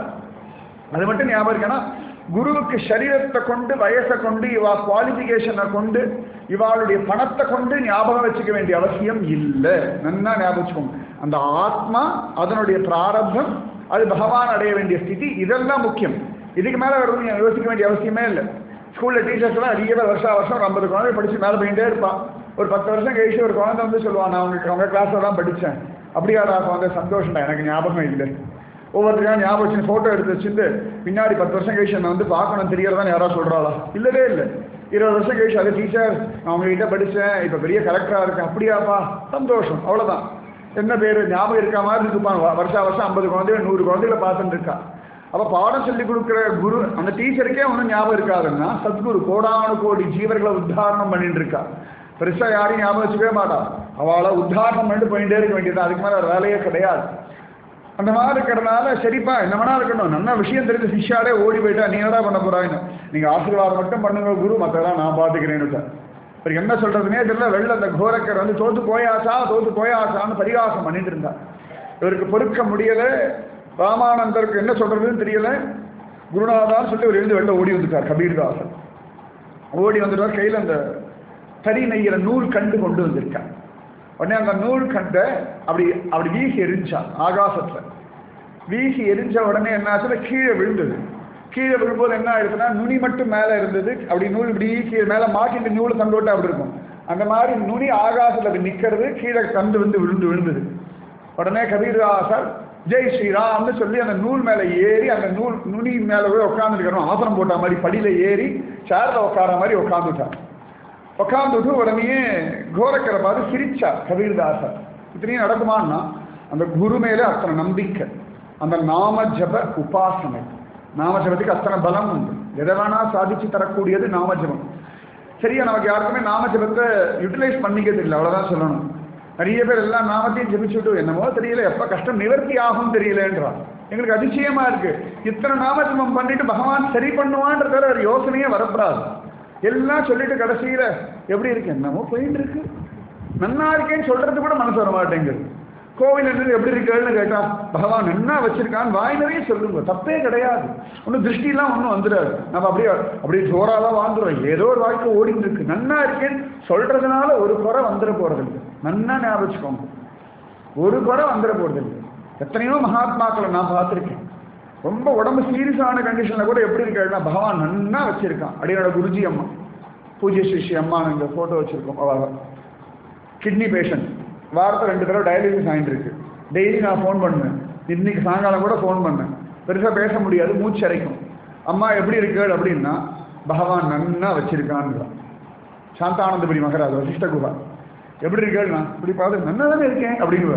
அது மட்டும் ஞாபகம் இருக்கு. ஏன்னா குருவுக்கு சரீரத்தை கொண்டு வயசை கொண்டு இவா குவாலிஃபிகேஷனை கொண்டு இவாளுடைய பணத்தை கொண்டு ஞாபகம் வச்சுக்க வேண்டிய அவசியம் இல்லை. நல்லா ஞாபகம் வச்சுக்கோங்க. அந்த ஆத்மா அதனுடைய பிராரப்தம், அது பகவான் அடைய வேண்டிய ஸ்திதி, இதெல்லாம் முக்கியம். இதுக்கு மேலே வருவது யோசிக்க வேண்டிய அவசியமே இல்லை. ஸ்கூலில் டீச்சர்ஸ்லாம் அதிக வருஷம் வருஷம் ஒரு ஐம்பது குழந்தை படித்து மேலே போயிட்டே இருப்பான். ஒரு பத்து வருஷம் கழிச்சு ஒரு குழந்தை வந்து சொல்லுவான், நான் உங்களுக்கு அவங்க கிளாஸில் தான் படித்தேன். அப்படியாடா குழந்தை, சந்தோஷம் தான், எனக்கு ஞாபகம் இல்லை. ஒவ்வொருத்தருக்காக ஞாபகம் வச்சு ஃபோட்டோ எடுத்து வச்சுட்டு பின்னாடி பத்து வருஷம் கழிச்சு என்னை வந்து பார்க்கணும் தெரியறதான் யாராவது சொல்கிறாளா? இல்லவே இல்லை. இருபது வருஷம் கழிச்சு அது டீச்சர் நான் உங்ககிட்ட படித்தேன், இப்போ பெரிய கலெக்டராக இருக்கேன். அப்படியாப்பா, சந்தோஷம், அவ்வளோதான். என்ன பேர் ஞாபகம் இருக்கா மாதிரி இருப்பான். வருஷா வருஷம் ஐம்பது குழந்தைகள் நூறு குழந்தைகளை பார்த்துட்டு இருக்கா. அப்போ பாடம் சொல்லி கொடுக்குற குரு அந்த டீச்சருக்கே ஒன்றும் ஞாபகம் இருக்காதுன்னா சத்குரு கோடானு கோடி ஜீவர்களை உத்தாரணம் பண்ணிட்டு இருக்கா. பெருசாக யாரையும் ஞாபகம் வச்சுக்கவே மாட்டா. அவளை உத்தாரணம் பண்ணிட்டு போயிட்டே இருக்க வேண்டியது, அதுக்கு மேலே வேலையே கிடையாது. அந்த மாதிரி இருக்கிறதுனால சரிப்பா என்ன வேணா இருக்கணும், நல்ல விஷயம் தெரிஞ்ச சிஷ்யாலே ஓடி போயிட்டா நீ என்னடா பண்ண போறாங்க, நீங்க ஆசீர்வாதம் மட்டும் பண்ணுங்க குரு, மற்றதான் நான் பார்த்துக்கிறேன்னு. இப்போ என்ன சொல்றதுனே தெரியல. வெளில அந்த கோரக்கர் வந்து தோத்து போயாச்சா தோத்து போயாச்சான்னு பரிகாசம் பண்ணிட்டு இருந்தார். இவருக்கு பொறுக்க முடியல. ராமானந்தருக்கு என்ன சொல்றதுன்னு தெரியல. குருநாதான்னு சொல்லி ஒரு எழுந்து வெளில ஓடி வந்துட்டார் கபீர்தாசன். ஓடி வந்துட்டார். கையில் அந்த தறி நெய்கிற நூல் கண்டு கொண்டு வந்திருக்கார். உடனே அந்த நூல் கண்டை அப்படி அப்படி வீசி எரிஞ்சான் ஆகாசத்துல. வீசி எரிஞ்ச உடனே என்ன ஆச்சுன்னா கீழே விழுந்தது. கீழே விழும்போது என்ன ஆயிடுச்சுன்னா நுனி மட்டும் மேலே இருந்தது. அப்படி நூல் இப்படி கீழே மேலே மாட்டிட்டு நூல் தந்தோட்டா அப்படி இருக்கும். அந்த மாதிரி நுனி ஆகாசத்தில் அப்படி நிற்கிறது, கீழே கண்டு வந்து விழுந்து விழுந்தது. உடனே கபீர்தாசர் ஜெய் ஸ்ரீராம்னு சொல்லி அந்த நூல் மேலே ஏறி அந்த நூல் நுனி மேலே போய் உட்காந்துருக்கணும். ஆசனம் போட்ட மாதிரி படியில் ஏறி சேர்ல உட்கார மாதிரி உட்காந்துட்டார். உட்காந்துட்டு உடனே கோரக்கரை பார்த்து சிரிச்சார் கபீர்தாசர். இத்தனையும் நடக்குமான்னா அந்த குரு மேலே அத்தனை நம்பிக்கை, அந்த நாம ஜப உபாசனை. நாமஜபத்துக்கு அத்தனை பலம் உண்டு. எதை வேணா சாதிச்சு தரக்கூடியது நாமஜபம். சரியா, நமக்கு யாருக்குமே நாமஜபத்தை யூட்டிலைஸ் பண்ணிக்கிறது இல்லை, அவ்வளோதான் சொல்லணும். நிறைய பேர் எல்லாம் நாமத்தையும் ஜபிச்சுட்டு என்னமோ தெரியல, எப்போ கஷ்டம் நிவர்த்தி ஆகும் தெரியலன்றான். எங்களுக்கு அதிசயமா இருக்கு, இத்தனை நாமஜபம் பண்ணிட்டு பகவான் சரி பண்ணுவான்றத ஒரு யோசனையே வரப்படாது. எல்லாம் சொல்லிட்டு கடைசியில எப்படி இருக்கு, என்னமோ போயிட்டு இருக்கு, நன்னா இருக்கேன்னு சொல்றது கூட மனசு வர மாட்டேங்குது. கோவில் என்ன எப்படி இருக்குன்னு கேட்டா பகவான் என்ன வச்சிருக்கான்னு வாய் நிறைய சொல்லுங்க, தப்பே கிடையாது. ஒன்றும் திருஷ்டிலாம் ஒன்றும் வந்துடாது. நம்ம அப்படியே அப்படியே ஜோராதான் வாழ்ந்துடும். ஏதோ ஒரு வாழ்க்கை ஓடிட்டு இருக்கு. நன்னா இருக்கேன்னு சொல்றதுனால ஒரு குறை வந்துட போறது இல்லை. நன்னா ஞாபகம் வச்சுக்கோங்க, ஒரு குறை வந்துட போறது இல்லை. எத்தனையோ மகாத்மாக்களை நான் பார்த்துருக்கேன். ரொம்ப உடம்பு சீரியஸான கண்டிஷன்ல கூட எப்படி இருக்காருன்னா பகவான் நன்னா வச்சிருக்கான். அடியோட குருஜி அம்மா, பூஜ்ய ஸ்ரீ அம்மா இந்த போட்டோ வச்சிருக்கோம். அவ கிட்னி பேஷண்ட், வாரத்தை ரெண்டு தடவை டயாலிசிஸ் ஆகிட்டு இருக்கு. டெய்லி நான் ஃபோன் பண்ணேன், இன்னைக்கு சாயங்காலம் கூட ஃபோன் பண்ணேன். பெருசாக பேச முடியாது, மூச்சு அரைக்கும். அம்மா எப்படி இருக்கு அப்படின்னா பகவான் நன்னா வச்சிருக்கான்னு. சாந்தானந்தபுரி மகராஜ் வசிஷ்ட குஹா எப்படி இருக்கேன்னா இப்படி பார்த்து நன்னா தானே இருக்கேன் அப்படின்னு.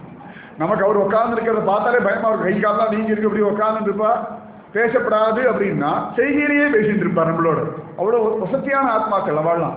நமக்கு அவர் உட்கார்ந்து இருக்கிறத பார்த்தாலே பயமா இருக்கும். கை காலெல்லாம் நீங்க இருக்கு இப்படி உட்கார்ந்து இருப்பா, பேசப்படாது அப்படின்னா செய்தியிலேயே பேசிட்டு இருப்பார் நம்மளோட. அவ்வளோ வசதியான ஆத்மாக்கள் அவள்லாம்.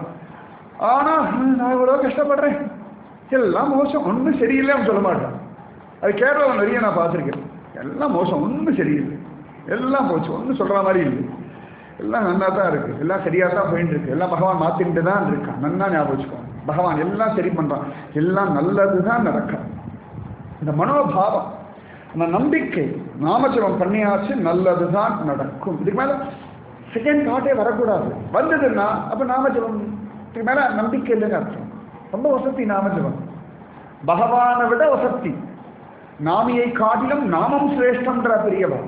ஆனா நான் இவ்வளோ கஷ்டப்படுறேன், எல்லாம் மோசம், ஒன்றும் சரியில்லை அவன் சொல்ல மாட்டான். அது கேரளாவில் நிறைய நான் பார்த்துருக்கேன். எல்லாம் மோசம், ஒன்றும் சரியில்லை, எல்லாம் போச்சு, ஒன்றும் சொல்கிற மாதிரி இல்லை, எல்லாம் நன்னா தான் இருக்குது, எல்லாம் சரியாக தான் போயிட்டு இருக்கு, எல்லாம் பகவான் மாற்றிட்டு தான் இருக்கான். நன்னா ஞாபகம் வச்சுக்கோங்க, பகவான் எல்லாம் சரி பண்ணுறான், எல்லாம் நல்லது தான் நடக்கும். இந்த மனோபாவம், அந்த நம்பிக்கை, நாமஜபம் பண்ணியாச்சு நல்லது தான் நடக்கும். இதுக்கு மேலே செகண்ட் தாட்டே வரக்கூடாது. வந்ததுன்னா அப்போ நாமஜபம் இதுக்கு மேலே நம்பிக்கை இல்லைன்னு அர்த்தம். ரொம்ப வசதி நாமஜபம், பகவானை விட வசதி. நாமியை காட்டிலும் நாமம் சிரேஷ்டம்ன்ற பெரியவா.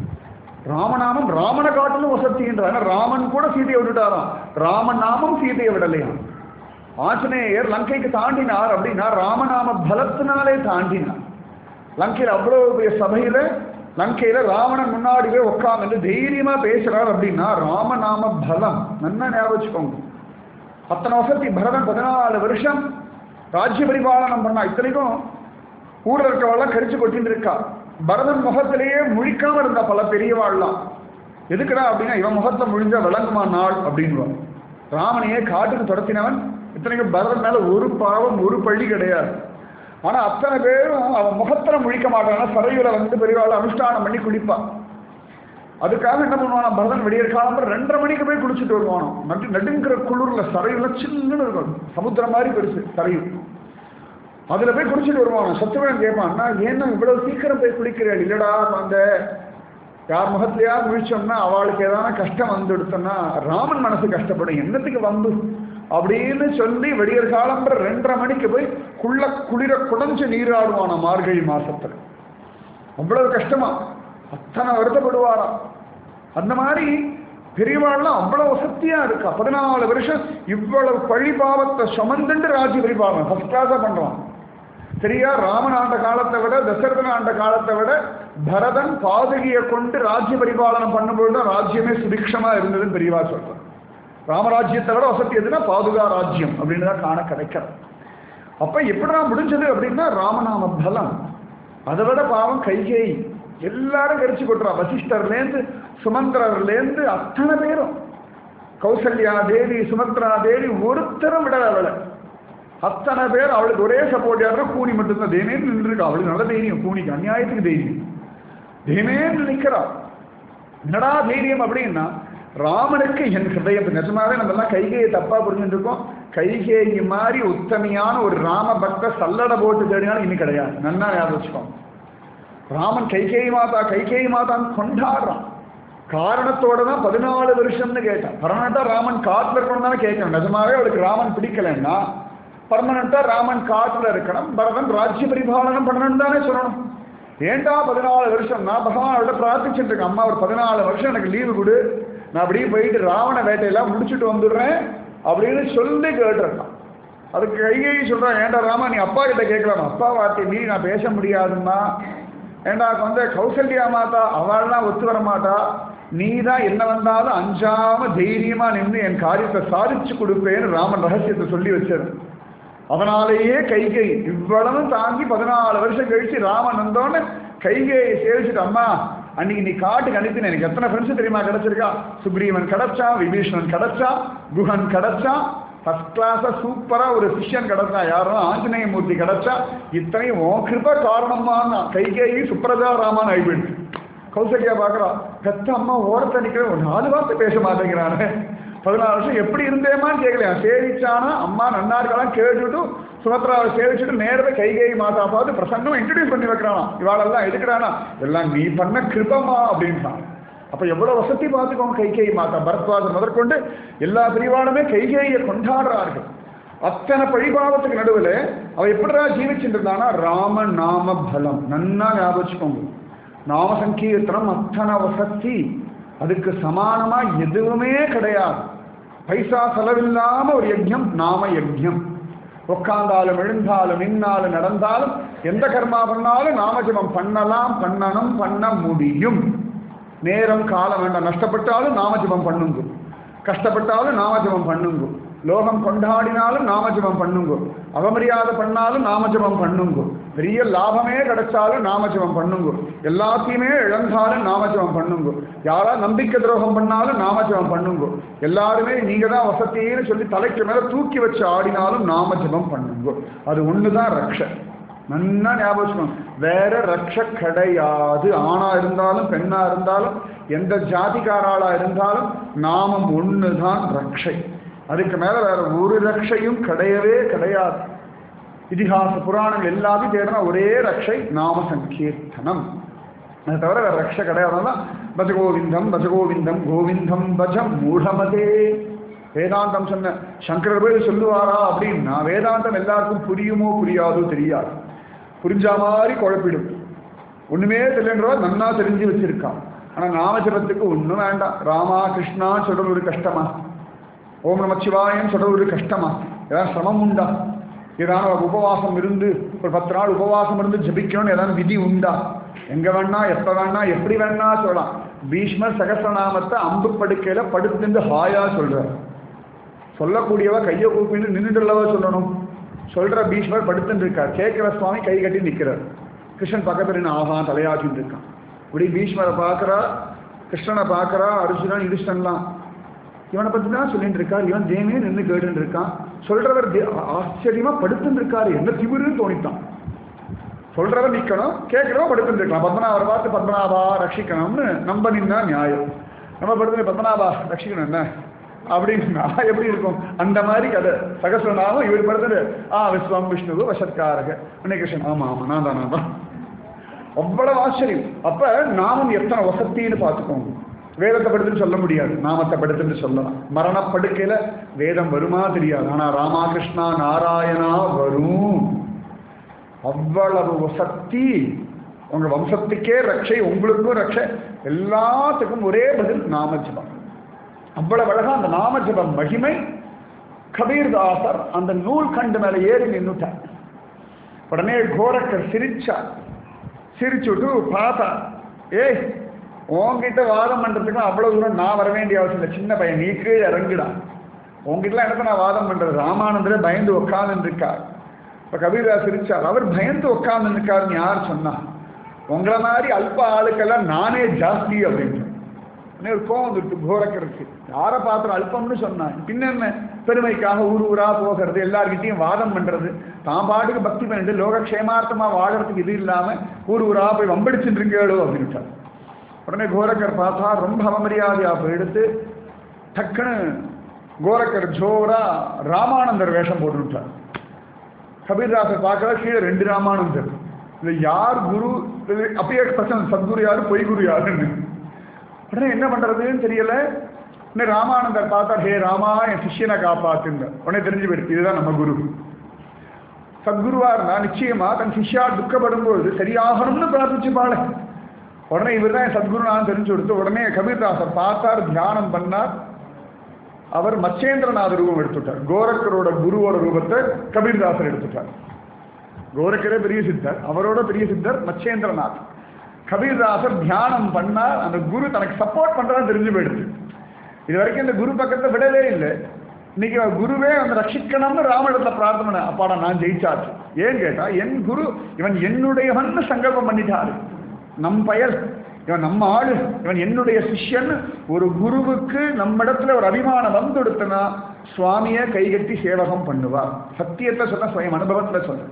ராமநாமம் ராமனை காட்டிலும் வசதின்றாங்க. ராமன் கூட சீதையை விட்டுட்டாராம், ராமநாமம் சீதையை விடலையாம். ஆஞ்சநேயர் லங்கைக்கு தாண்டினார் அப்படின்னா ராமநாம பலத்தினாலே தாண்டினார். லங்கையில் அவ்வளவு பெரிய சபையில லங்கையில ராவணன் முன்னாடியே உட்கார்ந்து தைரியமா பேசுறார் அப்படின்னா ராமநாம பலம். நல்லா ஞாபகம் வச்சுக்கோங்க. அத்தனை வசதி. பரதன் பதினாலு வருஷம் ராஜ்ய பரிபாலனம் பண்ணா. இத்தனைக்கும் ஊரில் இருக்கவாள்லாம் கரிச்சு கொட்டின்னு இருக்கா. பரதன் முகத்திலேயே முழிக்காம இருந்தா பல பெரியவாள்லாம். எதுக்குடா அப்படின்னா இவன் முகத்தை முழிஞ்சா விளங்குமா நாள் அப்படின்னு. ராமனையே காட்டுக்கு துரத்தினவன். இத்தனைக்கும் பரதன் மேல ஒரு பாவம் ஒரு பழி கிடையாது. ஆனா அத்தனை பேரும் அவன் முகத்துல முழிக்க மாட்டானா. சரையில வந்து பெரியவாள் அனுஷ்டானம் பண்ணி குளிப்பான். அதுக்காக என்ன பண்ணுவானா பரதன் விடியற் காலம் ரெண்டரை மணிக்கு போய் குளிச்சுட்டு வருவானோ. நடு நடுங்கிற குளிர்ல சரையில சில்லுன்னு இருக்கும், சமுத்திரம் மாதிரி பெருசு சரையில். அதுல போய் குளிச்சுட்டு வருவானோ. சத்துவன் கேட்பான்னா ஏன்னா இவ்வளவு சீக்கிரம் போய் குளிக்கிறேன். இல்லடா அந்த யார் முகத்திலேயா முழிச்சோம்னா அவளுக்கு ஏதான கஷ்டம் வந்து எடுத்தோம்னா ராமன் மனசு கஷ்டப்படும், என்னத்துக்கு வந்து அப்படின்னு சொல்லி வெடியற் காலம் ரெண்டரை மணிக்கு போய் குள்ள குளிர குடஞ்சு நீராடுவான மார்கழி மாசத்துல. அவ்வளவு கஷ்டமா, அத்தனை வருத்தப்படுவாராம். அந்த மாதிரி பெரியவாள்லாம் அவ்வளவு வசதியா இருக்கா. பதினாலு வருஷம் இவ்வளவு பழி பாவத்தை சுமந்துண்டு ராஜ்ய பரிபாலனம் ஃபர்ஸ்ட் கிளாஸா பண்றான். சரியா, ராமன் ஆண்ட காலத்தை விட தசரதன் ஆண்ட காலத்தை விட பரதன் பாதகியை கொண்டு ராஜ்ய பரிபாலனம் பண்ணும்போது தான் ராஜ்யமே சுபிக்ஷமா இருந்ததுன்னு பெரியவா சொல்றான். ராமராஜ்யத்தை விட வசதி எதுனா பாதுகா ராஜ்யம் அப்படின்னு தான் காண கிடைக்கிறது. அப்ப எப்படிதான் முடிஞ்சது அப்படின்னா ராமநாம பலம். அதை விட பாவம் கைகேயி எல்லாரும் கரிச்சு கொட்டுறா. வசிஷ்டர்லேருந்து சுமந்திரர்லேருந்து அத்தனை பேரும், கௌசல்யா தேவி சுமத்ரா தேவி ஒருத்தரும் விட அவளை. அத்தனை பேர் அவளுக்கு ஒரே சப்போர்ட் யாருன்னா கூனி மட்டும்தான். தேனேன்னு நின்றுருக்கா. அவளுக்கு நல்ல தைரியம், கூனிக்கு அநியாயத்துக்கு தைரியம். தேனேன்னு நிற்கிறா. என்னடா தைரியம் அப்படின்னா ராமனுக்கு என் ஹிருதயத்தை. நிஜமாவே நம்ம எல்லாம் கைகேயை தப்பா புரிஞ்சுட்டு இருக்கோம். கைகேயி மாதிரி உத்தமையான ஒரு ராம பக்த சல்லடை போட்டு தேடினாலும் இன்னும் கிடையாது. நன்னா ஞாபகம் வச்சுக்கோங்க. ராமன் கைகேயி மாதா கைகேயி மாதான் கொண்டாடுறான். காரணத்தோட தான் பதினாலு வருஷம்னு கேட்டான். பர்மனண்டா ராமன் காட்டுல இருக்கணும் தானே கேட்கணும். நிஜமாவே அவளுக்கு ராமன் பிடிக்கலன்னா பர்மனண்டா ராமன் காட்டுல இருக்கணும், பரதன் ராஜ்ய பரிபாலனம் பண்ணணும் தானே சொல்லணும். ஏண்டா பதினாலு வருஷம் நான் பகவானோட பிரார்த்திச்சுட்டு இருக்கேன். அம்மா ஒரு பதினாலு வருஷம் எனக்கு லீவு கொடு, நான் அப்படியே போயிட்டு ராவண வேட்டையெல்லாம் முடிச்சுட்டு வந்துடுறேன் அப்படின்னு சொல்லி கேட்டிருக்கான். அதுக்கு கைகேயி சொல்றான், ஏண்டா ராமா நீ அப்பா கிட்ட கேட்கலாமா? அப்பா வார்த்தை நீ நான் பேச முடியாதுன்னா ஏண்டா வந்து கௌசல்யா மாதா அவள்லாம் ஒத்து வர மாட்டா, நீ தான் என்ன வந்தாலும் அஞ்சாம தைரியமா நின்று என் காரியத்தை சாதிச்சு கொடுப்பேன்னு ராமன் ரகசியத்தை சொல்லி வச்சாரு. அதனாலேயே கைகை இவ்வளவு தாங்கி பதினாலு வருஷம் கழிச்சு ராமன் வந்தோன்னு கைகையை சேவிச்சுட்டு, அம்மா அன்னைக்கு நீ காட்டுக்கு அனுப்பின எனக்கு எத்தனை ஃப்ரெண்ட்ஸ் தெரியுமா கிடைச்சிருக்கா? சுக்ரீவன் கிடைச்சா, விபீஷணன் கிடைச்சா, குஹன் கிடைச்சா, ஃபர்ஸ்ட் கிளாஸா சூப்பரா ஒரு சிஷ்யன் கிடைச்சா, யாரும் ஆஞ்சநேய மூர்த்தி கிடைச்சா, இத்தனையும் உன் கிருப காரணமான கைகேயி சுப்ரஜா ராமன் ஆகிவிடுச்சு. கௌசல்யா பார்க்குறா, பெத்த அம்மா ஓரத்தை நிற்கிற ஒரு நாலு வார்த்தை பேச மாட்டேங்கிறானே, பதினாலு வருஷம் எப்படி இருந்தேமான்னு கேட்கலையா? சேவிச்சானா அம்மா நன்னார்களாம் கேட்டுட்டு சுமத்ராவை சேவிச்சுட்டு நேரவே கைகேயி மாதா பார்த்து பிரசன்னம் இன்ட்ரடியூஸ் பண்ணி வைக்கிறானா. இவாளெல்லாம் எதுக்குறானா? எல்லாம் நீ பண்ண கிருபமா அப்படின்றான். அப்ப எவ்வளவு வசதி பார்த்துக்கோங்க கைகேயி மாதா. பரத்வாஜர் முதற்கொண்டு எல்லா பிரிவானுமே கைகேயை கொண்டாடுறார்கள். அத்தனை பழிபாவத்துக்கு நடுவில் அவ எப்படிடா ஜீவிச்சுட்டு இருந்தானா? ராம நாம பலம். நன்னா ஞாபகம். நாம சங்கீர்த்தனம் அத்தனை வசதி, அதுக்கு சமானமா எதுவுமே கிடையாது. பைசா செலவில்லாம ஒரு யஜ்யம் நாம யஜ்யம். உட்கார்ந்தாலும் எழுந்தாலும் நின்னாலும் நடந்தாலும் எந்த கர்மா பண்ணாலும் நாமஜபம் பண்ணலாம், பண்ணணும், பண்ண முடியும். நேரம் காலம் வேண்டாம். நஷ்டப்பட்டாலும் நாமஜபம் பண்ணுங்க, கஷ்டப்பட்டாலும் நாமஜபம் பண்ணுங்க, லோகம் கொண்டாடினாலும் நாமஜபம் பண்ணுங்க, அவமரியாதை பண்ணாலும் நாமஜபம் பண்ணுங்க, பெரிய லாபமே கிடைச்சாலும் நாமஜபம் பண்ணுங்க, எல்லாத்தையுமே இழந்தாலும் நாமஜபம் பண்ணுங்க, யாரா நம்பிக்கை துரோகம் பண்ணாலும் நாமஜபம் பண்ணுங்க, எல்லாருமே நீங்க தான் வசத்தின்னு சொல்லி தலைக்கு மேல தூக்கி வச்சு ஆடினாலும் நாமஜபம் பண்ணுங்க. அது ஒண்ணுதான் ரக்ஷ. நன்னா ஞாபகம். வேற ரக்ஷ கிடையாது. ஆணா இருந்தாலும் பெண்ணா இருந்தாலும் எந்த ஜாதிகாராளா இருந்தாலும் நாமம் ஒண்ணுதான் ரக்ஷை. அதுக்கு மேல வேற ஒரு ரக்ஷையும் கிடையவே கிடையாது. இதிகாச புராணங்கள் எல்லாத்தையும் தேடினா ஒரே ரக்ஷை நாம சங்கீர்த்தனம். அதை தவிர வேற ரக்ஷை கிடையாதுதான். பஜகோவிந்தம் பஜகோவிந்தம் கோவிந்தம் பஜம் மூடமதே. வேதாந்தம் சொன்ன சங்கரர் போய் சொல்லுவாரா அப்படின்னா, வேதாந்தம் எல்லாருக்கும் புரியுமோ புரியாதோ தெரியாது. புரிஞ்சா மாதிரி குழப்பிடும். ஒண்ணுமே தெரியன்றவா நன்னா தெரிஞ்சு வச்சிருக்கான். ஆனா நாமஜபத்துக்கு ஒண்ணும் வேண்டாம். ராமா கிருஷ்ணா சொல்றது ஒரு கஷ்டமா? ஓம் நமச்சிவாயன்னு சொல்றது ஒரு கஷ்டமா? ஏதாவது சிரமம் உண்டா? ஏதாவது உபவாசம் இருந்து ஒரு பத்து நாள் உபவாசம் இருந்து ஜபிக்கணும்னு ஏதாவது விதி உண்டா? எங்க வேணா எப்ப வேணா எப்படி வேணா சொல்லலாம். பீஷ்மர் சகஸ்ரநாமத்தை அம்பு படுக்கையில படுத்து ஹாயா சொல்றார். சொல்லக்கூடியவா கையை கூப்பிட்டு நின்றுள்ளவா சொல்லணும். சொல்ற பீஷ்மர் படுத்துட்டு இருக்கார். கேட்கிற சுவாமி கை கட்டி நிற்கிறார். கிருஷ்ணன் பக்கத்துல நின்று ஆஹா தலையாட்டின்னு இருக்கான். இப்படி பீஷ்மரை பார்க்கறா, கிருஷ்ணனை பார்க்கறா, அர்ஜுனன் யுதிஷ்டன்லாம் இவனை பத்தி தான் சொல்லிட்டு இருக்கார். இவன் தேமே நின்று கேட்டு இருக்கான். சொல்றவர் ஆச்சரியமா படுத்துட்டு இருக்காரு. என்ன திமிருன்னு தோணித்தான். சொல்றவர் நிக்கணும், கேட்கிறவன் படுத்துட்டு இருக்கலாம். பத்மநாபரை பார்த்து பத்மநாபா ரட்சிக்கணும்னு நம்ம நின்னா நியாயம். நம்ம படுத்து பத்மநாபா ரட்சிக்கணும் என்ன அப்படின்னா எப்படி இருக்கும்? அந்த மாதிரி கதை. சகஸ்ரநாமம் இவர் படுத்துட்டு ஆ விஸ்வம் விஷ்ணுவு வசத்காரக கிருஷ்ணன். ஆமா ஆமா நான் தான் நான் தான். அவ்வளவு ஆச்சரியம். அப்ப நாமம் எத்தனை வசத்தின்னு பார்த்துக்கோங்க. வேதத்தை படுத்துன்னு சொல்ல முடியாது, நாமத்தை படுத்துன்னு சொல்லலாம். மரணப்படுக்கையில வேதம் வருமா தெரியாது, ஆனா ராமாகிருஷ்ணா நாராயணா வரும். அவ்வளவு வசத்தி. உங்க வம்சத்துக்கே ரட்சை, உங்களுக்கும் ரட்சை, எல்லாத்துக்கும் ஒரே பதில் நாமஜபம். அவ்வளவு அழகா அந்த நாமஜபம் மகிமை. கபீர்தாசர் அந்த நூல் கண்டு மேல ஏறி நின்னுட்டார். உடனே கோரக்கர் சிரிச்சார். சிரிச்சுட்டு பார்த்தா, ஏய் உன்கிட்ட வாதம் பண்றதுக்கு அவ்வளவு தூரம் நான் வர வேண்டிய அவசியம் இல்லை. சின்ன பையன், நீ கீழே இறங்குடா. உங்ககிட்டலாம் எனக்கு நான் வாதம் பண்றது. ராமானந்தரே பயந்து உட்கார்ந்து இருக்கார். இப்ப கபீர்தாஸ் சிரிச்சார். அவர் பயந்து உட்கார்ந்து இருக்காருன்னு யார் சொன்னா? உங்களை மாதிரி அல்ப ஆளுக்கெல்லாம் நானே ஜாஸ்தி அப்படின்னு ஒரு கோவம் வந்துட்டு கோரக்கருக்கு. யாரை பார்த்துரும் அல்பம்னு சொன்னான். பின்ன என்ன பெருமைக்காக ஊர் ஊரா போகிறது, எல்லார்கிட்டையும் வாதம் பண்றது, தான் பாட்டுக்கு பக்தி பண்ணிட்டு லோகக்ஷேமார்த்தமா வாழறதுக்கு இது இல்லாம ஊர் ஊரா போய் வம்படிச்சுருங்கேளோ அப்படின்ட்டார். உடனே கோரக்கர் பார்த்தா ரொம்ப அவமரியாதையா போய் எடுத்து டக்குன்னு கோரக்கர் ஜோரா ராமானந்தர் வேஷம் போட்டுவிட்டார். கபீர்தாசர் பார்க்கற கீழே ரெண்டு ராமானந்தர். இல்லை யார் குரு? அப்பயே பிரச்சனை, சத்குரு யாரு பொய் குரு யாருன்னு. உடனே என்ன பண்றதுன்னு தெரியல. உடனே ராமானந்தர் பார்த்தா, ஹே ராமா என் சிஷியனை காப்பாத்துங்க. உடனே தெரிஞ்சு போயிடுச்சு இதுதான் நம்ம குரு. சத்குருவா இருந்தா நிச்சயமா தன் சிஷ்யா துக்கப்படும் பொழுது சரியாகணும்னு பிரார்த்திச்சுப்பாளே. உடனே இவர் தான் என் சத்குரு நான் தெரிஞ்சு கொடுத்து உடனே கபீர்தாசர் பார்த்தார், தியானம் பண்ணார். அவர் மச்சேந்திரநாத ரூபம் எடுத்துட்டார். கோரக்கரோட குருவோட ரூபத்தை கபீர்தாசர் எடுத்துட்டார். கோரக்கரே பெரிய சித்தர், அவரோட பெரிய சித்தர் மச்சேந்திரநாத். கபீர்தாசர் தியானம் பண்ணார். அந்த குரு தனக்கு சப்போர்ட் பண்றதா தெரிஞ்சு போயிடுது. இது வரைக்கும் இந்த குரு பக்கத்தை விடவே இல்லை. இன்னைக்கு குருவே அந்த ரட்சிக்கணும்னு ராமனிடத்துல பிரார்த்தனை பண்ண, அப்பாடா நான் ஜெயிச்சாச்சு. ஏன் கேட்டா என் குரு இவன் என்னுடையவன் சங்கல்பம் பண்ணிட்டாரு. நம் பெயர் இவன் நம்ம ஆளு, இவன் என்னுடைய சிஷ்யன். ஒரு குருவுக்கு நம்ம இடத்துல ஒரு அபிமானம் வந்து கொடுத்தனா சுவாமியை கைகட்டி சேவகம் பண்ணுவார். சத்தியத்தை சொல்ல, சுயம் அனுபவத்துல சொல்ல.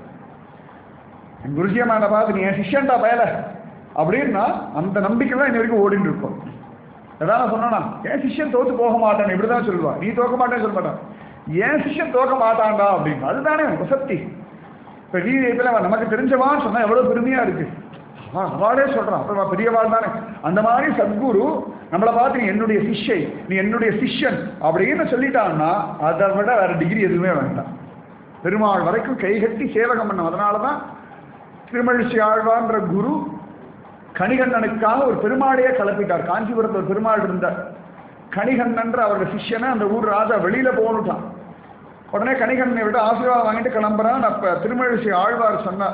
என் குருஜியமான பார்த்து நீ என் சிஷ்யன்டா பயல அப்படின்னா அந்த நம்பிக்கை தான் இன்ன வரைக்கும் ஓடிட்டு இருக்கோம். எதாவது சொன்னா என் சிஷ்யன் தோத்து போக மாட்டான் இப்படிதான் சொல்லுவா. நீ தோக்க மாட்டேன்னு சொல்ல மாட்டான், என் சிஷ்யன் தோக்க மாட்டான்டா அப்படின்னு. அதுதானே வசத்தி. இப்ப வீதியத்துல நமக்கு தெரிஞ்சவான்னு சொன்னா எவ்வளவு பெருமையா இருக்கு. அவாளே சொல்றான், அப்ப பெரியவாள் தானே. அந்த மாதிரி சத்குரு நம்மளை பார்த்து நீ என்னுடைய சிஷ்யை, நீ என்னுடைய சிஷ்யன் அப்படின்னு சொல்லிட்டான்னா அதை விட வேற டிகிரி எதுவுமே வேண்டாம். பெருமாள் வரைக்கும் கைகட்டி சேவகம் பண்ண. அதனாலதான் திருமழிசை ஆழ்வான்ற குரு கணிகண்ணனுக்காக ஒரு பெருமாளையே கலப்பிட்டார். காஞ்சிபுரத்தில் ஒரு பெருமாள் இருந்தார், கணிகண்ணன்ற அவருடைய சிஷ்யனை. அந்த ஊர் ராஜா வெளியில போகணுட்டான். உடனே கணிகண்ணனை விட்டு ஆசீர்வாதம் வாங்கிட்டு கிளம்புறான். அப்ப திருமழிசை ஆழ்வார் சொன்னார்,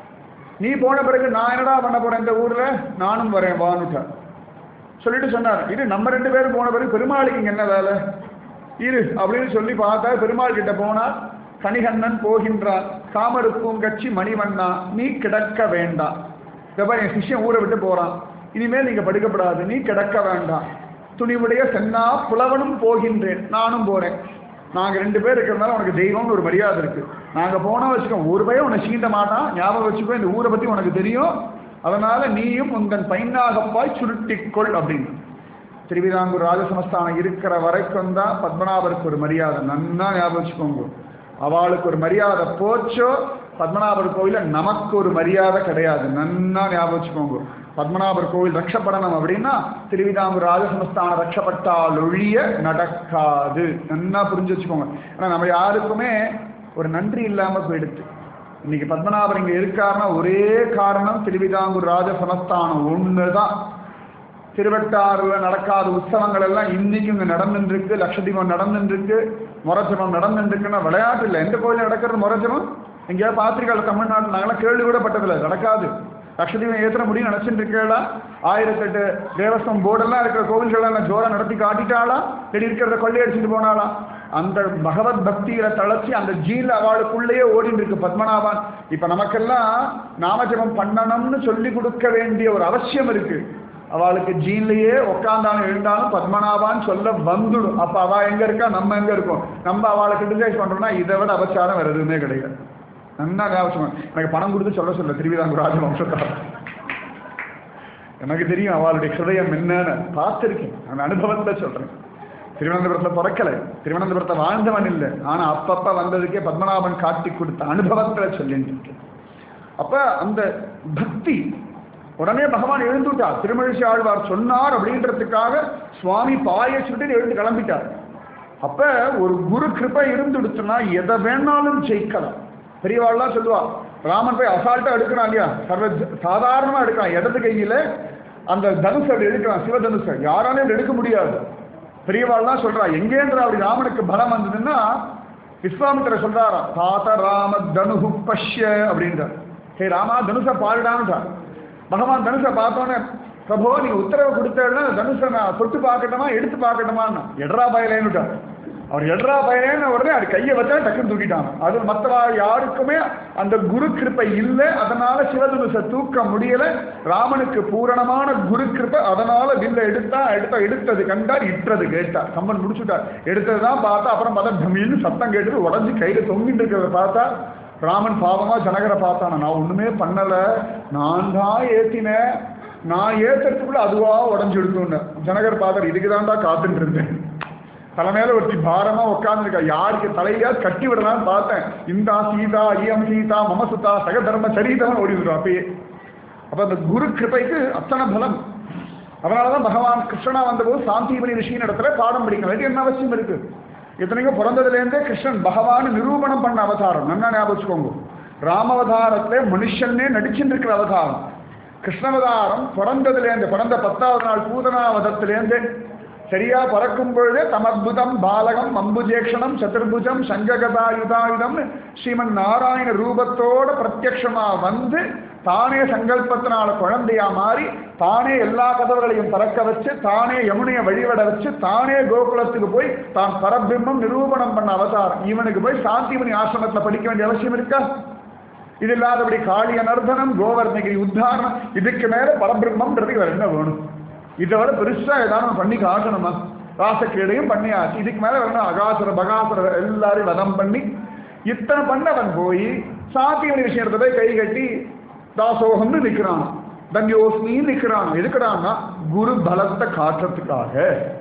நீ போன பிறகு நான் என்னடா பண்ண போறேன் இந்த ஊர்ல, நானும் வரேன் வானுட்டார். சொல்லிட்டு சொன்னார், இது நம்ம ரெண்டு பேரும் போன பிறகு பெருமாளுக்கு இங்க என்ன வேலை இரு அப்படின்னு சொல்லி பார்த்தா பெருமாள் கிட்ட போனார். கணிகண்ணன் போகின்றான். காமருக்கும் கட்சி மணிவண்ணா நீ கிடக்க வேண்டாம். என் சிஷ்யன் ஊரை விட்டு போறான், இனிமேல் நீங்க படுக்கப்படாது, நீ கிடக்க வேண்டாம். துணிவுடைய சென்னா புலவனும் போகின்றேன், நானும் போறேன். நாங்க ரெண்டு பேர் இருக்கிறதுனால உனக்கு தெய்வம்னு ஒரு மரியாதை இருக்கு. நாங்க போனா வச்சுக்கோ ஒரு பையன் உன்னை சீண்ட மாட்டான், ஞாபகம் வச்சுக்கோ, இந்த ஊரை பத்தி உனக்கு தெரியும், அதனால நீயும் உங்கள் பைனாகப்பாய் சுருட்டிக்கொள் அப்படின்னு. திருவிதாங்கூர் ராஜசமஸ்தானம் இருக்கிற வரைக்கும் தான் பத்மநாபருக்கு ஒரு மரியாதை. நன்னா ஞாபகம் வச்சுக்கோங்க. அவளுக்கு ஒரு மரியாதை போச்சோ பத்மநாபர் கோவில நமக்கு ஒரு மரியாதை கிடையாது. நன்னா ஞாபகம் வச்சுக்கோங்க. பத்மநாபர் கோவில் ரட்சப்படணும் அப்படின்னா திருவிதாங்கூர் ராஜசமஸ்தானம் ரட்சப்பட்டால் ஒழிய நடக்காது. நன்னா புரிஞ்சு வச்சுக்கோங்க. ஏன்னா நம்ம யாருக்குமே ஒரு நன்றி இல்லாம போயிடுச்சு. இன்னைக்கு பத்மநாபர் இங்க இருக்காருன்னா ஒரே காரணம் திருவிதாங்கூர் ராஜசமஸ்தானம் ஒண்ணுதான். திருவட்டாறுல நடக்காத உற்சவங்கள் எல்லாம் இன்னைக்கும் இங்க நடந்துட்டு இருக்கு. லட்சதீபம் நடந்துட்டு இருக்கு, முரஜபம் நடந்துட்டு இருக்குன்னா விளையாட்டு இல்லை. எந்த கோயில நடக்கிறது முரஜபம்? எங்கேயாவது பாத்திரிகால தமிழ்நாட்டில் நாங்களாம் கேள்வி கூட பட்டதில்லை, நடக்காது. லட்சதீபம் ஏற்ற முடியும் நினைச்சுட்டு இருக்கா? ஆயிரத்தெட்டு தேவஸ்வம் போர்டெல்லாம் இருக்கிற கோவில்கள்லாம் ஜோரா நடத்தி காட்டிட்டாளா? இடி இருக்கிறத கொள்ளையடிச்சுட்டு போனாளா? அந்த பகவத் பக்தியில தளர்ச்சி அந்த ஜீல அவளுக்குள்ளேயே ஓடிட்டு இருக்கு பத்மநாபன். இப்ப நமக்கெல்லாம் நாமஜபம் பண்ணணும்னு சொல்லி கொடுக்க வேண்டிய ஒரு அவசியம் இருக்கு. அவளுக்கு ஜீன்லயே உட்காந்தாலும் எழுந்தாலும் பத்மநாபான்னு சொல்ல வந்துடும். அப்ப அவ எங்க இருக்கா, நம்ம எங்க இருக்கோம்? நம்ம அவளை கிரிட்டிசைஸ் பண்றோம்னா இதை விட அபச்சாரம் வேற எதுவுமே கிடையாது. நல்லா ஞாபகம். எனக்கு பணம் கொடுத்து சொல்ல சொல்ல திருவிதாங்கூர் ராஜவம்சத்தார் எனக்கு தெரியும் அவளுடைய ஹிருதயம் என்னன்னு பார்த்திருக்கேன். அந்த அனுபவத்தை சொல்றேன். திருவனந்தபுரத்துல பிறக்கலை, திருவனந்தபுரத்தை வாழ்ந்தவன் இல்லை, ஆனா அப்பப்ப வந்ததுக்கே பத்மநாபன் காட்டி கொடுத்த அனுபவத்துல சொல்லிட்டு இருக்கேன். அப்ப அந்த பக்தி உடனே பகவான் எழுந்துட்டார். திருமழிசை ஆழ்வார் சொன்னார் அப்படின்றதுக்காக சுவாமி பாய சுட்டு எழுந்து கிளம்பிட்டார். அப்ப ஒரு குரு கிருபை இருந்துடுச்சுன்னா எதை வேணாலும் ஜெயிக்கலாம். பெரியவாள்லாம் சொல்லுவா, ராமன் போய் அசால்ட்டா எடுக்கிறான் இல்லையா, சர்வ சாதாரணமா எடுக்கிறான். இடது கையில அந்த தனுஷை அப்படி எடுக்கிறான், சிவதனுஷை. யாராலையும் எடுக்க முடியாது. பெரியவாள்லாம் சொல்றா, எங்கேன்ற அப்படி ராமனுக்கு பலம் வந்ததுன்னா விஸ்வாமித்திர சொல்றாரா, தாத்த ராம தனுஹு பஷ்ய அப்படின்றார். ஹே ராமா தனுஷை பாருடான்றார். பகவான் தனுஷை பார்த்தோன்னே, பிரபோ நீங்க உத்தரவு கொடுத்தா தனுஷை நான் தொட்டு பார்க்கட்டுமா எடுத்து பார்க்கட்டுமான்னு எட்ரா பயலேன்னுட்டார். அவர் எட்ரா பயலேன்னு உடனே அது கையை வச்சா டக்குன்னு தூக்கிட்டாங்க. அது மற்றவா யாருக்குமே அந்த குரு கிருப்பை இல்லை, அதனால சிவதனுஷை தூக்க முடியல. ராமனுக்கு பூரணமான குரு கிருப்பை, அதனால வில்ல எடுத்தா எடுத்தா எடுத்தது கண்டார், இட்டது கேட்டார். கம்பன் முடிச்சுட்டார். எடுத்ததுதான் பார்த்தா அப்புறம் பார்த்தா டமின்னு சத்தம் கேட்டது, உடஞ்சி கையில தொங்கிட்டு இருக்கிறத பார்த்தா ராமன் பாவமா ஜனகரை பார்த்தான, நான் ஒண்ணுமே பண்ணல, நான் தான் ஏத்தினேன், நான் ஏத்துறதுக்குள்ள அதுவா உடஞ்சு எடுத்துன்னு. ஜனகர் பார்த்தார், இதுக்குதான்டா காத்துட்டு இருந்தேன். தலைமையில ஒருத்தி பாரமா உட்கார்ந்துருக்கா, யாருக்கு தலையா கட்டி விடலான்னு பார்த்தேன். இந்தா சீதா ஐயம் சீதா மமசுதா சகதர்ம சரிதவன் ஓடிடுறோம் அப்பயே. அப்ப அந்த குரு கிருபைக்கு அத்தனை பலம். அதனாலதான் பகவான் கிருஷ்ணனா வந்தபோது சாந்தீபனி ரிஷியின் இடத்துல பாடம் படிக்கணும். இது என்ன அவசியம் இருக்கு? இத்தனைக்கும் பிறந்ததுலேருந்தே கிருஷ்ணன் பகவான் நிரூபணம் பண்ண அவதாரம். நல்லா ஞாபகம் வச்சுக்கோங்க. ராமவதாரத்துல மனுஷன்னே நடிச்சுட்டு இருக்கிற அவதாரம். கிருஷ்ணவதாரம் பிறந்ததுலேருந்து, பிறந்த பத்தாவது நாள் பூதனாவதத்திலேருந்து சரியா பறக்கும் பொழுதே தமத்புதம் பாலகம் அம்புஜேக்ஷணம் சதுர்புஜம் சங்ககதாயுதாயுதம் ஸ்ரீமன் நாராயண ரூபத்தோட பிரத்யக்ஷமா வந்து தானே சங்கல்பத்தினால குழந்தையா மாறி தானே எல்லா கதவுகளையும் திறக்க வச்சு தானே யமுனையை வழிபட வச்சு தானே கோகுலத்துக்கு போய் தான் பரபிரம்மம் நிரூபணம் பண்ண அவதாரம். இவனுக்கு போய் சாந்திமணி ஆசிரமத்தில் படிக்க வேண்டிய அவசியம் இருக்கா? இது இல்லாதபடி காளிய நர்தனம், கோவர்ணகிரி உத்தாரணம், இதுக்கு மேல பரபிரம்மம்ன்றது இவர் என்ன வேணும்? இதை விட பெருசா ஏதாவது பண்ணி காட்டணுமா? ராசக்கீடையும் பண்ணியாச்சு, இதுக்கு மேல வேணும் அகாசுர பகாசுர எல்லாரையும் வதம் பண்ணி இத்தனை பண்ணவன் போய் சாத்தியமணி விஷயத்தை போய் கை கட்டி தாசோகம்னு நிற்கிறான், தன்யோஸ்மின்னு நிற்கிறான். எதுக்குறான்னா குரு பலத்தை காட்டுறதுக்காக.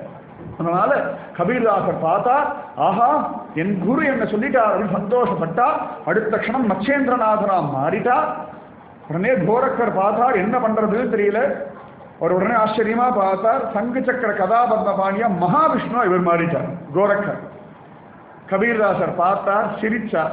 அதனால கபீர்தாசர் பார்த்தா, ஆஹா என் குரு என்ன சொல்லிட்டார் அப்படின்னு சந்தோஷப்பட்டா. அடுத்த க்ஷணம் மச்சேந்திரநாதனா மாறிட்டா. உடனே கோரக்கர் பார்த்தார், என்ன பண்றதுன்னு தெரியல. ஒரு உடனே ஆச்சரியமா பார்த்தார், சங்கு சக்கர கதாபத்ம பாணியா மகாவிஷ்ணு இவர் மாறிட்டார் கோரக்கர். கபீர்தாசர் பார்த்தார், சிரிச்சார்.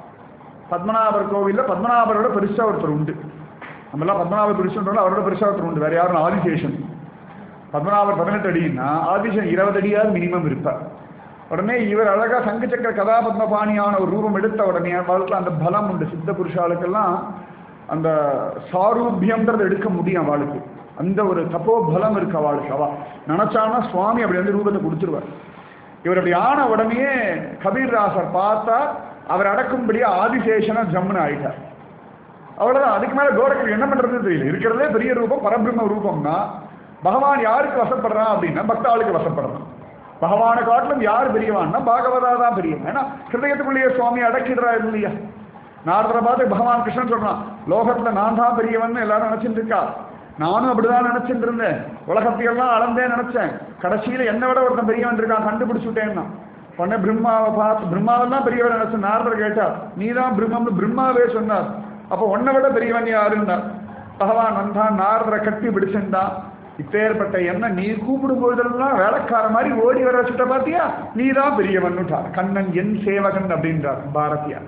பத்மநாபர் கோவில்ல பத்மநாபரோட பெருசா ஒருத்தர் உண்டு. நம்மளாம் பத்மநாபர் பெருசுன்றோம், அவரோட பெருசா ஒருத்தர் உண்டு. வேற யாரும் ஆதிசேஷன். பத்மநாபர் பதினெட்டு அடின்னா ஆதிசேஷன் இருபது அடியாவது மினிமம் இருப்பார். உடனே இவர் அழகா சங்கு சக்கர கதாபத்ம பாணியான ஒரு ரூபம் எடுத்த உடனே வாழ்க்கை அந்த பலம் உண்டு. சித்த புருஷாளுக்கெல்லாம் அந்த சாரூபியம்ன்றது எடுக்க முடியும். அவளுக்கு அந்த ஒரு தப்போ பலம் இருக்கு அவளுக்கு. அவ நினைச்சானா சுவாமி அப்படி வந்து ரூபத்தை கொடுத்துருவார். இவர் அப்படி ஆன உடனே கபீர்தாசர் பார்த்தா அவர் அடக்கும்படியா ஆதிசேஷனா ஜம்முன்னு ஆயிட்டார். அவ்வளவுதான். அதுக்கு மேல கோரக்கர் என்ன பண்றதுன்னு தெரியல. இருக்கிறதே பெரிய ரூபம் பரபிரம்ம ரூபம்னா பகவான் யாருக்கு வசப்படுறான் அப்படின்னா பக்தாளுக்கு வசப்படுறான். பகவானை காட்டிலும் யார் பெரியவான்னா பாகவதா தான் பெரியவன். ஏன்னா ஹிருதயத்துக்குள்ளேயே சுவாமி அடக்கிடுறா இல்லையா? நாரதரை பார்த்து பகவான் கிருஷ்ணன் சொல்றான், லோகத்துல நான் தான் பெரியவன் எல்லாரும் நினைச்சிட்டு இருக்கா. நானும் அப்படிதான் நினைச்சிட்டு இருந்தேன். உலகத்தையெல்லாம் அளந்தே நினைச்சேன். கடைசியில என்ன விட ஒருத்தன் பெரியவன் இருக்கான் கண்டுபிடிச்சுட்டேன்னா உடனே பிரம்மாவை பார்த்து பிரம்மாவெல்லாம் பெரியவன் நினைச்சு நாரதர் கேட்டா, நீ தான் பிரம்மம்னு பிரம்மாவே சொன்னார். அப்போ உன்னை விட பெரியவன் யாருன்னார். பகவான் வந்தான், நாரதரை கட்டி பிடிச்சிருந்தான். இப்பேற்பட்ட என்ன நீ கூப்பிடும் போதெல்லாம் வேலைக்கார மாதிரி ஓடி வர வச்சுட்ட பாத்தியா, நீ தான் பெரியவன்னுட்டார். கண்ணன் என் சேவகன் அப்படின்றார் பாரதியார்.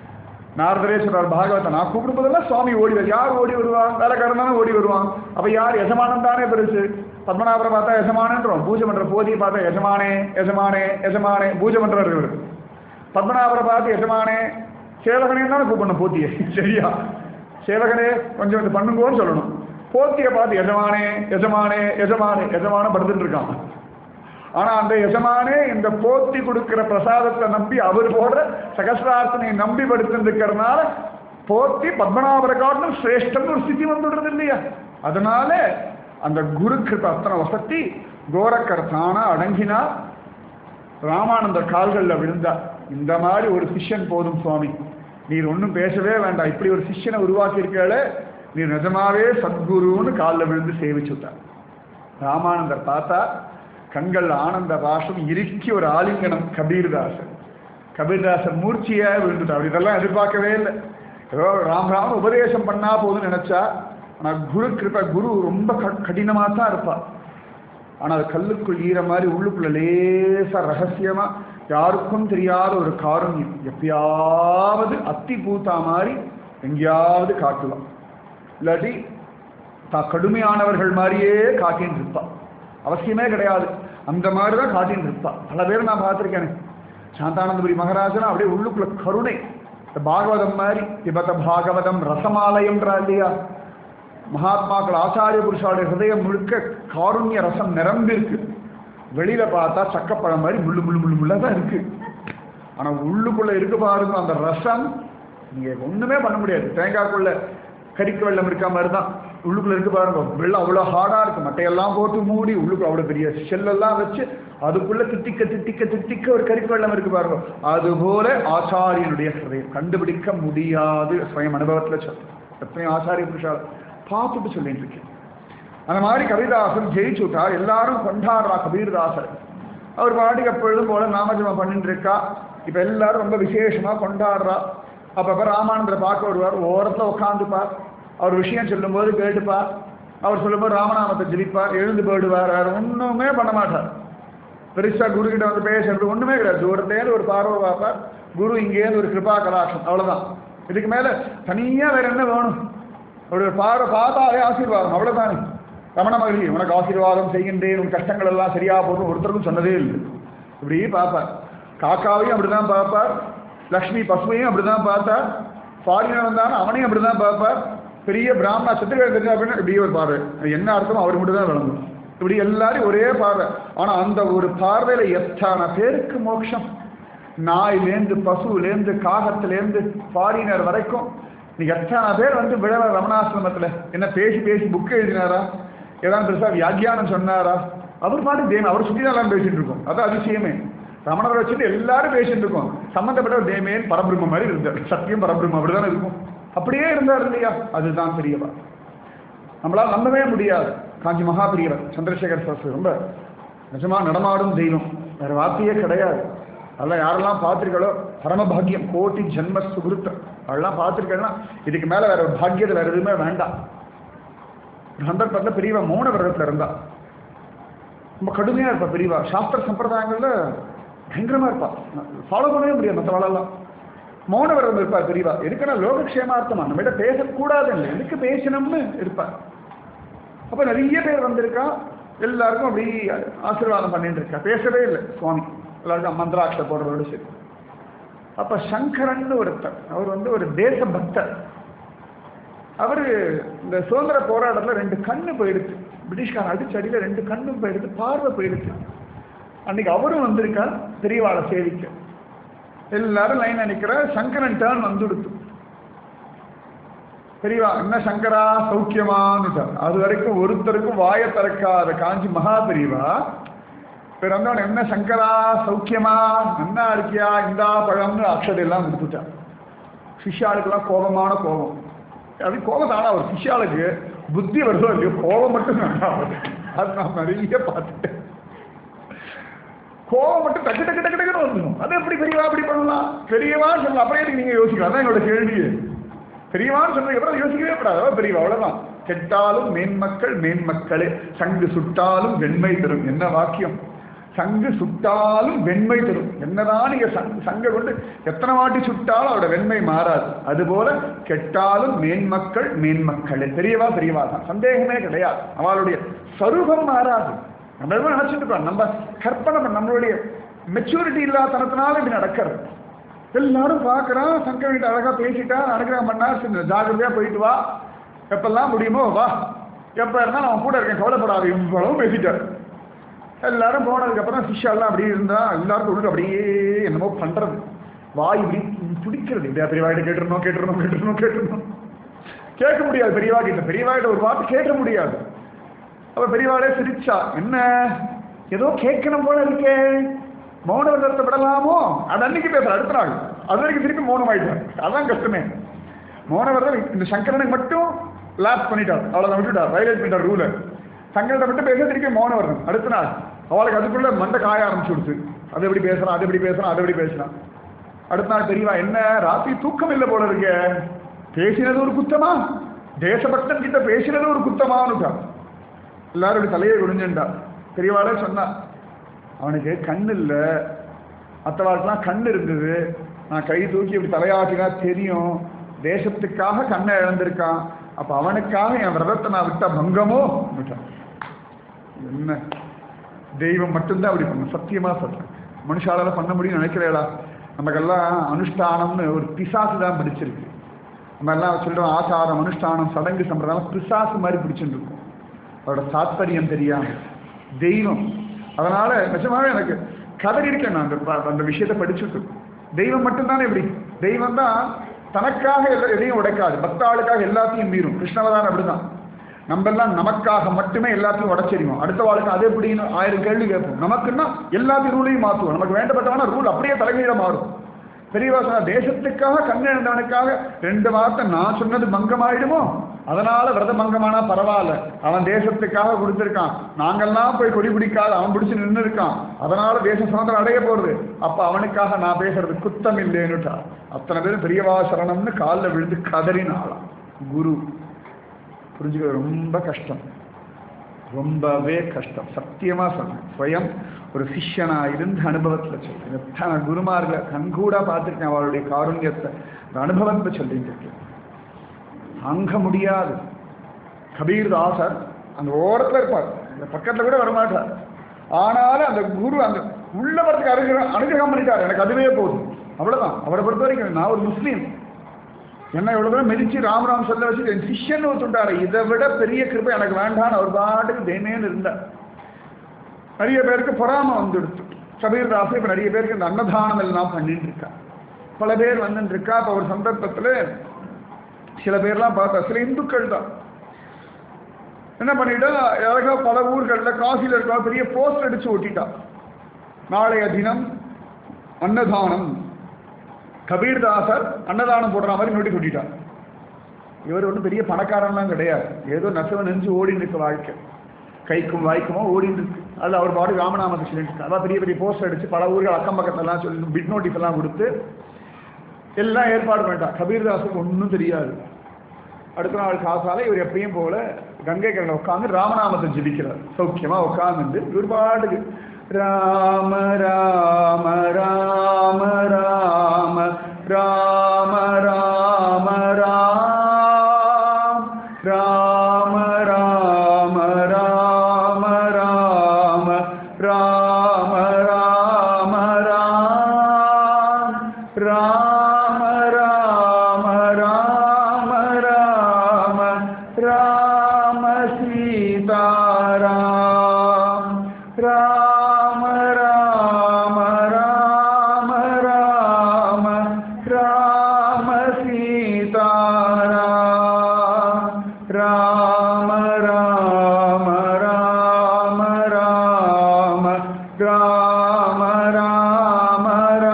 நாரதரே சொல்றார் பாகவத, நான் கூப்பிடும் போதெல்லாம் சுவாமி ஓடி வரு. யார் ஓடி வருவான்? வேலைக்காரன் தானே ஓடி வருவான். அப்ப யார்? எஜமானன் தானே பெருசு. பத்மநாபரை பார்த்தா எஜமானன்றோம், பூஜை பண்ற போதியை பார்த்தா எஜமானே எஜமானே எஜமானே பூஜை பண்றாரு இவர். பத்மநாபரை பார்த்து எஜமானே சேவகனே தானே கூப்பிடணும் போத்தியை. சரியா? சேவகனே கொஞ்சம் வந்து பண்ணுங்கன்னு சொல்லணும். போத்தியை பார்த்து எஜமானே எஜமானே எஜமானே எஜமான படுத்துட்டு இருக்கான். ஆனா அந்த எஜமானே இந்த போத்தி கொடுக்கிற பிரசாதத்தை நம்பி அவர் போடுற சகசிரார்த்தனை நம்பி படுத்துட்டு இருக்கிறதுனால போத்தி பத்மநாபரை காட்டிலும் சிரேஷ்டம் ஒரு ஸ்திதி வந்துடுறது இல்லையா? அதனால அந்த குரு கிருப்ப அத்தனை வசதி. கோரக்கர் தானா அடங்கினா. ராமானந்தர் கால்களில் விழுந்தார். இந்த மாதிரி ஒரு சிஷ்யன் போதும் சுவாமி, நீர் ஒன்றும் பேசவே வேண்டாம். இப்படி ஒரு சிஷ்யனை உருவாக்கி இருக்காளே, நீர் நிஜமாவே சத்குருன்னு காலில் விழுந்து சேவிச்சுட்டார். ராமானந்தர் பார்த்தா கண்கள் ஆனந்த பாஷம் இறுக்கி ஒரு ஆலிங்கனம். கபீர்தாசர் கபீர்தாசர் மூர்ச்சியா விழுந்துட்டார். இதெல்லாம் எதிர்பார்க்கவே இல்லை. ஏதோ ராம் ராம் உபதேசம் பண்ணா போதுன்னு நினைச்சா. ஆனா குரு கிருப குரு ரொம்ப கடினமா தான் இருப்பா. ஆனா அது கல்லுக்குள் ஈர மாதிரி உள்ளுக்குள்ள லேசா ரகசியமா யாருக்கும் தெரியாத ஒரு காருண்யம் எப்பயாவது அத்தி பூத்தா மாதிரி எங்கேயாவது காட்டலாம். இல்லாட்டி தான் கடுமையானவர்கள் மாதிரியே காட்டின்னு இருப்பா. அவசியமே கிடையாது, அந்த மாதிரி தான் காட்டின்னு இருப்பா. பல பேர் நான் பார்த்துருக்கேன். சாந்தானந்தபுரி மகாராஜனா அப்படியே உள்ளுக்குள்ள கருணை. இந்த பாகவதம் மாதிரி பிபத பாகவதம் ரசமாலயம்ன்றா இல்லையா? மகாத்மாக்கள் ஆச்சாரிய புருஷாவுடைய ஹிருதயம் முழுக்க காருண்ய ரசம் நிரம்பி இருக்கு. வெளியில பார்த்தா சக்கப்பழம் மாதிரி முள்ளு முள்ளு முள்ளு முள்ளா தான் இருக்கு. ஆனா உள்ளுக்குள்ள இருக்கு பாருங்க அந்த ரசம், நீங்க ஒண்ணுமே பண்ண முடியாது. தேங்காய்க்குள்ள கறிக்கு வெள்ளம் இருக்க மாதிரி தான் உள்ளுக்குள்ள இருக்கு பாருங்க. வெள்ளம் அவ்வளோ ஹார்டா இருக்கு, மட்டையெல்லாம் போட்டு மூடி உள்ளுக்குள்ள அவ்வளோ பெரிய ஷெல்லெல்லாம் வச்சு அதுக்குள்ள திட்டிக்க திட்டிக்க திட்டிக்க ஒரு கறிக்கு வெள்ளம் இருக்கு பாருங்க. அதுபோல ஆச்சாரியனுடைய ஹிருதயம் கண்டுபிடிக்க முடியாது. ஸ்வயம் அனுபவத்துல சொல்ல எத்தனையோ ஆச்சாரிய புருஷால் பார்த்துட்டு சொல்லிட்டு இருக்கேன். அந்த மாதிரி கபீர்தாசன் ஜெயிச்சு விட்டார். எல்லாரும் கொண்டாடுறா கபீர்தாசர். அவர் பாட்டுக்கு எப்பொழுதும் போல நாமஜபம் பண்ணிட்டு இருக்கா. இப்ப எல்லாரும் ரொம்ப விசேஷமா கொண்டாடுறா. அப்பப்ப ராமானந்தரை பார்க்க வருவார். ஓரத்தில் உட்காந்துப்பார். அவர் விஷயம் சொல்லும்போது கேட்டுப்பார். அவர் சொல்லும்போது ராமநாமத்தை ஜெபிப்பார். எழுந்து போயிடுவார். வேற ஒண்ணுமே பண்ண மாட்டார். பெருசா குரு கிட்ட வந்து பேசுறது ஒண்ணுமே கிடையாது. தூரத்தேருந்து ஒரு பார்வை பார்ப்பார். குரு இங்கேருந்து ஒரு கிருபா கலாட்சம், அவ்வளவுதான். இதுக்கு மேல தனியா வேற என்ன வேணும்? ஒரு பார்வை பார்த்தாலே ஆசீர்வாதம், அவ்வளவுதானே. ரமண மகிழ்ச்சி உனக்கு ஆசீர்வாதம் செய்கின்றேன், உன் கஷ்டங்கள் எல்லாம் சரியா போகும் ஒருத்தருக்கும் சொன்னதே இல்லை. இப்படி பார்ப்பார். காக்காவையும் அப்படிதான் பார்ப்பார். லக்ஷ்மி பசுவையும் அப்படிதான் பார்த்தார். ஃபாரினர் வந்தாலும் அவனையும் அப்படிதான் பார்ப்பார். பெரிய பிராமணா சத்திரிகை தெரிஞ்சா அப்படின்னா இப்படி ஒரு பார்வை, என்ன அர்த்தமோ அவர் மட்டும் தான் விளங்கும். இப்படி எல்லாரும் ஒரே பார்வை. ஆனா அந்த ஒரு பார்வையில எத்தனை பேருக்கு மோட்சம். நாயிலேருந்து பசுலேருந்து காகத்திலேருந்து ஃபாரினர் வரைக்கும் நீ எத்தனை பேர் வந்து விழவ ரமணாசிரமத்துல என்ன பேசி பேசி புக் எழுதினாரா, ஏதாவது பெருசா வியாக்கியானம் சொன்னாரா? அவர் பாட்டு தேவன் அவர் சுற்றி தான் எல்லாம் பேசிட்டு இருக்கோம். அதான் அதிசயமே. ரமணரை வச்சுட்டு எல்லாரும் பேசிட்டு இருக்கோம். சம்பந்தப்பட்ட ஒரு தேமேன் பரபிரம்ம மாதிரி இருந்தார். சத்தியம் பரபிரம்மம் அப்படிதானே இருக்கும். அப்படியே இருந்தார் இல்லையா? அதுதான் பெரியவா. நம்மளால் நம்பவே முடியாது. காஞ்சி மகா பெரியவர் சந்திரசேகர் சாஸ்திரி ரொம்ப நிஜமா நடமாடும் தெய்வம், வேற வார்த்தையே கிடையாது. அதெல்லாம் யாரெல்லாம் பார்த்துருக்காளோ பரமபாகியம், கோட்டி ஜென்ம சுகிருத்தம். அதெல்லாம் பார்த்துருக்கேன்னா இதுக்கு மேலே வேற ஒரு பாக்கியத்தை வேற எதுவுமே வேண்டாம். ஒரு சந்தர்ப்பத்தில் பெரியவா மௌன விரதத்தில் இருந்தா, ரொம்ப கடுமையாக இருப்பா பெரியவா. சாஸ்திர சம்பிரதாயங்கள்ல பயங்கரமாக இருப்பா, ஃபாலோ பண்ணவே முடியாது மற்றவாளெல்லாம். மௌன விரதம் இருப்பார் பெரியவா. எதுக்குன்னா லோகக்ஷேமார்த்தமா, நம்மகிட்ட பேசக்கூடாது இல்லை, எதுக்கு பேசணும்னு இருப்பார். அப்போ நிறைய பேர் வந்திருக்கா, எல்லாருக்கும் அப்படி ஆசீர்வாதம் பண்ணிட்டு இருக்கா. பேசவே இல்லை சுவாமி, எல்லாருக்கும் மந்திராட்ச போடுறதோடு சரி. அப்ப சங்கரன் ஒருத்தர், அவர் வந்து ஒரு தேச பக்தர். அவர் இந்த சுதந்திர போராட்டத்தில் ரெண்டு கண்ணு போயிடுச்சு, பிரிட்டிஷ்காரன் அடிச்சு அடியில ரெண்டு கண்ணும் போயிடுச்சு, பார்வை போயிடுச்சு. அன்னைக்கு அவரும் வந்திருக்கார் பெரியவாளை சேவிக்க. எல்லாரும் லைன் நினைக்கிறார். சங்கரன் டேர்ன் வந்துடுத்து. பெரியவா என்ன சங்கரா சௌக்கியமானுட்டார். அது வரைக்கும் ஒருத்தருக்கும் வாயை திறக்காத காஞ்சி மகா பெரியவா பிறந்தவன் என்ன சங்கரா சௌக்கியமா நன்னா இருக்கியா இந்தா பழம்னு அக்ஷதையெல்லாம் கொடுத்துட்டான். சிஷ்யாளுக்கெல்லாம் கோபமான கோபம். அது கோபம் தானா ஒரு சிஷ்யாளுக்கு புத்தி வருதோ இல்லையோ, கோபம் மட்டும் வேண்டாம். அது நான் நிறைய பார்த்துட்டேன். கோபம் மட்டும் டக்கு டக்கு டக்கு டக்குன்னு வந்துடும். அது எப்படி பெரியவா அப்படி பண்ணலாம்? பெரியவான்னு சொல்லலாம். அப்புறம் எதுக்கு நீங்க யோசிக்கலாம்? அதான் என்னோட கேள்வியே. பெரியவான்னு சொன்னதுக்கு அப்புறம் யோசிக்கவே கூடாது. பெரியவா அவ்வளவுதான். கெட்டாலும் மேன்மக்கள் மேன்மக்களே, சங்கு சுட்டாலும் வெண்மை தரும். என்ன வாக்கியம்! சங்கு சுட்டாலும் வெண்மை தரும். என்னதான் நீங்க சங்கை கொண்டு எத்தனை வாட்டி சுட்டாலும் அவரோட வெண்மை மாறாது. அதுபோல கெட்டாலும் மேன்மக்கள் மேன்மக்களே, பெரியவா பெரியவா தான், சந்தேகமே கிடையாது. அவளுடைய ஸ்வரூபம் மாறாது. நம்ம நினைச்சிட்டு இருக்கோம், நம்ம கற்பனை பண்ண, நம்மளுடைய மெச்சூரிட்டி இல்லாதனத்தினால இப்படி நடக்கிறது. எல்லாரும் பார்க்கறான், சங்கரன்கிட்ட அழகா பேசிட்டா, அனுகிரகம் பண்ணா, ஜாகிரதையா போயிட்டு வா, எப்பெல்லாம் முடியுமோ வா, எப்ப இருந்தாலும் அவன் கூட இருக்கேன், கவலைப்படாது, இவ்வளவு பேசிட்டார். எல்லாரும் போனதுக்கு அப்புறம் சிஷ்யாலாம் அப்படி இருந்தா எல்லாருக்கும் உள்ள அப்படியே என்னமோ பண்றது, வாய் இப்படி துடிக்கிறது. இப்படியா பெரியவாகிட்ட கேட்டுருந்தோம் கேட்டுருந்தோம் கேட்டுருந்தோம் கேட்டுருந்தோம் கேட்க முடியாது. பெரியவா கிட்ட பெரியவாகிட்ட ஒரு வார்த்தை கேட்க முடியாது. அப்ப பெரியவாளே சிரிச்சா, என்ன ஏதோ கேட்கணும் போல இருக்கே, மௌன விரதத்தை விடலாமோ? அது அன்னைக்கு பேசுற அடுத்த நாள் அது வரைக்கும் திருப்பி மௌனம் ஆயிட்டார். அதான் கஷ்டமே. மௌன விரதம் இந்த சங்கரனுக்கு மட்டும் லாப் பண்ணிட்டார், அவ்வளோதான் விட்டுட்டார், வயலேட் பண்ணிட்டார் ரூலை. சங்கரத்தை மட்டும் பேச திருப்பி மௌன விரதம். அடுத்த நாள் அவளுக்கு அதுக்குள்ள மண்டை காய ஆரம்பிச்சு கொடுத்து, அது எப்படி பேசுறான் அது எப்படி பேசுறான் அது எப்படி பேசுறான். அடுத்த நாள் பெரியவா, என்ன ராத்திரி தூக்கம் இல்லை போல இருக்க, பேசினது ஒரு குத்தமா, தேசபக்தன் கிட்ட பேசினது ஒரு குத்தமானுட்டா. எல்லாரும் இப்படி தலையை குடிஞ்சுட்டா. பெரியவாளே சொன்னா, அவனுக்கு கண் இல்லை, மற்றவாளுக்கெல்லாம் கண் இருந்தது, நான் கை தூக்கி இப்படி தலையாட்டினா தெரியும், தேசத்துக்காக கண்ணை இழந்திருக்கான், அப்ப அவனுக்காக என் விரதத்தை நான் விட்ட பங்கமோ விட்டான். என்ன தெய்வம் மட்டும்தான் அப்படி பண்ணும். சத்தியமா சொல்றேன், மனுஷாலால பண்ண முடியும்னு நினைக்கிறேடா? நமக்கெல்லாம் அனுஷ்டானம்னு ஒரு பிசாசு தான் பிடிச்சிருக்கு. நம்ம எல்லாம் சொல்றோம் ஆச்சாரம் அனுஷ்டானம் சடங்கு சம்பிரதாயம், பிசாசு மாதிரி பிடிச்சுட்டு இருக்கும், அதோட தாத்பரியம் தெரியாம. தெய்வம் அதனால நிஜமாவே எனக்கு கதறி இருக்கேன் நான் அந்த அந்த விஷயத்தை படிச்சுட்டு. தெய்வம் மட்டும்தானே இப்படி, தெய்வம் தான் தனக்காக எதையும் உடைக்காது, பக்தாளுக்காக எல்லாத்தையும் மீறும். கிருஷ்ணவதான் அப்படிதான். நம்ம எல்லாம் நமக்காக மட்டுமே எல்லாத்தையும் உடைச்செறிவோம், அடுத்த வாழ்க்கை அது எப்படின்னு ஆயிரம் கேள்வி கேட்போம். நமக்குன்னா எல்லாத்தையும் ரூலையும் மாற்றுவோம், நமக்கு வேண்டப்பட்டவனா ரூல் அப்படியே தலைகீழ மாறும். பெரியவா சொன்னா, தேசத்துக்காக கண்ணிழந்தவனுக்காக ரெண்டு வார்த்தை நான் சொன்னது பங்கமாயிடுமோ, அதனால விரத பங்கமானா பரவாயில்ல, அவன் தேசத்துக்காக கொடுத்துருக்கான், நாங்கெல்லாம் போய் கொடி பிடிக்காத அவன் பிடிச்சு நின்று இருக்கான், அதனால தேச சுதந்திரம் அடைய போறது, அப்ப அவனுக்காக நான் பேசுறது குத்தம் இல்லைன்னுட்டா. அத்தனை பேரும் பெரியவா சரணம்னு காலில் விழுந்து கதறினாலாம். குரு புரிஞ்சுக்க ரொம்ப கஷ்டம், ரொம்பவே கஷ்டம். சத்தியமா சொல்றேன், ஸ்வயம் ஒரு சிஷ்யனா இருந்த அனுபவத்துல சொல்றேன். எத்தனை குருமார்களை கண்கூடா பார்த்துருக்கேன், அவளுடைய காருண்யத்தை அனுபவத்தை சொல்லிட்டு இருக்கேன். தாங்க முடியாது. கபீர்தாசர் அந்த ஓரத்துல இருப்பார், இந்த பக்கத்துல கூட வரமாட்டார். ஆனாலும் அந்த குரு அந்த உள்ள வரத்துக்கு அனுகிரகம் அனுகிரகம் பண்ணிட்டார், எனக்கு அதுவே போதும், அவ்வளவுதான். அவரை பொறுத்த வரைக்கும் நான் ஒரு முஸ்லீம், என்ன எவ்வளோ தூரம் மெதிச்சு ராம் ராம் சொல்ல வச்சு என் சிஷ்யன்னு ஒத்துட்டாரு. இதை விட பெரிய கிருப்பை எனக்கு வேண்டான்னு அவர் பாட்டுக்கு தேனேன்னு இருந்தார். நிறைய பேருக்கு பொறாம வந்துடுச்சு. கபீர்தாஸ் இப்போ நிறைய பேருக்கு இந்த அன்னதானம் எல்லாம் பண்ணிட்டு இருக்கா. பல பேர் வந்துட்டு இருக்கா. இப்போ ஒரு சந்தர்ப்பத்தில் சில பேர்லாம் பார்த்தா சில இந்துக்கள் தான் என்ன பண்ணிட்டா, அழகா பல ஊர்களில் காசியில் இருக்கா பெரிய போஸ்ட் அடிச்சு ஒட்டிட்டா, நாளைய தினம் அன்னதானம், கபீர்தாசர் அன்னதானம் போடுற மாதிரி நோட்டி கொட்டிட்டார். இவர் ஒன்றும் பெரிய பணக்காரன்லாம் கிடையாது, ஏதோ நெசவ நெஞ்சு ஓடின்னு இருக்க வாழ்க்கை, கைக்கும் வாய்க்குமோ ஓடின்னு இருக்கு. அது அவர் பாடு ராமநாமத்தை சொல்லிட்டு இருக்கு. அதான் பெரிய பெரிய போஸ்டர் அடிச்சு பல ஊர்கள் அக்கம் பக்கத்தெல்லாம் சொல்லி பிட் நோட்டீஸ் எல்லாம் கொடுத்து எல்லாம் ஏற்பாடு பண்ணிட்டார். கபீர்தாஸுக்கு ஒன்றும் தெரியாது. அடுத்த நாள் காசால இவர் எப்பயும் போல கங்கை கரையில் உட்காந்து ராமநாமத்தை ஜபிக்கிறார். சௌக்கியமா உட்காந்து இவர் பாட்டுக்கு ராம ராம ராம ராம ராம ராம ராம் ராம ராம ராம ராம ராம ராம ராம் ராம ராம ராம ராம ராம சீதாராம் ராம ராம ராம ராம ராம சீதாராம் ராம ராம ராம ராம ராம ராம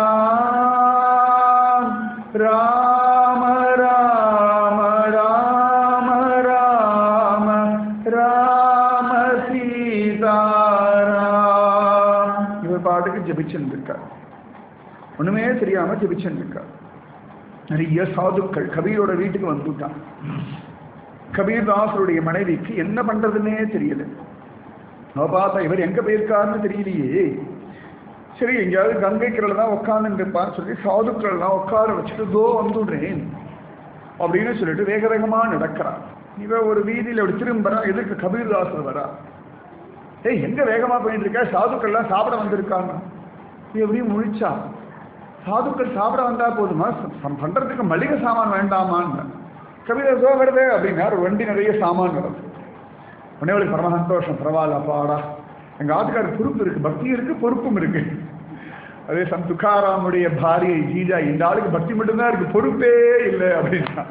ராம் ராம ராம ராம ராம ராம சீதாராம். இவர் பாட்டுக்கு ஜபிச்சுருக்கார். ஒண்ணுமே தெரியாம ஜபிச்சுருக்கார். நிறைய சாதுக்கள் கபீரோட வீட்டுக்கு வந்துட்டான். கபீர்தாசருடைய மனைவிக்கு என்ன பண்றதுன்னே தெரியல. அவ பார்த்தா இவர் எங்க போயிருக்காருன்னு தெரியலையே. சரி எங்கேயாவது கங்கை கரையில தான் உட்கார்ந்து இருப்பான்னு சொல்லி சாதுக்கள் எல்லாம் உட்கார வச்சுட்டு தோ வந்துடுறேன் அப்படின்னு சொல்லிட்டு வேக வேகமா நடக்கிறான். இவ ஒரு வீதியில அப்படி திரும்புறா, எதுக்கு கபீர்தாசர் வரா. ஏய் எங்க வேகமா போயிட்டு இருக்க, சாதுக்கள் எல்லாம் சாப்பிட வந்திருக்காங்க. நீ எப்படியும் முழிச்சா, சாதுக்கள் சாப்பிட வந்தா போதுமா, பண்றதுக்கு மளிகை சாமான் வேண்டாமான்னு. கபீரோ வருது அப்படின்னா ஒரு வண்டி நிறைய சாமான் வருது. உடனே அவளுக்கு பரம சந்தோஷம், பரவாயில்ல பாடா, எங்க ஆத்துக்காருக்கு பொறுப்பு இருக்கு, பக்தி இருக்கு, பொறுப்பும் இருக்கு. அதே சம் துக்காராமுடைய பாரியை ஜீஜா, இந்த ஆளுக்கு பக்தி மட்டும்தான் இருக்கு, பொறுப்பே இல்லை அப்படின்னா.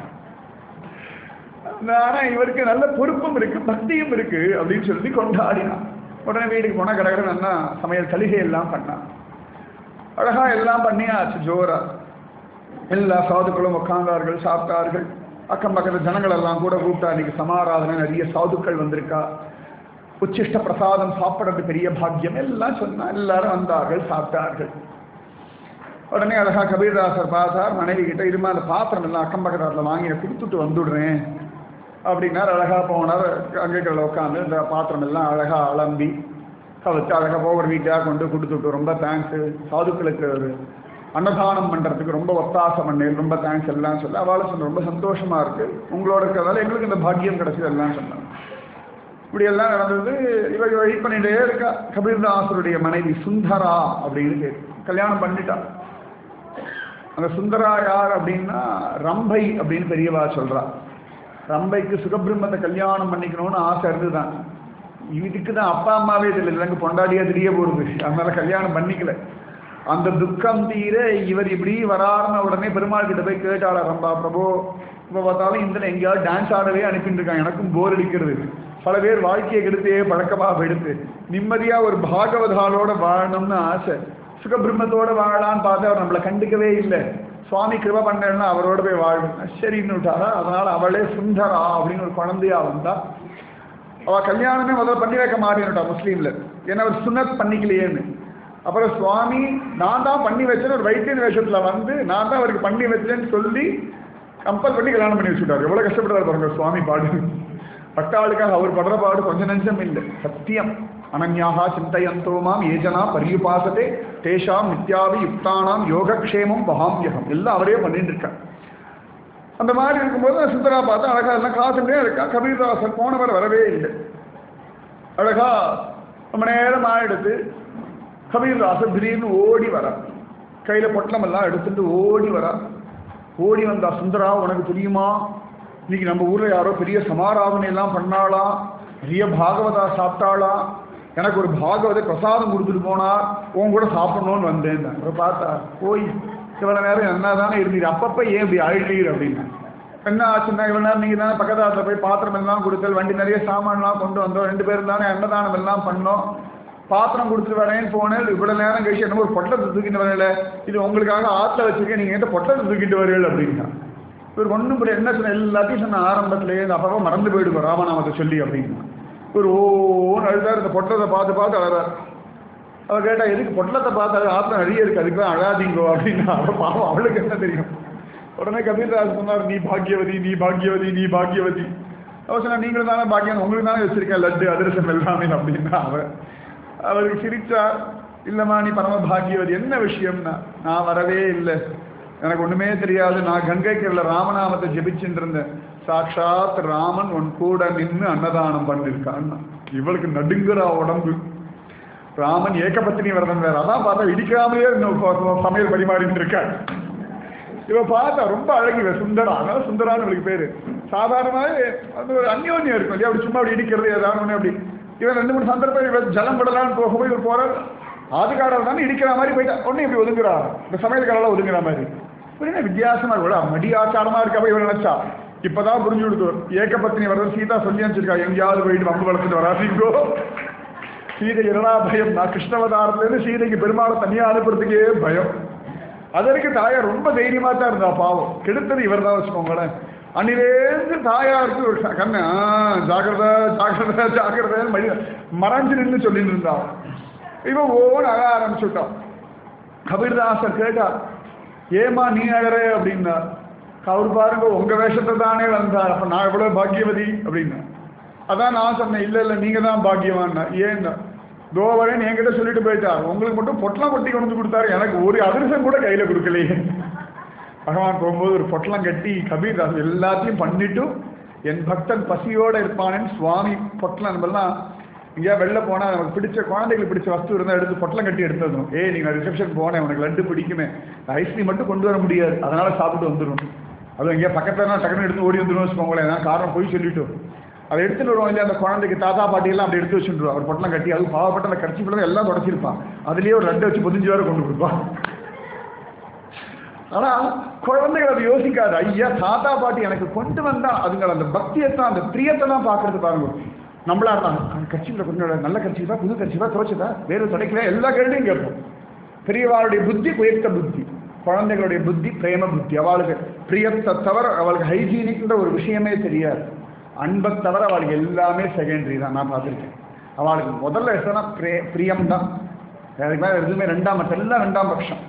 ஆனா இவருக்கு நல்ல பொறுப்பும் இருக்கு, பக்தியும் இருக்கு அப்படின்னு சொல்லி கொண்டாடினான். உடனே வீட்டுக்கு போனா கடற்கரை நல்லா சமையல் கலிகை எல்லாம் பண்ணான். அழகா எல்லாம் பண்ணியாச்சு ஜோரா. எல்லா சாதுக்களும் உட்கார்ந்தார்கள், சாப்பிட்டார்கள். அக்கம் பக்கத்து ஜனங்கள் எல்லாம் கூட கூப்பிட்டா, இன்னைக்கு சமாராதனை, நிறைய சாதுக்கள் வந்திருக்கா, உச்சிஷ்ட பிரசாதம் சாப்பிட்றது பெரிய பாக்கியம் எல்லாம் சொன்னா. எல்லாரும் வந்தார்கள், சாப்பிட்டார்கள். உடனே அழகா கபீர்தாசர் பார்த்தார், மனைவி கிட்ட இருமா அந்த பாத்திரம் எல்லாம் அக்கம் பக்கத்தில் வாங்கி கொடுத்துட்டு வந்துடுறேன் அப்படின்னார். அழகா போனார், அங்கேக்கில் உட்காந்து இந்த பாத்திரம் எல்லாம் அழகா அலம்பி கவச்சு அழகா போகிற வீட்டாக கொண்டு கொடுத்துட்டு, ரொம்ப தேங்க்ஸு, சாதுக்களுக்கு அன்னதானம் பண்ணுறதுக்கு ரொம்ப ஒத்தாசம் பண்ணேன், ரொம்ப தேங்க்ஸ் எல்லாம் சொல்ல. அவளை சொன்ன ரொம்ப சந்தோஷமா இருக்கு, உங்களோட இருக்கிறதால எங்களுக்கு இந்த பாக்கியம் கிடைச்சது எல்லாம் சொன்னாங்க. இப்படி எல்லாம் நடந்தது. இவங்க வெயிட் பண்ணிட்டே இருக்கா. கபீர்தாசருடைய மனைவி சுந்தரா அப்படின்னு பேர், கல்யாணம் பண்ணிட்டா. அந்த சுந்தரா யார் அப்படின்னா ரம்பை அப்படின்னு பெரியவா சொல்றா. ரம்பைக்கு சுகபிரம்மத்தை கல்யாணம் பண்ணிக்கணும்னு ஆசை இருந்துதான். இதுக்கு தான் அப்பா அம்மாவே தெரியல, இல்லைங்க பொண்டாடியா தெரிய போகுது, அதனால கல்யாணம் பண்ணிக்கல. அந்த துக்கம் தீர இவர் இப்படி வராருன்னு உடனே பெருமாள் கிட்ட போய் கேட்டாளா ரம்பா, பிரபு இப்போ பார்த்தாலும் இந்த எங்கேயாவது டான்ஸ் ஆடவே அனுப்பிட்டு இருக்காங்க, எனக்கும் போர் அடிக்கிறது, பல பேர் வாழ்க்கையை கெடுத்தே பழக்கமாக எடுத்து நிம்மதியா ஒரு பாகவதாலோட வாழணும்னு ஆசை, சுகபிரம்மத்தோட வாழலான்னு பார்த்து அவர் நம்மளை கண்டுக்கவே இல்லை, சுவாமி கிருபா பண்ணா அவரோட போய் வாழும் சரின்னு விட்டாரா. அதனால அவளே சுந்தரா அப்படின்னு ஒரு குழந்தையா வந்தா. அவ கல்யாணமே முதல்ல பண்ணி வைக்க மாட்டேன்னுட்டா முஸ்லீம்ல, ஏன்னா அவர் சுனத் பண்ணிக்கலையேன்னு. அப்புறம் சுவாமி நான் தான் பண்ணி வச்சேன்னு ஒரு வைத்தியன் வேஷத்துல வந்து நான் தான் அவருக்கு பண்ணி வச்சேன்னு சொல்லி கம்பல் பண்ணி கல்யாணம் பண்ணி வச்சுட்டாரு. எவ்வளவு கஷ்டப்படுறாரு பாருங்க சுவாமி பாடு. பட்டாளுக்காக அவர் படுற பாடு கொஞ்சம் நெஞ்சம் இல்லை, சத்தியம். அனன்யாக சிந்தையந்தோமாம் ஏஜனா பரியுபாசத்தே தேஷாம் நித்யாவி யுக்தானாம் யோகக்ஷேமம் வகாமியகம் எல்லாம் அவரே பண்ணிட்டு இருக்கார். அந்த மாதிரி இருக்கும்போது சுந்தரா பார்த்தா அழகா எல்லாம் காசுட்டே இருக்கா. கபீர்தாசர் போனவர் வரவே இல்லை. அழகா ரொம்ப நேரம் ஆயிடுத்து. கபீர்தாசர் திடீர்னு ஓடி வர, கையில பொட்டலம் எல்லாம் எடுத்துட்டு ஓடி வர. ஓடி வந்தா, சுந்தரா உனக்கு தெரியுமா இன்னைக்கு நம்ம ஊர்ல யாரோ பெரிய சமாராதனை எல்லாம் பண்ணாளா, நிறைய பாகவதா சாப்பிட்டாளா, எனக்கு ஒரு பாகவத பிரசாதம் கொடுத்துட்டு போனார், உன் கூட சாப்பிடணும்னு வந்தேன். அப்ப பார்த்தா போய் இவ்வளவு நேரம் என்ன தானே இருந்தீர், அப்பப்ப ஏன் இப்படி அழுகிறீர் அப்படின்னு. என்ன ஆச்சுன்னா இவ்வளவு நேரம் நீங்க தானே பக்கத்தாத்துல போய் பாத்திரம் எல்லாம் கொடுத்தல், வண்டி நிறைய சாமான்லாம் கொண்டு வந்தோம், ரெண்டு பேரும் தானே அன்னதானம் எல்லாம் பண்ணோம், பாத்திரம் கொடுத்துட்டு வரேன்னு போனேன், இவ்வளவு நேரம் கழிச்சு என்ன ஒரு பொட்டலத்தை தூக்கிட்டு வரல, இது உங்களுக்காக ஆத்துல வச்சிருக்கேன், நீங்க எந்த பொட்டலத்தை தூக்கிட்டு வரல அப்படின்னா. இவர் ஒன்றும் புரிய என்ன சொன்ன, எல்லாத்தையும் சொன்ன ஆரம்பத்திலேயே அப்பப்போ மறந்து போயிடுவோம் ராமநாமத்தை சொல்லி அப்படின்னா. ஒரு ஓன்னு அழுதார், இந்த பொட்டலத்தை பார்த்து பார்த்து அழறார். அவள் கேட்டா எதுக்கு பொட்டலத்தை பார்த்து அது ஆத்திரம் நிறைய இருக்கு, அதுக்கு தான் அழாதீங்கோ அப்படின்னா. அவள் பாவம், அவளுக்கு என்ன தெரியும். உடனே கபீர்தாஸ் சொன்னார், நீ பாக்கியவதி நீ பாக்கியவதி நீ பாக்கியவதி. அவள் சொன்னா நீங்களும் தானே பாக்கியம், உங்களுக்கு தானே வச்சிருக்கேன் லட்டு அதிரசம் எல்லாமே அப்படின்னா. அவ அவருக்கு சிரிச்சா, இல்லைம்மா நீ பரம பாக்கியவதி, என்ன விஷயம்னா, நான் வரவே இல்லை, எனக்கு ஒண்ணுமே தெரியாது, நான் கங்கைக்கரையில் ராமநாமத்தை ஜெபிச்சுட்டு இருந்தேன், சாட்சாத் ராமன் உன் கூட நின்று அன்னதானம் பண்ணிருக்கான். இவளுக்கு நடுங்குற உடம்பு. ராமன் ஏகபத்தினி விரதம் வேற, அதான் பார்த்தா இடிக்காமலே சமையல் பரிமாறிட்டு இருக்காள். இவ பார்த்தா ரொம்ப அழகு, சுந்தரா, அதனால சுந்தரான்னு இவளுக்கு பேரு. சாதாரணமாவே அது ஒரு அந்யோன்யம் இருக்கும் இல்லையா, அப்படி சும்மா அப்படி இடிக்கிறது ஏதாவது ஒண்ணு அப்படி. இவன் ரெண்டு மூணு சந்தர்ப்பம் இவன் ஜலம் படலான்னு போகும்போது இவர் போற ஆதுகாடல் தானே இடிக்கிற மாதிரி போயிட்டா, ஒன்னும் இப்படி ஒதுங்குறா, இந்த சமையல்காரெல்லாம் ஒதுங்குற மாதிரி. இப்படின்னா வித்தியாசமா இருக்கு, மடி ஆச்சாரமா இருக்கப்ப இவன் நினைச்சா. இப்பதான் புரிஞ்சு கொடுத்து, ஏகபத்தினி வரது சீதா சொல்லி அனுப்பிச்சிருக்கா, எங்கேயாவது போயிட்டு வம்பு வளர்த்துட்டு வராதீங்கோ, சீதை என்னடா பயம், நான் கிருஷ்ணவதாரத்துல இருந்து சீதைக்கு பெருமாளை தனியா அனுப்புறதுக்கே பயம். அதற்கு தாயார் ரொம்ப தைரியமா தான் இருந்தா, பாவம் கெடுத்தது இவர் தான் வச்சுக்கோங்களேன். அன்னிலேருந்து தாயாருக்கு ஒரு கண்ணு ஜாக்கிரத ஜாக்கிரத ஜாக்கிரதைன்னு மடி மறைஞ்சு நின்று சொல்லிட்டு இருந்தா. இவன் ஓன்னு அழ ஆரம்பிச்சுட்டான். கபீர்தாசர் கேட்டா, ஏமா நீ அழற அப்படின்னா. அவர் பாருங்க உங்க வேஷத்தை தானே வந்தார், அப்ப நான் எவ்வளவு பாக்கியவதி அப்படின்னா. அதான் நான் சொன்னேன், இல்ல இல்ல நீங்க தான் பாக்கியவான்னா. ஏன்னா தோவரேன்னு என்கிட்ட சொல்லிட்டு போயிட்டார், உங்களுக்கு மட்டும் பொட்டலம் கட்டி கொண்டு வந்து கொடுத்தாரு, எனக்கு ஒரு அதிர்ஷ்டம் கூட கையில கொடுக்கலையே. பகவான் போகும்போது ஒரு பொட்டலம் கட்டி கபீர்தாஸ் எல்லாத்தையும் பண்ணிட்டு, என் பக்தன் பசியோட இருப்பானேன்னு சுவாமி பொட்டலம் நம்மெல்லாம் இங்கேயா வெளில போனா நமக்கு பிடிச்ச குழந்தைகளுக்கு பிடிச்ச வஸ்து இருந்தால் எடுத்து பொட்டலம் கட்டி எடுத்துடணும். ஏய் நீங்க ரிசப்ஷன் போனேன், உனக்கு லட்டு பிடிக்குமே, ஐஸ்கிரீம் மட்டும் கொண்டு வர முடியாது, அதனால சாப்பிட்டு வந்துடும். அதுவும் எங்கேயா பக்கத்துல டக்குனு எடுத்து ஓடி வந்துடும் வச்சுக்கோங்களேன், ஏன்னா காரணம் போய் சொல்லிட்டோம். அதை எடுத்துட்டு வருவோம் இல்லையா, அந்த குழந்தைக்கு தாத்தா பாட்டியெல்லாம் அப்படி எடுத்து வச்சுருவா, ஒரு பொட்டலம் கட்டி, அது பாவப்பட்ட அந்த கட்சி பிள்ளை எல்லாம் தொடச்சிருப்பான், அதுலேயே ஒரு லட்டு வச்சு பொதிஞ்சு வேற கொண்டு கொடுப்பான். ஆனா குழந்தைகள் அதை யோசிக்காது, ஐயா தாத்தா பாட்டி எனக்கு கொண்டு வந்தா, அதுங்க அந்த பக்தியத்தான் அந்த பிரியத்தை தான் பாக்குறது. பாருங்க, நம்மளா இருந்தாங்க கட்சியில் கொஞ்சம் நல்ல கட்சி தான், புது கட்சி தான், துவச்சதா வேறு துடைக்கல, எல்லா கேள்வியும் கேட்போம். பெரியவாளுடைய புத்தி உயர்த்த புத்தி, குழந்தைகளுடைய புத்தி பிரேம புத்தி. அவளுக்கு பிரியத்தை தவிர அவளுக்கு ஹைஜீனிக்ன்ற ஒரு விஷயமே தெரியாது, அன்பை தவிர அவளுக்கு எல்லாமே செகண்டரி தான். நான் பார்த்துருக்கேன், அவளுக்கு முதல்ல எதுனா பிரே பிரியம் தான், அதுக்கு மேலே எதுவுமே ரெண்டாம் பட்சம், எல்லாம் ரெண்டாம் பட்சம்.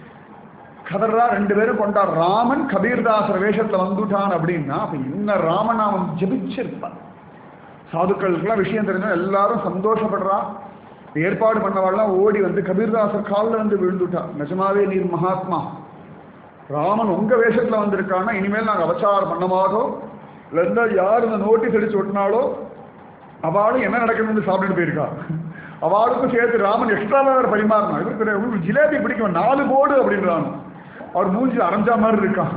கதர்ரா ரெண்டு பேரும் கொண்டார். ராமன் கபீர்தாசர் வேஷத்துல வந்துட்டான் அப்படின்னா அப்ப என்ன ராமநாமம் ஜபிச்சிருப்பான். சாதுக்களுக்கெல்லாம் விஷயம் தெரிஞ்சா எல்லாரும் சந்தோஷப்படுறா. ஏற்பாடு பண்ணவாள்லாம் ஓடி வந்து கபீர்தாசர் காலில் வந்து விழுந்துட்டான். நிஜமாவே நீர் மகாத்மா, ராமன் உங்க வேஷத்துல வந்திருக்கான்னா இனிமேல் நாங்கள் அவசாரம் பண்ண மாட்டோம், இல்லைன்னா யார் இந்த நோட்டீஸ் அடிச்சு விட்டினாலோ அவளும் என்ன நடக்குதுன்னு சாப்பிட்டுட்டு போயிருக்கா. அவளுக்கும் சேர்த்து ராமன் எக்ஸ்ட்ராவா வேற பரிமாறினா, இது உங்களுக்கு ஜிலேபி பிடிக்கும் நாலு போடு அப்படின்றான். அவர் மூஞ்சி அரைஞ்சா மாதிரி இருக்கான்.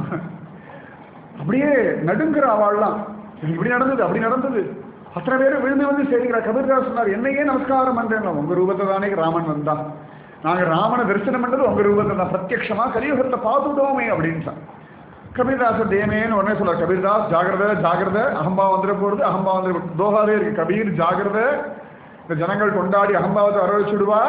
அப்படியே நடுங்குற அவள்லாம், இப்படி நடந்தது அப்படி நடந்தது, அத்தனை பேரும் விழுந்து வந்து சேர்க்கிற. கபீர்தாஸ் சொன்னார், என்னையே நமஸ்காரம் பண்றேன், உங்க ரூபத்தை தானே ராமன் வந்தான், நாங்க ராமனை தரிசனம் பண்றது உங்க ரூபத்தை தான், பிரத்யட்சமா கலியுகத்தை பார்த்துட்டோமே அப்படின்னு. கபீர்தாசர் தேமேன்னு உடனே சொல்றார், கபீர்தாஸ் ஜாகிரதை ஜாகிரதை, அகம்பா வந்துட போறது, அகம்பா வந்துட தோகாதே இருக்கு கபீர் ஜாகிரதை, இந்த ஜனங்கள் கொண்டாடி அகம்பாவத்தை வர வச்சுடுவார்,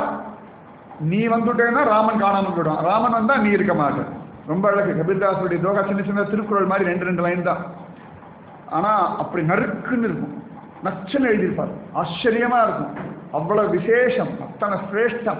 நீ வந்துட்டேன்னா ராமன் காணாமல் போயிடும், ராமன் வந்தா நீ இருக்க மாட்டேன். ரொம்ப அழகு கபீர்தாசருடைய தோகா, சின்ன சின்ன திருக்குறள் மாதிரி ரெண்டு ரெண்டு லைன் தான், ஆனா அப்படி நறுக்குன்னு இருக்கும், நச்சுன்னு எழுதியிருப்பார், ஆச்சரியமா இருக்கும், அவ்வளவு விசேஷம், அத்தனை சிரேஷ்டம்.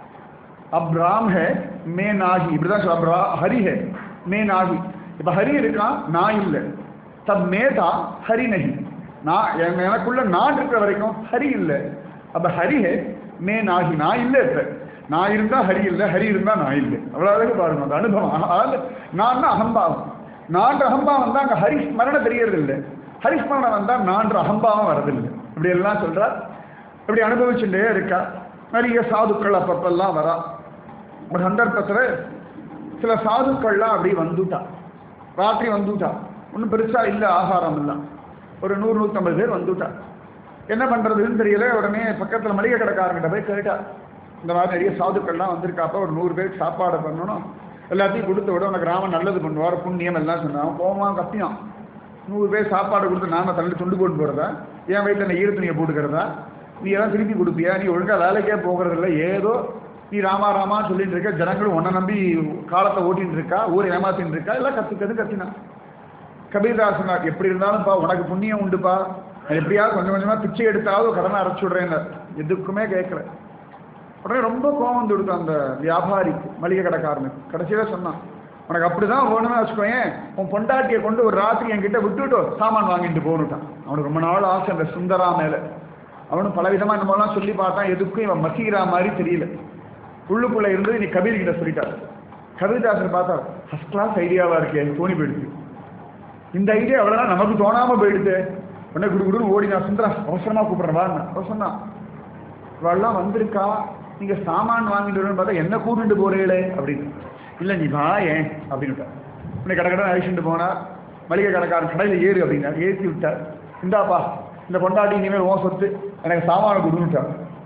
அப்ராம் ஹே மே நாகி, இப்படிதான் சொல்ல, அப்ரா ஹரி ஹே மே நாகி. இப்ப ஹரி இருக்கான், நான் இல்லை, தப் மேதா ஹரி நகி, நான் எனக்குள்ள நான் இருக்கிற வரைக்கும் ஹரி இல்லை. அப்ப ஹரி ஹே மே நாகி, நான் இல்லை, இப்ப நான் இருந்தா ஹரி இல்லை, ஹரி இருந்தா நான் இல்லை. அவ்வளவு அழகு பாருங்க அந்த அனுபவம். அதாவது நான் அகம்பாவம், நான் அகம்பாவம் வந்தா அங்க ஹரிஸ்மரணம் தெரியறது இல்லை, ஹரிஸ்மரணம் வந்தா நான் அகம்பாவம் வரதில்லை. இப்படி எல்லாம் சொல்றார். இப்படி அனுபவிச்சுட்டே இருக்கா. நிறைய சாதுக்கள் அப்பப்பெல்லாம் வரா. ஒரு சந்தர்ப்பத்துல சில சாதுக்கள்லாம் அப்படி வந்துட்டா. ராத்திரி வந்துட்டா, ஒன்றும் பெருசா இல்லை, ஆகாரம் இல்லை. ஒரு நூறு நூற்றம்பது பேர் வந்துட்டா. என்ன பண்ணுறதுன்னு தெரியல. உடனே பக்கத்தில் மளிகை கடைக்காரங்கிட்ட போய் கேட்டா, இந்த மாதிரி நிறைய சாதுக்கள்லாம் வந்திருக்காப்ப, ஒரு நூறு பேருக்கு சாப்பாடு பண்ணணும், எல்லாத்தையும் கொடுத்து விட உனக்கு ராமன் நல்லது பண்ணுவார், புண்ணியம் எல்லாம் சொன்னான். கோவமாக கத்தினான். நூறு பேர் சாப்பாடு கொடுத்து நாம தள்ளி துண்டு போட்டு போகிறதா, என் வயிற்றில் என்ன ஈர துணியை போட்டுக்கிறதா, நீ எல்லாம் திருப்பி கொடுப்பியா, நீ ஒழுங்காக வேலைக்கே போகிறதில்ல, ஏதோ நீ ராமா ராமான்னு சொல்லிட்டு இருக்க, ஜனங்களும் உன்னை நம்பி காலத்தை ஓட்டின்னு இருக்கா, ஊரை ஏமாத்தின்னு இருக்கா, எல்லாம் கற்றுக்கிறது கத்தினான். கபீர்தாசனா, எப்படி இருந்தாலும்ப்பா உனக்கு புண்ணியம் உண்டுப்பா, நான் எப்படியாவது கொஞ்சம் கொஞ்சமாக பிச்சை எடுத்தாவது கடனை அரைச்சி விட்றேன்னு எதுக்குமே கேட்கல. உடனே ரொம்ப கோபம் கொடுத்தான் அந்த வியாபாரிக்கு, மளிகை கடைக்காரனுக்கு. கடைசியில் சொன்னான், உனக்கு அப்படிதான் வேணும்னு வச்சுக்கோயேன், உன் பொண்டாட்டியை கொண்டு ஒரு ராத்திரி என்கிட்ட விட்டுட்டோ சாமான் வாங்கிட்டு போகணுட்டான். அவனுக்கு ரொம்ப நாள் ஆசை அந்த சுந்தரா மேலே. அவனும் பலவிதமாக நம்மளாம் சொல்லி பார்த்தான், எதுக்கும் இவன் மசிகிறா மாதிரி தெரியல. உள்ளுக்குள்ளே இருந்தது நீ கபீர்கிட்ட சொல்லிட்டாரு. கபீர்தாசன் பார்த்தா, ஃபர்ஸ்ட் கிளாஸ் ஐடியாவாக இருக்கே, தோணி போயிடுச்சு. இந்த ஐடியா எவ்வளோ நமக்கு தோணாமல் போயிடுது. உடனே குடு குடுன்னு ஓடி, நான் சுந்தரா அவசரமாக கூப்பிட்றேன் வான்னு. அவன் சொன்னான், இவெல்லாம் வந்திருக்கா, நீங்கள் சாமான் வாங்கிட்டு வரணும்னு பார்த்தா என்ன கூட்டிட்டு போகிறீங்களே அப்படின்னு. இல்லை நீ வா ஏன் அப்படின்னுட்டா. உன்னை கடை கடை அழிச்சுட்டு போனார். மளிகை கடைக்காரன் கடையில் ஏறு அப்படின்னா ஏற்றி விட்டார். இந்தாப்பா இந்த பொண்டாட்டி இனிமேல் ஓ சொத்து, எனக்கு சாமான கொடுன்னுட்டார்.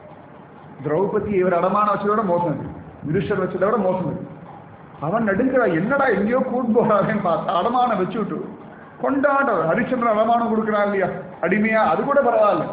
திரௌபதி இவர் அடமான வச்சதோட மோசம், யுதிஷ்டர் வச்சதை விட மோசம். அவன் நடுங்கிறா, என்னடா எங்கேயோ கூட்டு போறாருன்னு பார்த்தா அடமானம் வச்சு விட்டு கொண்டாடுற ஹரிச்சந்திரன் அடமானம் கொடுக்குறான் இல்லையா அடிமையா, அது கூட பரவாயில்ல,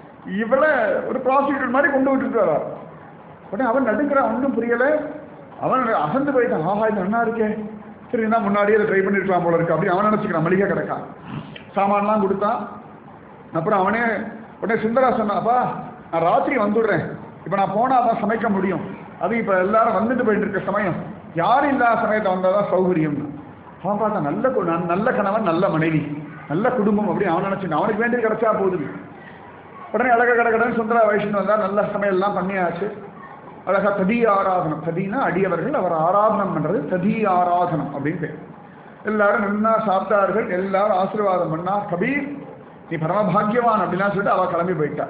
இவளை ஒரு ப்ராசிக்யூட்டர் மாதிரி கொண்டு விட்டுட்டு வரா. உடனே அவன் நடுங்கிறான், ஒன்றும் புரியலை. அவன் அசந்து போயிட்டான், ஆஹா இது நல்லா இருக்கே, சரி என்ன முன்னாடியே அதை ட்ரை பண்ணிருக்கலாம் போல இருக்கு அப்படின்னு அவன் நினச்சிக்கிறான். மளிகை கிடக்கான், சாமான்லாம் கொடுத்தான். அப்புறம் அவனே உடனே சுந்தரா சொன்னாப்பா, நான் ராத்திரி வந்துடுறேன், இப்போ நான் போனால் தான் சமைக்க முடியும், அது இப்போ எல்லாரும் வந்துட்டு போயிட்டு இருக்க சமயம், யாரும் இல்லாத சமயத்தை வந்தால் தான் சௌகரியம். அவன் பார்த்தா நல்ல நல்ல கணவன், நல்ல மனைவி, நல்ல குடும்பம் அப்படின்னு அவன் நினச்சிட்டான். அவனுக்கு வேண்டியது கிடைச்சா போகுது. உடனே அழக கடகடன்னு சுந்தரா வைஷ்ணவ் வந்தால் நல்ல சமையல்லாம் பண்ணியாச்சு. அழகா ததி ஆராதனம், ததினா அடியவர்கள், அவர் ஆராதனம் பண்ணுறது ததி ஆராதனம் அப்படின்னு பேர். எல்லாரும் நல்லா சாப்பிட்டார்கள், எல்லாரும் ஆசீர்வாதம் பண்ணா. கபீர் நீ பரமபாகியவான் அப்படிலாம் சொல்லிட்டு அவள் கிளம்பி போயிட்டா.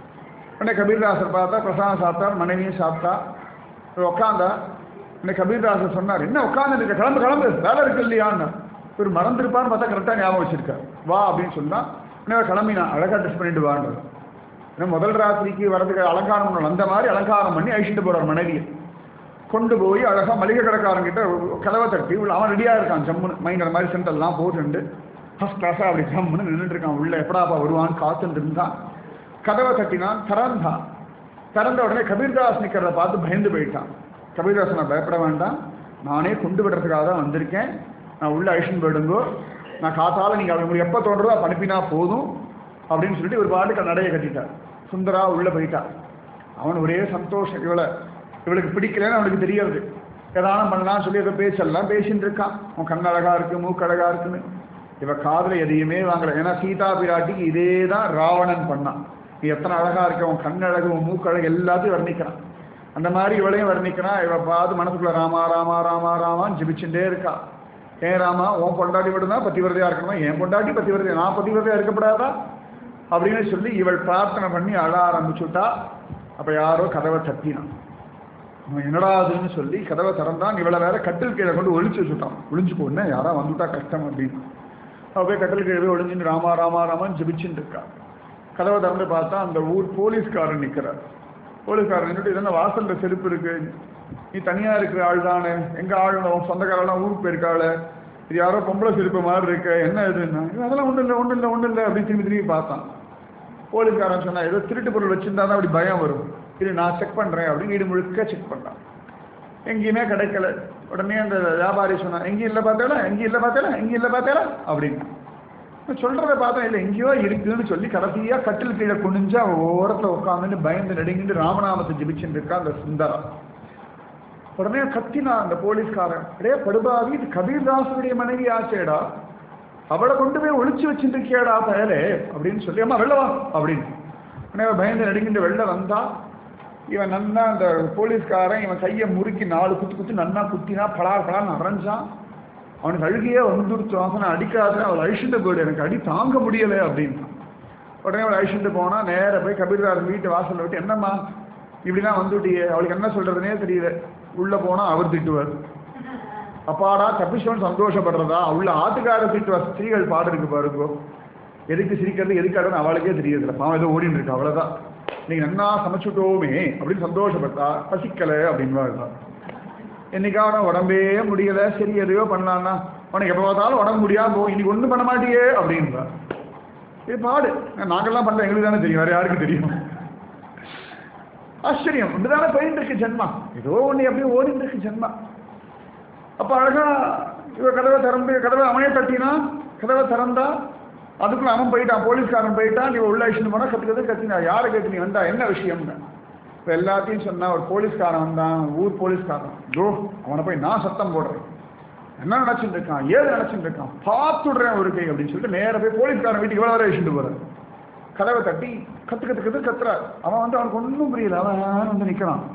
உடனே கபீர்தாசர் பார்த்தா, பிரசாதம் சாப்பிட்டார், மனைவியும் சாப்பிட்டா, உட்காந்தா. உடனே கபீர்தாசர் சொன்னார், என்ன உட்காந்து இருக்க, கிளம்பு கிளம்பு வேலை இருக்கு இல்லையான்னு. ஒரு மறந்துருப்பான்னு பார்த்தா கரெக்டாக ஞாபகம் வச்சிருக்கார், வா அப்படின்னு சொன்னால் உடனே கிளம்பினா. அழகாக ட்ரெஸ் பண்ணிட்டு வாங்க. ஏன்னா முதல் ராத்திரிக்கு வரதுக்கு அலங்காரம் பண்ணணும், அந்த மாதிரி அலங்காரம் பண்ணி அழிச்சிட்டு போகிறார் மனைவியை. கொண்டு போய் அழகாக மளிகை கடைக்காரங்கிட்ட கதவை தட்டி உள்ள அவன் ரெடியாக இருக்கான், ஜம்முன்னு மைண்டர் மாதிரி சென்டர்லாம் போட்டுண்டு ஃபஸ்ட் கிளாஸாக அப்படி ஜம்முன்னு நின்றுட்டு இருக்கான். உள்ள எப்படாப்பா வருவான்னு காத்துட்டு இருந்தான். கதவை தட்டினான், திறந்தான். திறந்த உடனே கபீர்தாஸ் நிற்கிறத பார்த்து பயந்து போயிட்டான். கபீர்தாஸ் நான் பயப்பட வேண்டாம், நானே கொண்டு விடுறதுக்காக தான் வந்திருக்கேன், நான் உள்ள அழிச்சுன்னு போயிடுங்கோ, நான் காத்தால் நீங்கள் அவங்க எப்போ தோன்றதோ அப்போ அனுப்பினா போதும் அப்படின்னு சொல்லிட்டு ஒரு பாட்டுக்கு நடையை கட்டிட்டார். சுந்தரா உள்ளே போயிட்டா. அவன் ஒரே சந்தோஷம், இவளை இவளுக்கு பிடிக்கலன்னு அவனுக்கு தெரியறது. ஏதானம் பண்ணலாம்னு சொல்லி ஏதோ பேச்செல்லாம் பேசின்னு இருக்கான். அவன் கண் அழகா இருக்கு, மூக்கு அழகா இருக்குன்னு. இவ காதில் எதையுமே வாங்கலை. ஏன்னா சீதா பிராட்டிக்கு இதே தான் ராவணன் பண்ணான். நீ எத்தனை அழகா இருக்க, உன் கண் அழகு, உன் மூக்கு அழகு எல்லாத்தையும் வர்ணிக்கிறான். அந்த மாதிரி இவளையும் வர்ணிக்கிறான். இவ பார்த்து மனசுக்குள்ள ராமா ராமா ராமா ராமான்னு ஜிபிச்சுட்டே இருக்கா. ஏன் ராமா, உன் பொண்டாட்டி மட்டும்தான் பத்திவிரதையா இருக்கணுமா, என் பொண்டாட்டி பத்திவிரதையா, நான் பத்திவிரதையா இருக்கப்படாதா அப்படின்னு சொல்லி இவள் பிரார்த்தனை பண்ணி அழ ஆரம்பிச்சுட்டா. அப்போ யாரோ கதவை தட்டினான். அவன் என்னடாதுன்னு சொல்லி கதவை திறந்தான். இவளை வேற கட்டில் கீழே கொண்டு ஒழிச்சு வச்சுட்டான். ஒழிஞ்சு போடனே யாரா வந்துட்டா கஷ்டம் அப்படின்னு அவள் போய் கட்டில் கீழே போய் ஒழிஞ்சுன்னு ராமா ராமா ராமான்னு ஜபிச்சுட்டு இருக்கா. கதவை திறந்து பார்த்தா அந்த ஊர் போலீஸ்காரன் நிற்கிறார். போலீஸ்காரன் நின்றுட்டு இதெல்லாம் வாசலில் செருப்பு இருக்கு, நீ தனியாக இருக்கிற ஆள் தானே, எங்கள் ஆள் சொந்தக்காரெல்லாம் ஊருக்கு போயிருக்காள், இது யாரோ பொம்பளை செருப்பு மாதிரி இருக்கு, என்ன இதுன்னா அதெல்லாம் ஒன்றும் இல்லை ஒன்றும் இல்லை ஒன்றும் இல்லை அப்படின்னு திரும்பி திரும்பி பார்த்தான். போலீஸ்காரன் சொன்னா ஏதோ திருட்டு பொருள் வச்சிருந்தா தான் அப்படி பயம் வரும், இது நான் செக் பண்ணுறேன் அப்படின்னு வீடு முழுக்க செக் பண்ணான். எங்கேயுமே கிடைக்கல. உடனே அந்த வியாபாரி சொன்னான், எங்கேயும் இல்லை பார்த்தால எங்கேயும் இல்லை பார்த்தால எங்கேயும் இல்லை பார்த்தால அப்படின்னு சொல்கிறத பார்த்தா இல்லை எங்கேயோ இருக்குதுன்னு சொல்லி கடைசியாக கட்டில் கீழே குனிஞ்சு அவன் ஓரத்தில் உட்காந்துன்னு பயந்து நடுங்கிட்டு ராமநாமத்தை ஜபிச்சுட்டு இருக்கா அந்த சுந்தரா. உடனே கத்தினா அந்த போலீஸ்காரன், அடே படுபாவி, இது கபீர்தாசனுடைய மனைவி ஆச்சேடா, அவளை கொண்டு போய் ஒழிச்சு வச்சுட்டு இருக்கியாடா பயலே அப்படின்னு சொல்லி, அம்மா வெளில வா அப்படின்னு. உடனே பயந்து நடுங்கிட்டு வெளில வந்தா. இவன் நன்னா அந்த போலீஸ்காரன் இவன் கையை முறுக்கி நாலு குத்து குத்து நன்னா குத்தினா பலா பலான்னு அரைஞ்சான். அவனுக்கு அழுகையே வந்துடுச்சு. வாசனை அடிக்காத, அவளை அழிச்சுட்டு போயிடு, எனக்கு அடி தாங்க முடியலை அப்படின்னு. உடனே அவளை அழிச்சுட்டு போனா. நேர போய் கபீர்தாசன் வீட்டு வாசலில் விட்டு, என்னம்மா இப்படிலாம் வந்துட்டியே, அவளுக்கு என்ன சொல்றதுனே தெரியல. உள்ள போனா அவர் திட்டுவார், அப்பாடா தப்பிச்சோன்னு சந்தோஷப்படுறதா உள்ள ஆத்துக்கார சீட்டு ஸ்திரீகள் பாடு இருக்கு பாருங்கோ. எதுக்கு சிரிக்கிறது எதுக்கு ஆடுறது அவளுக்கே தெரியறதில்ல. பாவம் ஏதோ ஓடின்னு இருக்கு அவ்வளோதான். நீங்கள் நன்னா சமைச்சுட்டோமே அப்படின்னு சந்தோஷப்பட்டா பசிக்கலை அப்படின்வா இருந்தான். என்னைக்கான உடம்பே முடியலை சரி எதையோ பண்ணலான்னா உனக்கு எப்போ பார்த்தாலும் உடம்பு முடியாது போ இன்னைக்கு ஒன்றும் பண்ண மாட்டியே அப்படின்றா. இது பாடு நாங்கள்லாம் பண்ணுறோம் எங்களுக்கு தானே தெரியும் வேறு யாருக்கு தெரியும். ஆச்சரியம் இப்படிதானே போயிட்டு இருக்கு ஜென்மா. ஏதோ ஒன்று எப்படியும் ஓடிட்டு இருக்கு ஜென்மா. அப்போ அழகா இவ கதவை திறந்து கதவை அவனே தட்டினா கதவை திறந்தா அதுக்குள்ள அவன் போயிட்டான் போலீஸ்காரன் போயிட்டான். இவ உள்ள விஷயம் போனால் கற்றுக்கிறது கத்தினா யாரை கேட்டு நீ வந்தா என்ன விஷயம்னு. இப்போ எல்லாத்தையும் சொன்னா ஒரு போலீஸ்காரன் வந்தான் ஊர் போலீஸ்காரன். ஜோ அவனை போய் நான் சத்தம் போடுறேன் என்ன நினச்சிட்டு இருக்கான் ஏது நினச்சிட்டு இருக்கான் பார்த்துடுறேன் ஒரு கை அப்படின்னு சொல்லிட்டு நேராக போய் போலீஸ்காரன் வீட்டுக்கு இவ்வளோ வர வச்சுட்டு போகிறேன். கதவை தட்டி கத்து கத்து கத்து கத்துறார். அவன் வந்து அவனுக்கு ஒன்றும் புரியல. அவன் வந்து நிற்கிறான்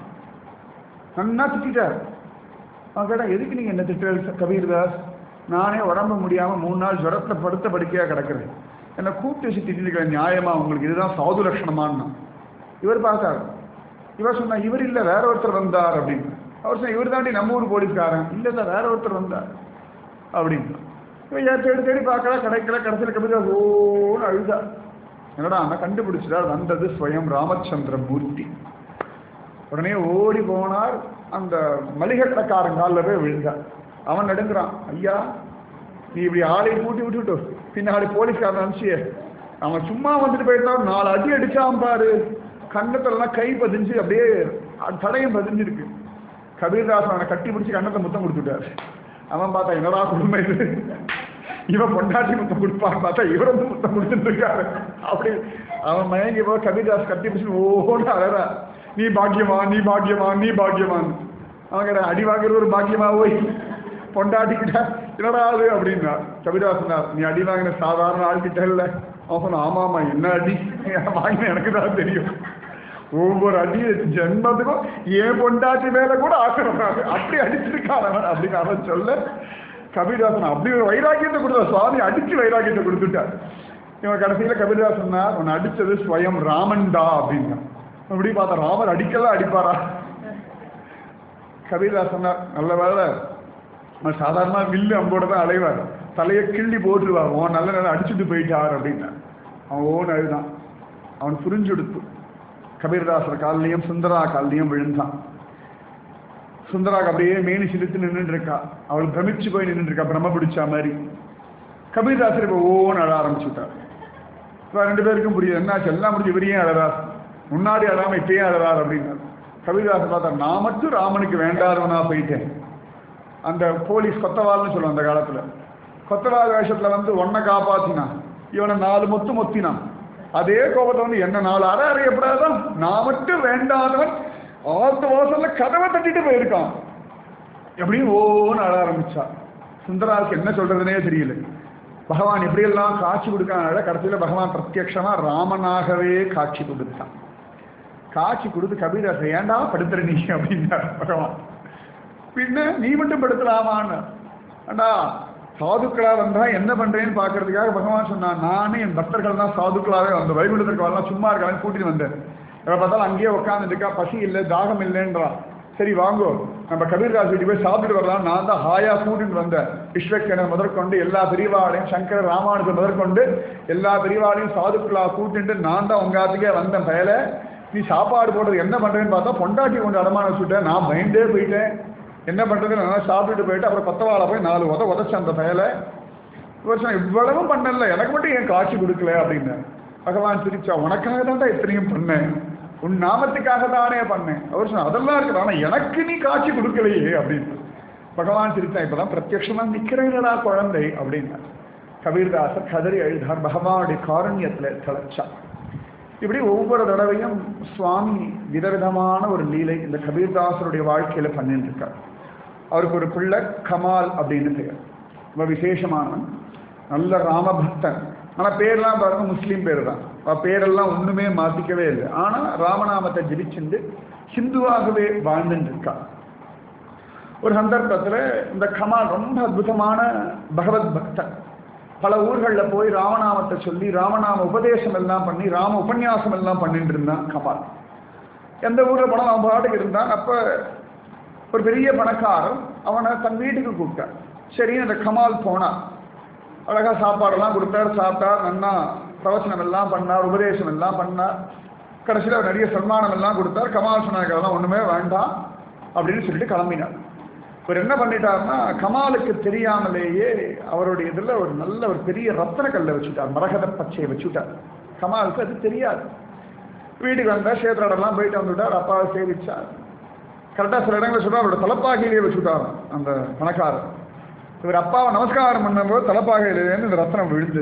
நன்னா திட்டார். அவன் கேட்டான் எதுக்கு நீங்கள் என்ன திட்டுற கபீர்தாஸ்? நானே உடம்பு முடியாமல் மூணு நாள் ஜுரத்தில் படுத்த படுக்கையாக கிடக்கிறேன். என்னை கூப்பிட்டு வச்சு திட்டிருக்கிற நியாயமா உங்களுக்கு இதுதான் சாது லட்சணமானா. இவர் பார்த்தார். இவர் சொன்னா இவர் இல்லை வேற ஒருத்தர் வந்தார் அப்படின்னு. அவர் சொன்ன இவர் தாண்டி நம்ம ஊர் போலீஸ்காரன். இல்லை சார் வேற ஒருத்தர் வந்தார் அப்படின்னு. இவன் தேடி தேடி பார்க்கல கிடைக்கல. கடைசியில் கபீர்தாஸ் ஓன்னு அழுதா. என்னடா அவன் கண்டுபிடிச்சிட்டார் வந்தது ஸ்வயம் ராமச்சந்திர மூர்த்தி. உடனே ஓடி போனார். அந்த மளிகை கடைக்காரன் காலில் போய் விழுந்தார். அவன் நடுங்குறான். ஐயா நீ இப்படி ஆளை கூட்டி விட்டுட்டு பின்னாடி போலீஸ்காரன் அனுப்பிச்சியே அவன் சும்மா வந்துட்டு போயிட்டான் நாலு அடி அடிச்சான் பாரு. கண்ணத்துலலாம் கை பதிஞ்சு அப்படியே தடையும் பதிஞ்சிருக்கு. கபீர்தாஸ் அவனை கட்டி பிடிச்சி கண்ணத்தை முத்தம் கொடுத்துட்டார். அவன் பார்த்தா என்னடா குடும்பம் இது இவன் பொண்டாட்டி முத்தம் கொடுப்பான்னு பார்த்தா இவர் வந்து முத்தம் கொடுத்துட்டு இருக்காரு. அப்படி அவன் மயங்கி போய் கபீர்தாஸ் கட்டி பிடிச்சி ஓன்னு அழறா. நீ பாக்கியவான் நீ பாக்கியவான் நீ பாக்கியவான். அவன் கிட்ட அடி வாங்குறது ஒரு பாக்கியமா போய் பொண்டாட்டிக்கிட்ட என்னடா அது அப்படின்னா. கபீர்தாஸ் சொன்னார் நீ அடி வாங்கின சாதாரண ஆள்கிட்ட இல்லை. அவன் சொன்னான் ஆமா ஆமா என்ன அடி வாங்கின எனக்கு தான் தெரியும். ஒவ்வொரு அடி ஜென்மத்துக்கும் ஏன் பொண்டாட்டி மேல கூட ஆசைப்படுறாரு அப்படி அடிச்சிருக்கான் அவன் அப்படின்னு அவன் சொல்ல கபீர்தாசன் அப்படி ஒரு வைராக்கியத்தை கொடுத்தா சுவாமி அடிச்சு வைராக்கியத்தை கொடுத்துட்டார். இவன் கடைசியில கபீர்தாஸ் சொன்னார் உன்னை அடிச்சது ஸ்வயம் ராமன்டா அப்படின்னா. அப்படி பார்த்தா ராமர் அடிக்கலாம் அடிப்பாரா? கபீர்தாஸ் சொன்னார் நல்ல வேலை அவன் சாதாரண வில்லு அம்போட தான் அலைவார் தலையை கிள்ளி போட்டுருவார். அவன் நல்ல நேரம் அடிச்சுட்டு போயிட்டார் அப்படின்னா. அவன் ஓன் அழுதான். அவன் புரிஞ்சு எடுத்து கபீர்தாசர் காலிலையும் சுந்தரா காலிலையும் விழுந்தான். சுந்தராக்கு அப்படியே மேனி சிரித்து நின்றுட்டு இருக்கா. அவள் பிரமிச்சு போய் நின்றுட்டு இருக்கா பிரம்ம பிடிச்சா மாதிரி. கபீர்தாசர் இப்போ ஓன்னு அழ ஆரம்பிச்சுட்டார். இப்போ ரெண்டு பேருக்கும் புரியுது என்னாச்சு எல்லாம் முடிஞ்சு இவரையும் அழறார் முன்னாடி அழாம இப்பயே அழறார் அப்படின்னாரு. கபீர்தாசர் பார்த்தா நான் மட்டும் ராமனுக்கு வேண்டாதவனா போயிட்டேன். அந்த போலீஸ் கொத்தவால்னு சொல்லுவோம் அந்த காலத்துல. கொத்தவால் வேஷத்துல வந்து ஒன்னை காப்பாத்தினான் இவனை நாலு மொத்து மொத்தினான். அதே கோபத்தை வந்து என்ன நாலு அற அறியப்படாதான் நான் மட்டும் வேண்டாதவன் ஆத்து வாசல்ல கதவை தட்டிட்டு போயிருக்கான் எப்படியும் ஓன்னு அழ ஆரம்பிச்சா. சுந்தராவுக்கு என்ன சொல்றதுனே தெரியல. பகவான் எப்படியெல்லாம் காட்சி கொடுக்கான கடைசியில பகவான் பிரத்யக்ஷமா ராமனாகவே காட்சி கொடுத்தான். காட்சி கொடுத்து கபீர்தாஸ் ஏண்டா படுத்துற நீ அப்படின்னார் பகவான். பின்ன நீ மட்டும் படுத்தலாமான்னு அண்டா சாதுக்களா வந்தா என்ன பண்றேன்னு பாக்குறதுக்காக பகவான் சொன்னான் நானே என் பக்தர்கள் தான் சாதுக்களாவே வந்த வைகுண்டத்திற்கு வரலாம் சும்மா இருக்கான்னு கூட்டிட்டு வந்தேன். எப்ப பார்த்தாலும் அங்கேயே உட்காந்துட்டு இருக்கா பசி இல்லை தாகம் இல்லைன்றா. சரி வாங்கோ நம்ம கபீர்தாஸ் வீட்டுக்கு போய் சாப்பிட்டு வரலாம். நான் தான் ஹாயா கூட்டிட்டு வந்தேன். விஸ்வக்கேனர் முதற்கொண்டு எல்லா பெரியவாளையும் சங்கர ராமானுஜர் முதற்கொண்டு எல்லா பெரியவாளையும் சாதுக்களா கூட்டிட்டு நான் தான் உங்காத்துக்கே வந்தேன். பயல நீ சாப்பாடு போடுறது என்ன பண்றேன்னு பார்த்தா பொண்டாட்டி கொண்டு அடமான வச்சுட்டேன். நான் பயந்தே போயிட்டேன். என்ன பண்றது நல்லா சாப்பிட்டுட்டு போயிட்டு அப்புறம் பத்தவாளை போய் நாலு உத உதச்ச அந்த பயலை வருஷம் இவ்வளவும் பண்ணல எனக்கு மட்டும் ஏன் காட்சி கொடுக்கல அப்படின்னு. பகவான் சிரிச்சா உனக்காக தான்டா இத்தனையும் பண்ணேன் உன் நாமத்துக்காக தானே பண்ணேன். அவர் சொன்ன அதெல்லாம் இருக்குது ஆனா எனக்கு நீ காட்சி கொடுக்கலையே அப்படின்னு. பகவான் சிரிச்சா இப்பதான் பிரத்யட்சமா நிக்கிறேனடா குழந்தை அப்படின்னா. கபீர்தாசர் கதறி அழுதார். பகவானுடைய காருண்யத்துல திளைச்சா. இப்படி ஒவ்வொரு தடவையும் சுவாமி விதவிதமான ஒரு லீலை இந்த கபீர்தாசருடைய வாழ்க்கையில பண்ணிட்டு இருக்கார். அவருக்கு ஒரு பிள்ளை கமால் அப்படின்னு பெயர். ரொம்ப விசேஷமானவன் நல்ல ராமபக்தன். ஆனா பேர்லாம் பாருங்க முஸ்லீம் பேர் தான். பேரெல்லாம் ஒண்ணுமே மாத்திக்கவே இல்லை. ஆனா ராமநாமத்தை ஜெபிச்சுண்டு ஹிந்துவாகவே வாழ்ந்துட்டு இருக்கா. ஒரு சந்தர்ப்பத்துல இந்த கமால் ரொம்ப அற்புதமான பகவத் பக்தன். பல ஊர்களில் போய் ராமநாமத்தை சொல்லி ராமநாம உபதேசம் எல்லாம் பண்ணி ராம உபன்யாசம் எல்லாம் பண்ணிட்டு இருந்தான் கமால். எந்த ஊரில் போனால் அவன் பாட்டுக்கு இருந்தான். அப்போ ஒரு பெரிய பணக்காரர் அவனை தன் வீட்டுக்கு கூப்பிட்டார். சரி, அந்த கமால் போனான். அழகாக சாப்பாடெல்லாம் கொடுத்தார், சாப்பிட்டார், நன்னா பிரவச்சனம் எல்லாம் பண்ணார், உபதேசம் எல்லாம் பண்ணார். கடைசியில் அவர் நிறைய சன்மானம் எல்லாம் கொடுத்தார். கமால் சொன்னாங்க ஒன்றுமே வேண்டாம் அப்படின்னு சொல்லிட்டு கிளம்பினார். இவர் என்ன பண்ணிட்டார்னா, கமாலுக்கு தெரியாமலேயே அவருடைய இதில் ஒரு நல்ல ஒரு பெரிய ரத்தன கல்லை வச்சுட்டார், மரகத பச்சையை வச்சுட்டார். கமாலுக்கு அது தெரியாது. வீட்டுக்கு வந்தால் சேத்திராடெல்லாம் போயிட்டு வந்துவிட்டார். அப்பாவை சேவிச்சார். கரெக்டாக சில இடங்களில் சொல்கிறார் அவரோட தலைப்பாகையிலேயே வச்சுட்டார் அந்த பணக்காரர். இவர் அப்பாவை நமஸ்காரம் பண்ணும்போது தலைப்பாகையிலேருந்து இந்த ரத்தனம் விழுந்து.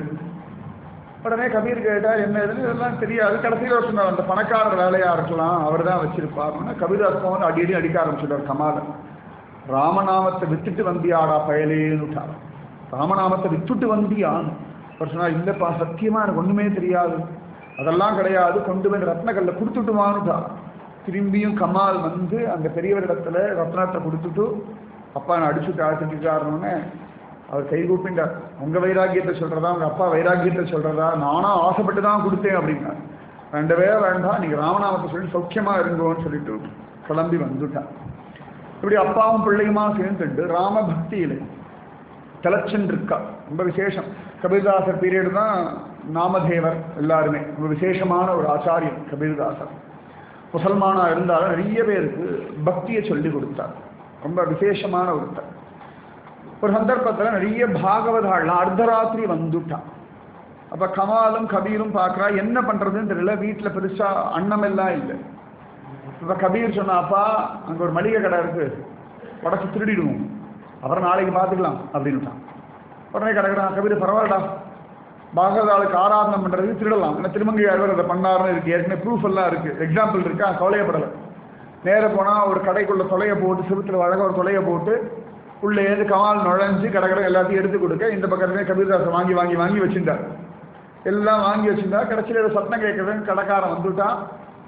உடனே கபீர் கேட்டார் என்ன இதுன்னு. இதெல்லாம் தெரியாது. கடைசியில் ஒரு சொன்னார் அந்த பணக்காரர் வேலையாக இருக்கலாம், அவர் தான் வச்சிருப்பாருன்னா. கபீர்தாஸ் வந்து அடி அடி அடிக்க ஆரம்பிச்சுட்டார் கமாலை. ராமநாமத்தை வித்துட்டு வந்தியாடா பயலேன்னு விட்டார். ராமநாமத்தை வித்துட்டு வந்தியான்னு அவர் சொன்னார். இல்லைப்பா சத்தியமாக எனக்கு ஒன்றுமே தெரியாது, அதெல்லாம் கிடையாது, கொண்டு போய் ரத்னக்கல்ல கொடுத்துட்டுமான்னுட்டார். திரும்பியும் கமால் வந்து அந்த பெரியவரிடத்துல ரத்னத்தை கொடுத்துட்டு அப்பா நான் அடிச்சுட்டா செஞ்சுட்டாருன்னு அவர் கை கூப்பிட்டார். உங்கள் வைராக்கியத்தை சொல்கிறதா உங்கள் அப்பா வைராக்கியத்தை சொல்கிறதா? நானும் ஆசைப்பட்டு தான் கொடுத்தேன் அப்படின்னார். ரெண்டவே வேண்டாம், நீங்கள் ராமநாமத்தை சொல்லி சௌக்கியமாக இருங்கோன்னு சொல்லிட்டு கிளம்பி வந்துட்டார். இப்படி அப்பாவும் பிள்ளையுமா சேர்ந்துட்டு ராம பக்தியில் திளைச்சென்றிருக்கா. ரொம்ப விசேஷம். கபீர்தாசர் பீரியடு தான் நாமதேவர் எல்லாருமே. ரொம்ப விசேஷமான ஒரு ஆச்சாரியன் கபீர்தாசர். முசல்மானாக இருந்தாலும் நிறைய பேருக்கு பக்தியை சொல்லி கொடுத்தார். ரொம்ப விசேஷமான ஒருத்தர். ஒரு சந்தர்ப்பத்தில் நிறைய பாகவதாள்லாம் அர்த்தராத்திரி வந்துட்டான். அப்போ கமாலும் கபீரும் பார்க்குறா, என்ன பண்ணுறதுன்னு தெரியல. வீட்டில் பெருசாக அன்னமெல்லாம் இல்லை. இப்போ கபீர் சொன்னாப்பா அங்கே ஒரு மளிகை கடை இருக்குது, உடச்சி திருடிடுவோம், அப்புறம் நாளைக்கு பார்த்துக்கலாம் அப்படின்ட்டான். உடனே கிடக்கிறான் கபீர், பரவாயில்லடா பாகவதாளுக்கு ஆராதனை பண்ணுறதுக்கு திருடலாம், ஏன்னா திருமங்கை ஆழ்வார் அதை பண்ணாருன்னு இருக்குது, ஏற்கனவே ப்ரூஃப் எல்லாம் இருக்குது, எக்ஸாம்பிள் இருக்கா, கவலையப்படலை. நேராக போனால் ஒரு கடைக்குள்ளே தொலையை போட்டு சிறுத்தில் அழகாக ஒரு தொலையை போட்டு உள்ளே ஏது கமால் நுழைஞ்சு கடை கடை எல்லாத்தையும் எடுத்து கொடுக்க இந்த பக்கத்துலேயே கபீர்தாசை வாங்கி வாங்கி வாங்கி வச்சுருந்தார். எல்லாம் வாங்கி வச்சுருந்தா கடைசியில் ஏதோ சத்தம் கேட்குறதுன்னு கடைக்காரன் வந்துட்டான்.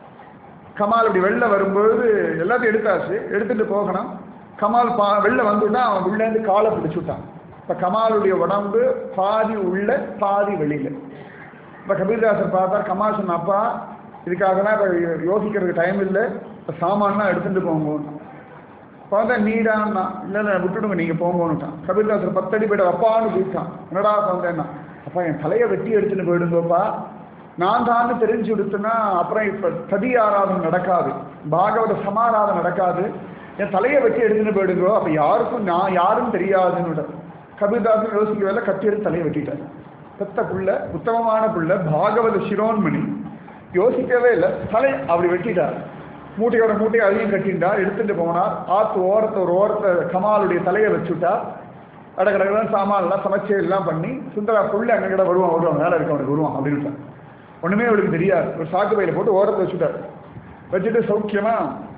கமால் இப்படி வெளில வரும்போது எல்லாத்தையும் எடுத்தாச்சு, எடுத்துகிட்டு போகணும். கமால் பா வெளில வந்துட்டா அவன் உள்ளேருந்து காலை பிடிச்சுட்டான். இப்போ கமாலுடைய உடம்பு பாதி உள்ள பாதி வெளியில். இப்போ கபீர்தாசர் பார்த்தார். கமால் சொன்னாப்பா இதுக்காக தான் இப்போ யோசிக்கிறதுக்கு டைம் இல்லை, இப்போ சாமான்லாம் எடுத்துகிட்டு போங்கன்னு. பார்த்தா நீடான்னா இல்லை இல்லை விட்டுடுங்க நீங்கள் போங்கன்னுட்டான். கபீர்தாசர் பத்தடி போய்ட்டு அப்பான்னு கூப்பிட்டான். என்னடா வந்தேன்னா, அப்பா என் தலையை வெட்டி எடுத்துன்னு போயிடுங்கப்பா, நான் தான் தெரிஞ்சு கொடுத்தேன்னா அப்புறம் இப்போ ததி ஆராதனை நடக்காது, பாகவத சமாராதனை நடக்காது, என் தலையை வெட்டி எடுத்துன்னு போயிடுங்கோ, அப்போ யாருக்கும் நான் யாரும் தெரியாதுன்னு. கபீர்தாசன் யோசிக்கவே கட்டி எடுத்து தலையை வெட்டிட்டார். பெத்த புள்ள, உத்தமமான புள்ள, பாகவத சிரோன்மணி, யோசிக்கவே இல்லை, தலை அப்படி வெட்டிட்டார். மூட்டையோட மூட்டையை அதையும் கட்டின்றார், எடுத்துட்டு போனார். ஆற்று ஓரத்தை ஒரு ஓரத்தை கமாலுடைய தலையை வச்சுட்டார். கடற்கடலாம் சாமான்லாம் சமைச்சு எல்லாம் பண்ணி சுந்தரா புள்ள அங்கே கிட்ட வருவான் வருவான் வேலை இருக்க அவனுக்கு வருவான் அப்படின்னு ஒன்றுமே அவளுக்கு தெரியாது. ஒரு சாக்கு பையில போட்டு ஓரத்தை வச்சுட்டார். வச்சுட்டு சௌக்கியமா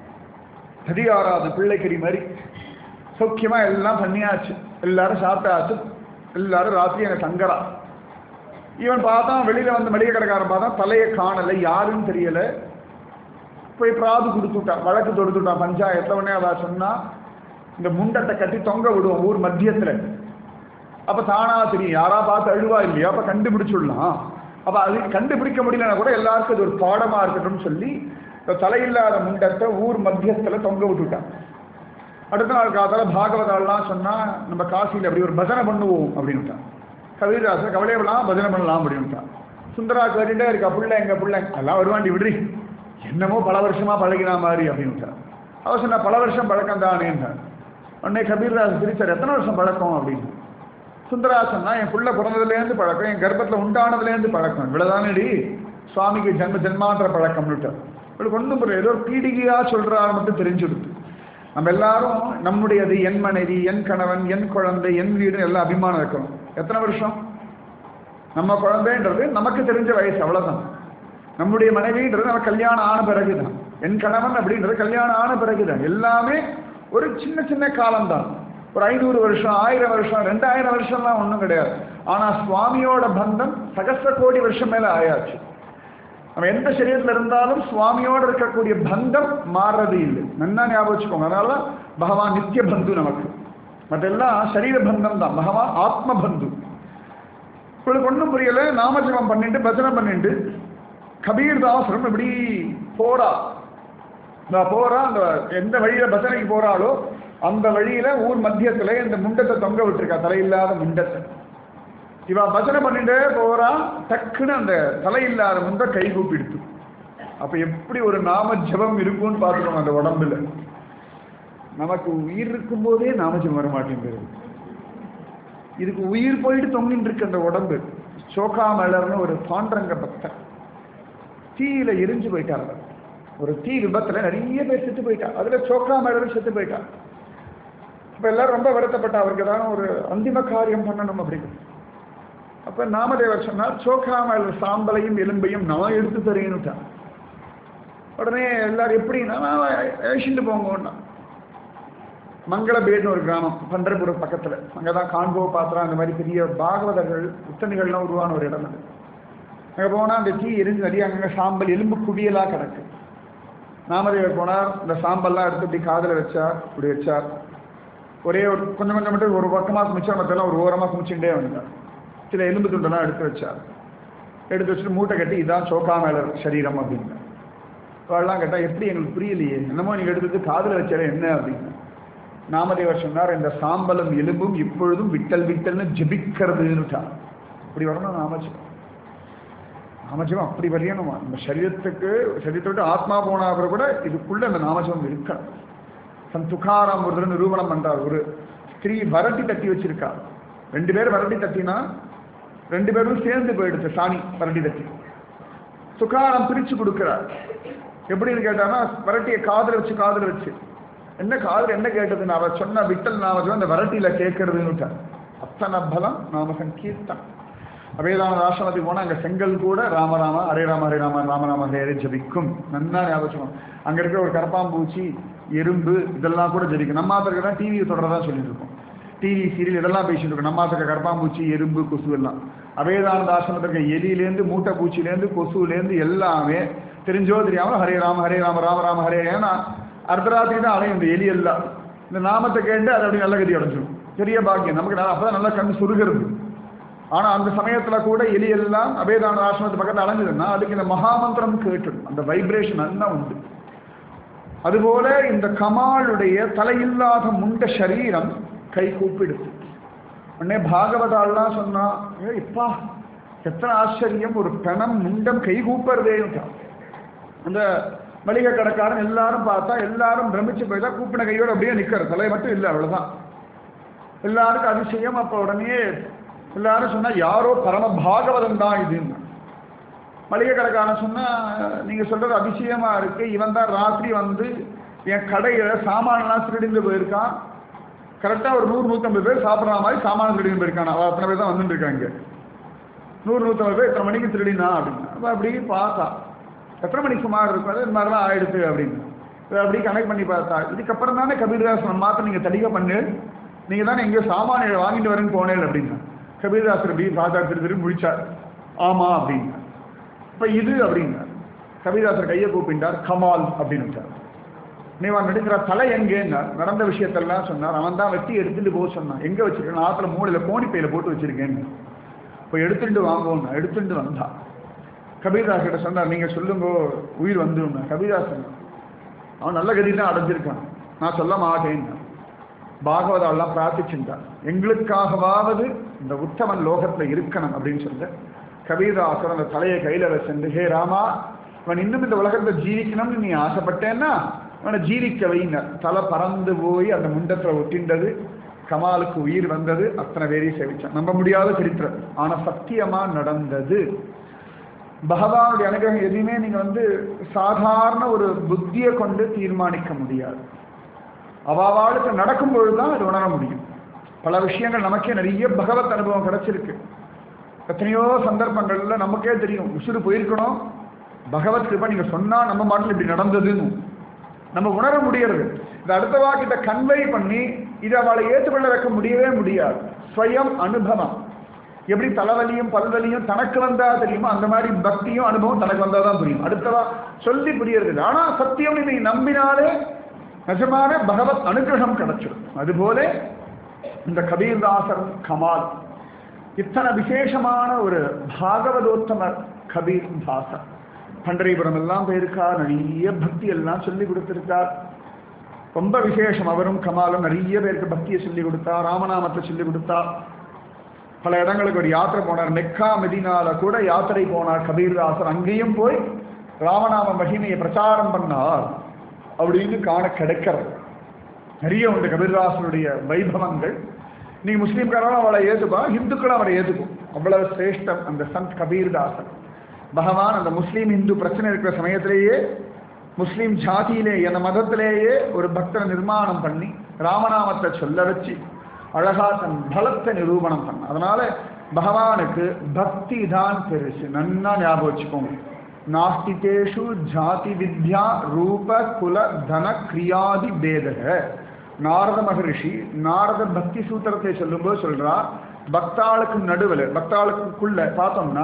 அதிகாராத பிள்ளைக்கறி மாதிரி சௌக்கியமா எல்லாம் பண்ணியாச்சு. எல்லாரும் சாப்பிட்டாச்சு. எல்லாரும் ராத்திரி அங்கே தங்கரா. இவன் பார்த்தான், வெளியில வந்து மளிகை கடைக்காரன் பார்த்தா தலையை காணலை, யாருன்னு தெரியல. போய் பிராது கொடுத்துட்டான், வழக்கு தொடுத்துட்டான் பஞ்சாயத்தில். உடனே அவ சொன்னா இந்த முண்டத்தை கட்டி தொங்க விடுவோம் ஊர் மத்தியத்தில், அப்போ தானா தெரியும், யாரா பார்த்து அழுவா இல்லையா, அப்போ கண்டுபிடிச்சுடலாம். அப்போ அது கண்டுபிடிக்க முடியலன்னா கூட எல்லாருக்கும் இது ஒரு பாடமாக இருக்கட்டும்னு சொல்லி தலையில்லாத முண்டத்தை ஊர் மத்தியத்தில் தொங்க விட்டுட்டான். அடுத்த நாள் காத்தால பாகவதாலாம் சொன்னால் நம்ம காசியில் அப்படி ஒரு பஜனை பண்ணுவோம் அப்படின்ட்டான். கபீர்தாசர் கவலையெல்லாம் பஜனை பண்ணலாம் அப்படின்ட்டான். சுந்தரா கேட்டுட்டே இருக்கா, பிள்ளை எங்க பிள்ளை எல்லாம் வருவாண்டி விடுறி, என்னமோ பல வருஷமா பழகினா மாதிரி அப்படின்ட்டார். அவர் சொன்னா பல வருஷம் பழக்கம் தானேன்றார். உடனே கபீர்தாஸ் பிரிச்சார், எத்தனை வருஷம் பழக்கம் அப்படின்னு. சுந்தராசன்னா என் பிள்ளை பிறந்ததுலேருந்து பழக்கம், என் கர்ப்பத்தில் உண்டானதுலேருந்து பழக்கம், இவ்வளோதானேடி சுவாமிக்கு ஜென்ம ஜென்மாந்திர பழக்கம்னுட்டார். இவளுக்கு ஒன்றும் புரியல, ஏதோ பீடிகையா சொல்றாரு மட்டும் தெரிஞ்சுடுது. நம்ம எல்லாரும் நம்முடையது, என் மனைவி, என் கணவன், என் குழந்தை, என் வீடுன்னு எல்லாம் அபிமானம் வைக்கணும். எத்தனை வருஷம் நம்ம குழந்தைன்றது நமக்கு தெரிஞ்ச வயசு, அவ்வளோதான். நம்முடைய மனைவின்றது நம்ம கல்யாணம் ஆன பிறகுதான். என் கணவன் அப்படின்றது கல்யாணம் ஆன பிறகுதான். எல்லாமே ஒரு சின்ன சின்ன காலம்தான். ஒரு ஐநூறு வருஷம், ஆயிரம் வருஷம், ரெண்டாயிரம் வருஷம்லாம் ஒன்றும் கிடையாது. ஆனால் சுவாமியோட பந்தம் சகஸ்ர கோடி வருஷம் மேலே ஆயாச்சு. நம்ம எந்த சரீரத்தில் இருந்தாலும் சுவாமியோடு இருக்கக்கூடிய பந்தம் மாறுறது இல்லை. நன்னா ஞாபகம் வச்சுக்கோங்க. அதனால பகவான் நித்திய பந்து நமக்கு. மற்றெல்லாம் சரீர பந்தம் தான். பகவான் ஆத்ம பந்து. இவளுக்கு ஒன்றும் புரியலை. நாமஜபம் பண்ணிட்டு பஜனை பண்ணிட்டு கபீர்தாசரும் இப்படி போறா. போறா அந்த எந்த வழியில பஜனைக்கு போறாளோ அந்த வழியில ஊர் மத்தியத்துல இந்த முண்டத்தை தொங்க விட்டுருக்கா, தலையில்லாத முண்டத்தை. இவ பஜனை பண்ணிட்டே போறா, டக்குன்னு அந்த தலையில்லாத முண்டை கை கூப்பிடுத்து. அப்ப எப்படி ஒரு நாம ஜபம் இருக்கும்னு பார்த்துக்கோங்க. அந்த உடம்புல நமக்கு உயிர் இருக்கும் போதே நாமஜபம் வர மாட்டேங்கிறது. இதுக்கு உயிர் போயிட்டு தொங்கிட்டு இருக்கு அந்த உடம்பு. சோகாமலர்னு ஒரு பாண்டரங்க பக்தர் தீயில எரிஞ்சு போயிட்டார். ஒரு தீ விபத்துல நிறைய பேர் செத்து போயிட்டார். அதுல சோகாமலர் செத்து போயிட்டார். அப்ப எல்லாரும் ரொம்ப வருத்தப்பட்ட, அவருக்கு தான் ஒரு அந்திம காரியம் பண்ணணும் அப்படின்னு. அப்ப நாமதேவர் சொன்னார், சோகாமலர் சாம்பலையும் எலும்பையும் நான் எடுத்து தரேன்னுட்டான். உடனே எல்லாரும் எப்படின்னா, நான் அழிச்சுட்டு போங்கன்னா, மங்களபேட்னு ஒரு கிராமம் பண்டர்புரம் பக்கத்துல, அங்கதான் காண்போ பாத்திரம் அந்த மாதிரி பெரிய பாகவதர்கள் புத்தணிகள்லாம் உருவான ஒரு இடம். அது அங்க போனா அந்த தீ எரிஞ்சு நிறைய அங்கங்க சாம்பல் எலும்பு குவியலா கிடக்கு. நாமதேவர் போனார், இந்த சாம்பல்லாம் எடுத்து இப்படி காதல வச்சார், இப்படி வச்சார். ஒரே ஒரு கொஞ்சம் கொஞ்சம் மட்டும் ஒரு பக்கமா குமிச்சா, மற்றெல்லாம் ஒரு ஓரமா குமிச்சுட்டே வந்தார். சில எலும்பு துண்டெல்லாம் எடுத்து வச்சார். எடுத்து வச்சுட்டு மூட்டை கட்டி, இதான் சோகாமலர் சரீரம் அப்படின்னு. அவெல்லாம் கேட்டா, எப்படி எங்களுக்கு புரியலையே, என்னமோ நீங்க எடுத்து காதல வச்சாலே என்ன அப்படின்னு. நாமதேவர் சொன்னார், இந்த சாம்பலும் எலும்பும் இப்பொழுதும் விட்டல் விட்டல்னு ஜபிக்கிறதுன்னுட்டா. இப்படி வரணும் நாமஜபம். நாமஜபம் அப்படி வரையணுமா? நம்ம சரீரத்துக்கு சரீரத்தை விட்டு ஆத்மா போனா அப்புறம் கூட இதுக்குள்ள அந்த நாமஜபம் இருக்கணும். சன் துகாராம் ஒரு தடவை நிரூபணம் பண்றார். ஒரு ஸ்திரீ வரட்டி தட்டி வச்சிருக்கா. ரெண்டு பேர் வரட்டி தட்டினா ரெண்டு பேரும் சேர்ந்து போயிடுச்சு சாணி வரட்டி தட்டி. துகாராம் பிரிச்சு கொடுக்கிறார். எப்படின்னு கேட்டான்னா, வரட்டியை காதல வச்சு காதல வச்சு என்ன காதல் என்ன கேட்டதுன்னு அவ சொன்ன விட்டல் நாமஜபம் அந்த வரட்டியில கேட்கறதுன்னு. அத்தனை பலம் நாம சங்கீர்த்தம். அபேதான ஆசிரமத்துக்கு போனால் அங்கே செங்கல் கூட ராமராம ஹரே ராம ஹரே ராம ராமராம ஹரே ஜபிக்கும். நன்னா ஞாபகம். அங்கே இருக்கிற ஒரு கரப்பாம்பூச்சி எறும்பு இதெல்லாம் கூட ஜபிக்கும். நம்ம ஆத்திரக்கு தான் டிவியை தொடர்றதான் சொல்லிட்டு இருக்கோம். டிவி சீரியல் இதெல்லாம் பேசிட்டு இருக்கோம். நம்ம ஆத்திரக்க கரப்பாம்பூச்சி எறும்பு கொசு எல்லாம். அபேதானந்த ஆசிரமத்திற்கு எலியிலேருந்து மூட்டை பூச்சிலேருந்து கொசுலேருந்து எல்லாமே தெரிஞ்சோ தெரியாமல் ஹரே ராம ஹரே ராம ராம ராம ஹரே. ஏன்னா அர்த்தராத்திரி தான் அலையும் இந்த எலி எல்லாம். இந்த நாமத்தை கேட்டு அது அப்படி நல்ல கதி அடைஞ்சிடும். பெரிய பாக்கியம் நமக்கு. அப்பதான் நல்லா கண் சுருகிறது. ஆனா அந்த சமயத்துல கூட எலி எல்லாம் அபேதான ஆசிரமத்து பக்கத்தில் அலைஞ்சதுன்னா அதுக்கு இந்த மகாமந்திரம் கேட்டுடும். அந்த வைப்ரேஷன் நல்லா உண்டு. அதுபோல இந்த கமாலுடைய தலையில்லாத முண்ட சரீரம் கை கூப்பிடுது. உடனே பாகவதாலாம் சொன்னா, இப்பா எத்தனை ஆச்சரியம், ஒரு பிணம் முண்டம் கை கூப்பிடுறதே. அந்த மளிகை கடைக்காரன் எல்லாரும் பார்த்தா எல்லாரும் பிரமிச்சு போய்தா கூப்பின கையோடு அப்படியே நிற்கிற, தலை மட்டும் இல்லை, அவ்வளவுதான். எல்லாருக்கும் அதிசயம். அப்போ உடனே எல்லாரும் சொன்னா, யாரோ பரம பாகவதம் தான் இதுன்னு. மளிகை கடைக்காரன் சொன்னா, நீங்க சொல்றது அதிசயமா இருக்கு, இவன் தான் ராத்திரி வந்து என் கடையில சாமான்லாம் திருடிந்து போயிருக்கான். கரெக்டா ஒரு நூறு நூற்றம்பது பேர் சாப்பிட்ற மாதிரி சாமான திருடிந்து போயிருக்கான். அவள் அத்தனை பேர் தான் வந்துட்டு இருக்காங்க. நூறு நூற்றம்பது பேர் எத்தனை மணிக்கு திருடினா அப்படின்னா அப்படி பார்த்தா எத்தனை மணிக்கு சுமார் இருக்கும், அது இந்த மாதிரிலாம் ஆயிடுச்சு அப்படின்னு அப்படி கனெக்ட் பண்ணி பார்த்தா, இதுக்கப்புறம் தானே கபீர்தாசன் மாற்ற நீங்கள் தடிக்க பண்ணு, நீங்கள் தானே எங்கேயோ சாமானிய வாங்கிட்டு வரேன்னு போனேன் அப்படின்னா. கபீர்தாசர் அப்படி ராஜா திரு திரு முடிச்சார். ஆமாம் அப்படின்னா. இப்போ இது அப்படின்னா கபீர்தாசர் கையை கூப்பிட்டார், கமால் அப்படின்னு வச்சார். நீவா நடுக்கிற தலை எங்கேன்னா நடந்த விஷயத்தெல்லாம் சொன்னார். அவன் தான் வெட்டி எடுத்துட்டு போக சொன்னான். எங்கே வச்சிருக்கேன்? ஆற்றுல மூளையில் கோணிப்பையில் போட்டு வச்சிருக்கேன்னு. இப்போ எடுத்துட்டு வாங்குவோம். எடுத்துட்டு வந்தா கபீர்தாஸ் கிட்ட சொன்னார், நீங்கள் சொல்லுங்க உயிர் வந்துடும். கபீர்தாசன் அவன் நல்ல கதி தான் அடைஞ்சிருக்கான், நான் சொல்ல மாட்டேன். பாகவதாலாம் பிரார்த்திச்சுட்டான், எங்களுக்காகவாவது இந்த உத்தமன் லோகத்தில் இருக்கணும் அப்படின்னு சொல்ல கபீர்தாசர் அந்த தலையை கையில் வச்சுட்டு, ஹே ராமா, அவன் இன்னும் இந்த உலகத்தை ஜீவிக்கணும்னு நீ ஆசைப்பட்டேன்னா அவனை ஜீவிக்க வைங்க. தலை பறந்து போய் அந்த முண்டத்தில் ஒட்டின்றது. கமாலுக்கு உயிர் வந்தது. அத்தனை பேரையும் சேவிச்சான். நம்ப முடியாத சரித்திரம், ஆனால் சத்தியமா நடந்தது. பகவானுடைய அனுகிரகம் எதையுமே நீங்க வந்து சாதாரண ஒரு புத்தியை கொண்டு தீர்மானிக்க முடியாது. அவாவாளுக்கு நடக்கும் பொழுதுதான் அது உணர முடியும். பல விஷயங்கள் நமக்கே நிறைய பகவத் அனுபவம் கிடைச்சிருக்கு. எத்தனையோ சந்தர்ப்பங்கள்ல நமக்கே தெரியும், உசுறு போயிருக்கணும், பகவத் கிருபை நீங்க சொன்னா நம்ம மாட்டில் இப்படி நடந்ததுன்னு நம்ம உணர முடியறது. இந்த அடுத்த வாக்கிட்ட கன்வை பண்ணி இதை அவளை ஏற்றுக்கொள்ள வைக்க முடியவே முடியாது. ஸ்வயம் அனுபவம். எப்படி தலைவலியும் பல்வலியும் தனக்கு வந்தா தெரியுமோ அந்த மாதிரி பக்தியும் அனுபவம் தனக்கு வந்தா தான் புரியும். அடுத்தவா சொல்லி புரியறது. ஆனா சத்தியம் நீ நம்பினாலே நிஜமான பகவத் அனுகிரகம் கிடைச்சிடும். அதுபோல இந்த கபீர்தாசர் கமால் இத்தனை விசேஷமான ஒரு பாகவதோத்தமர் கபீர் தாசர். பண்டரிபுரம் எல்லாம் போயிருக்கார், நிறைய பக்தி எல்லாம் சொல்லி கொடுத்திருக்கார். ரொம்ப விசேஷம். அவரும் கமாலும் நிறைய பேருக்கு பக்தியை சொல்லி கொடுத்தா, ராமநாமத்தை சொல்லி கொடுத்தா. பல இடங்களுக்கு ஒரு யாத்திரை போனார். மெக்கா மெதினால கூட யாத்திரை போனார் கபீர்தாசர். அங்கேயும் போய் ராமநாம மகிமையை பிரச்சாரம் பண்ணார் அப்படின்னு காண கிடைக்கிறது. நிறைய உண்டு கபீர்தாசனுடைய வைபவங்கள். நீ முஸ்லீம்காரனும் அவளை ஏற்றுப்பா, இந்துக்களும் அவரை ஏற்றுக்கும். அவ்வளவு சிரேஷ்டம் அந்த சந்த் கபீர்தாசன். பகவான் அந்த முஸ்லீம் இந்து பிரச்சனை இருக்கிற சமயத்திலேயே முஸ்லீம் ஜாதியிலேயே அந்த மதத்திலேயே ஒரு பக்தரை நிர்மாணம் பண்ணி ராமநாமத்தை சொல்ல வச்சு அழகா தன் பலத்தை நிரூபணம் பண்ண. அதனால பகவானுக்கு பக்தி தான் பெருசு. நன்னா ஞாபகம் வச்சுக்கோங்க. நாஸ்திதேஷு ஜாதி வித்யா ரூப குல தன கிரியாதி பேதக. நாரத மகரிஷி நாரத பக்தி சூத்திரத்தை சொல்லும்போது சொல்றா, பக்தாளுக்கு நடுவில் பக்தாளுக்குள்ள பார்த்தோம்னா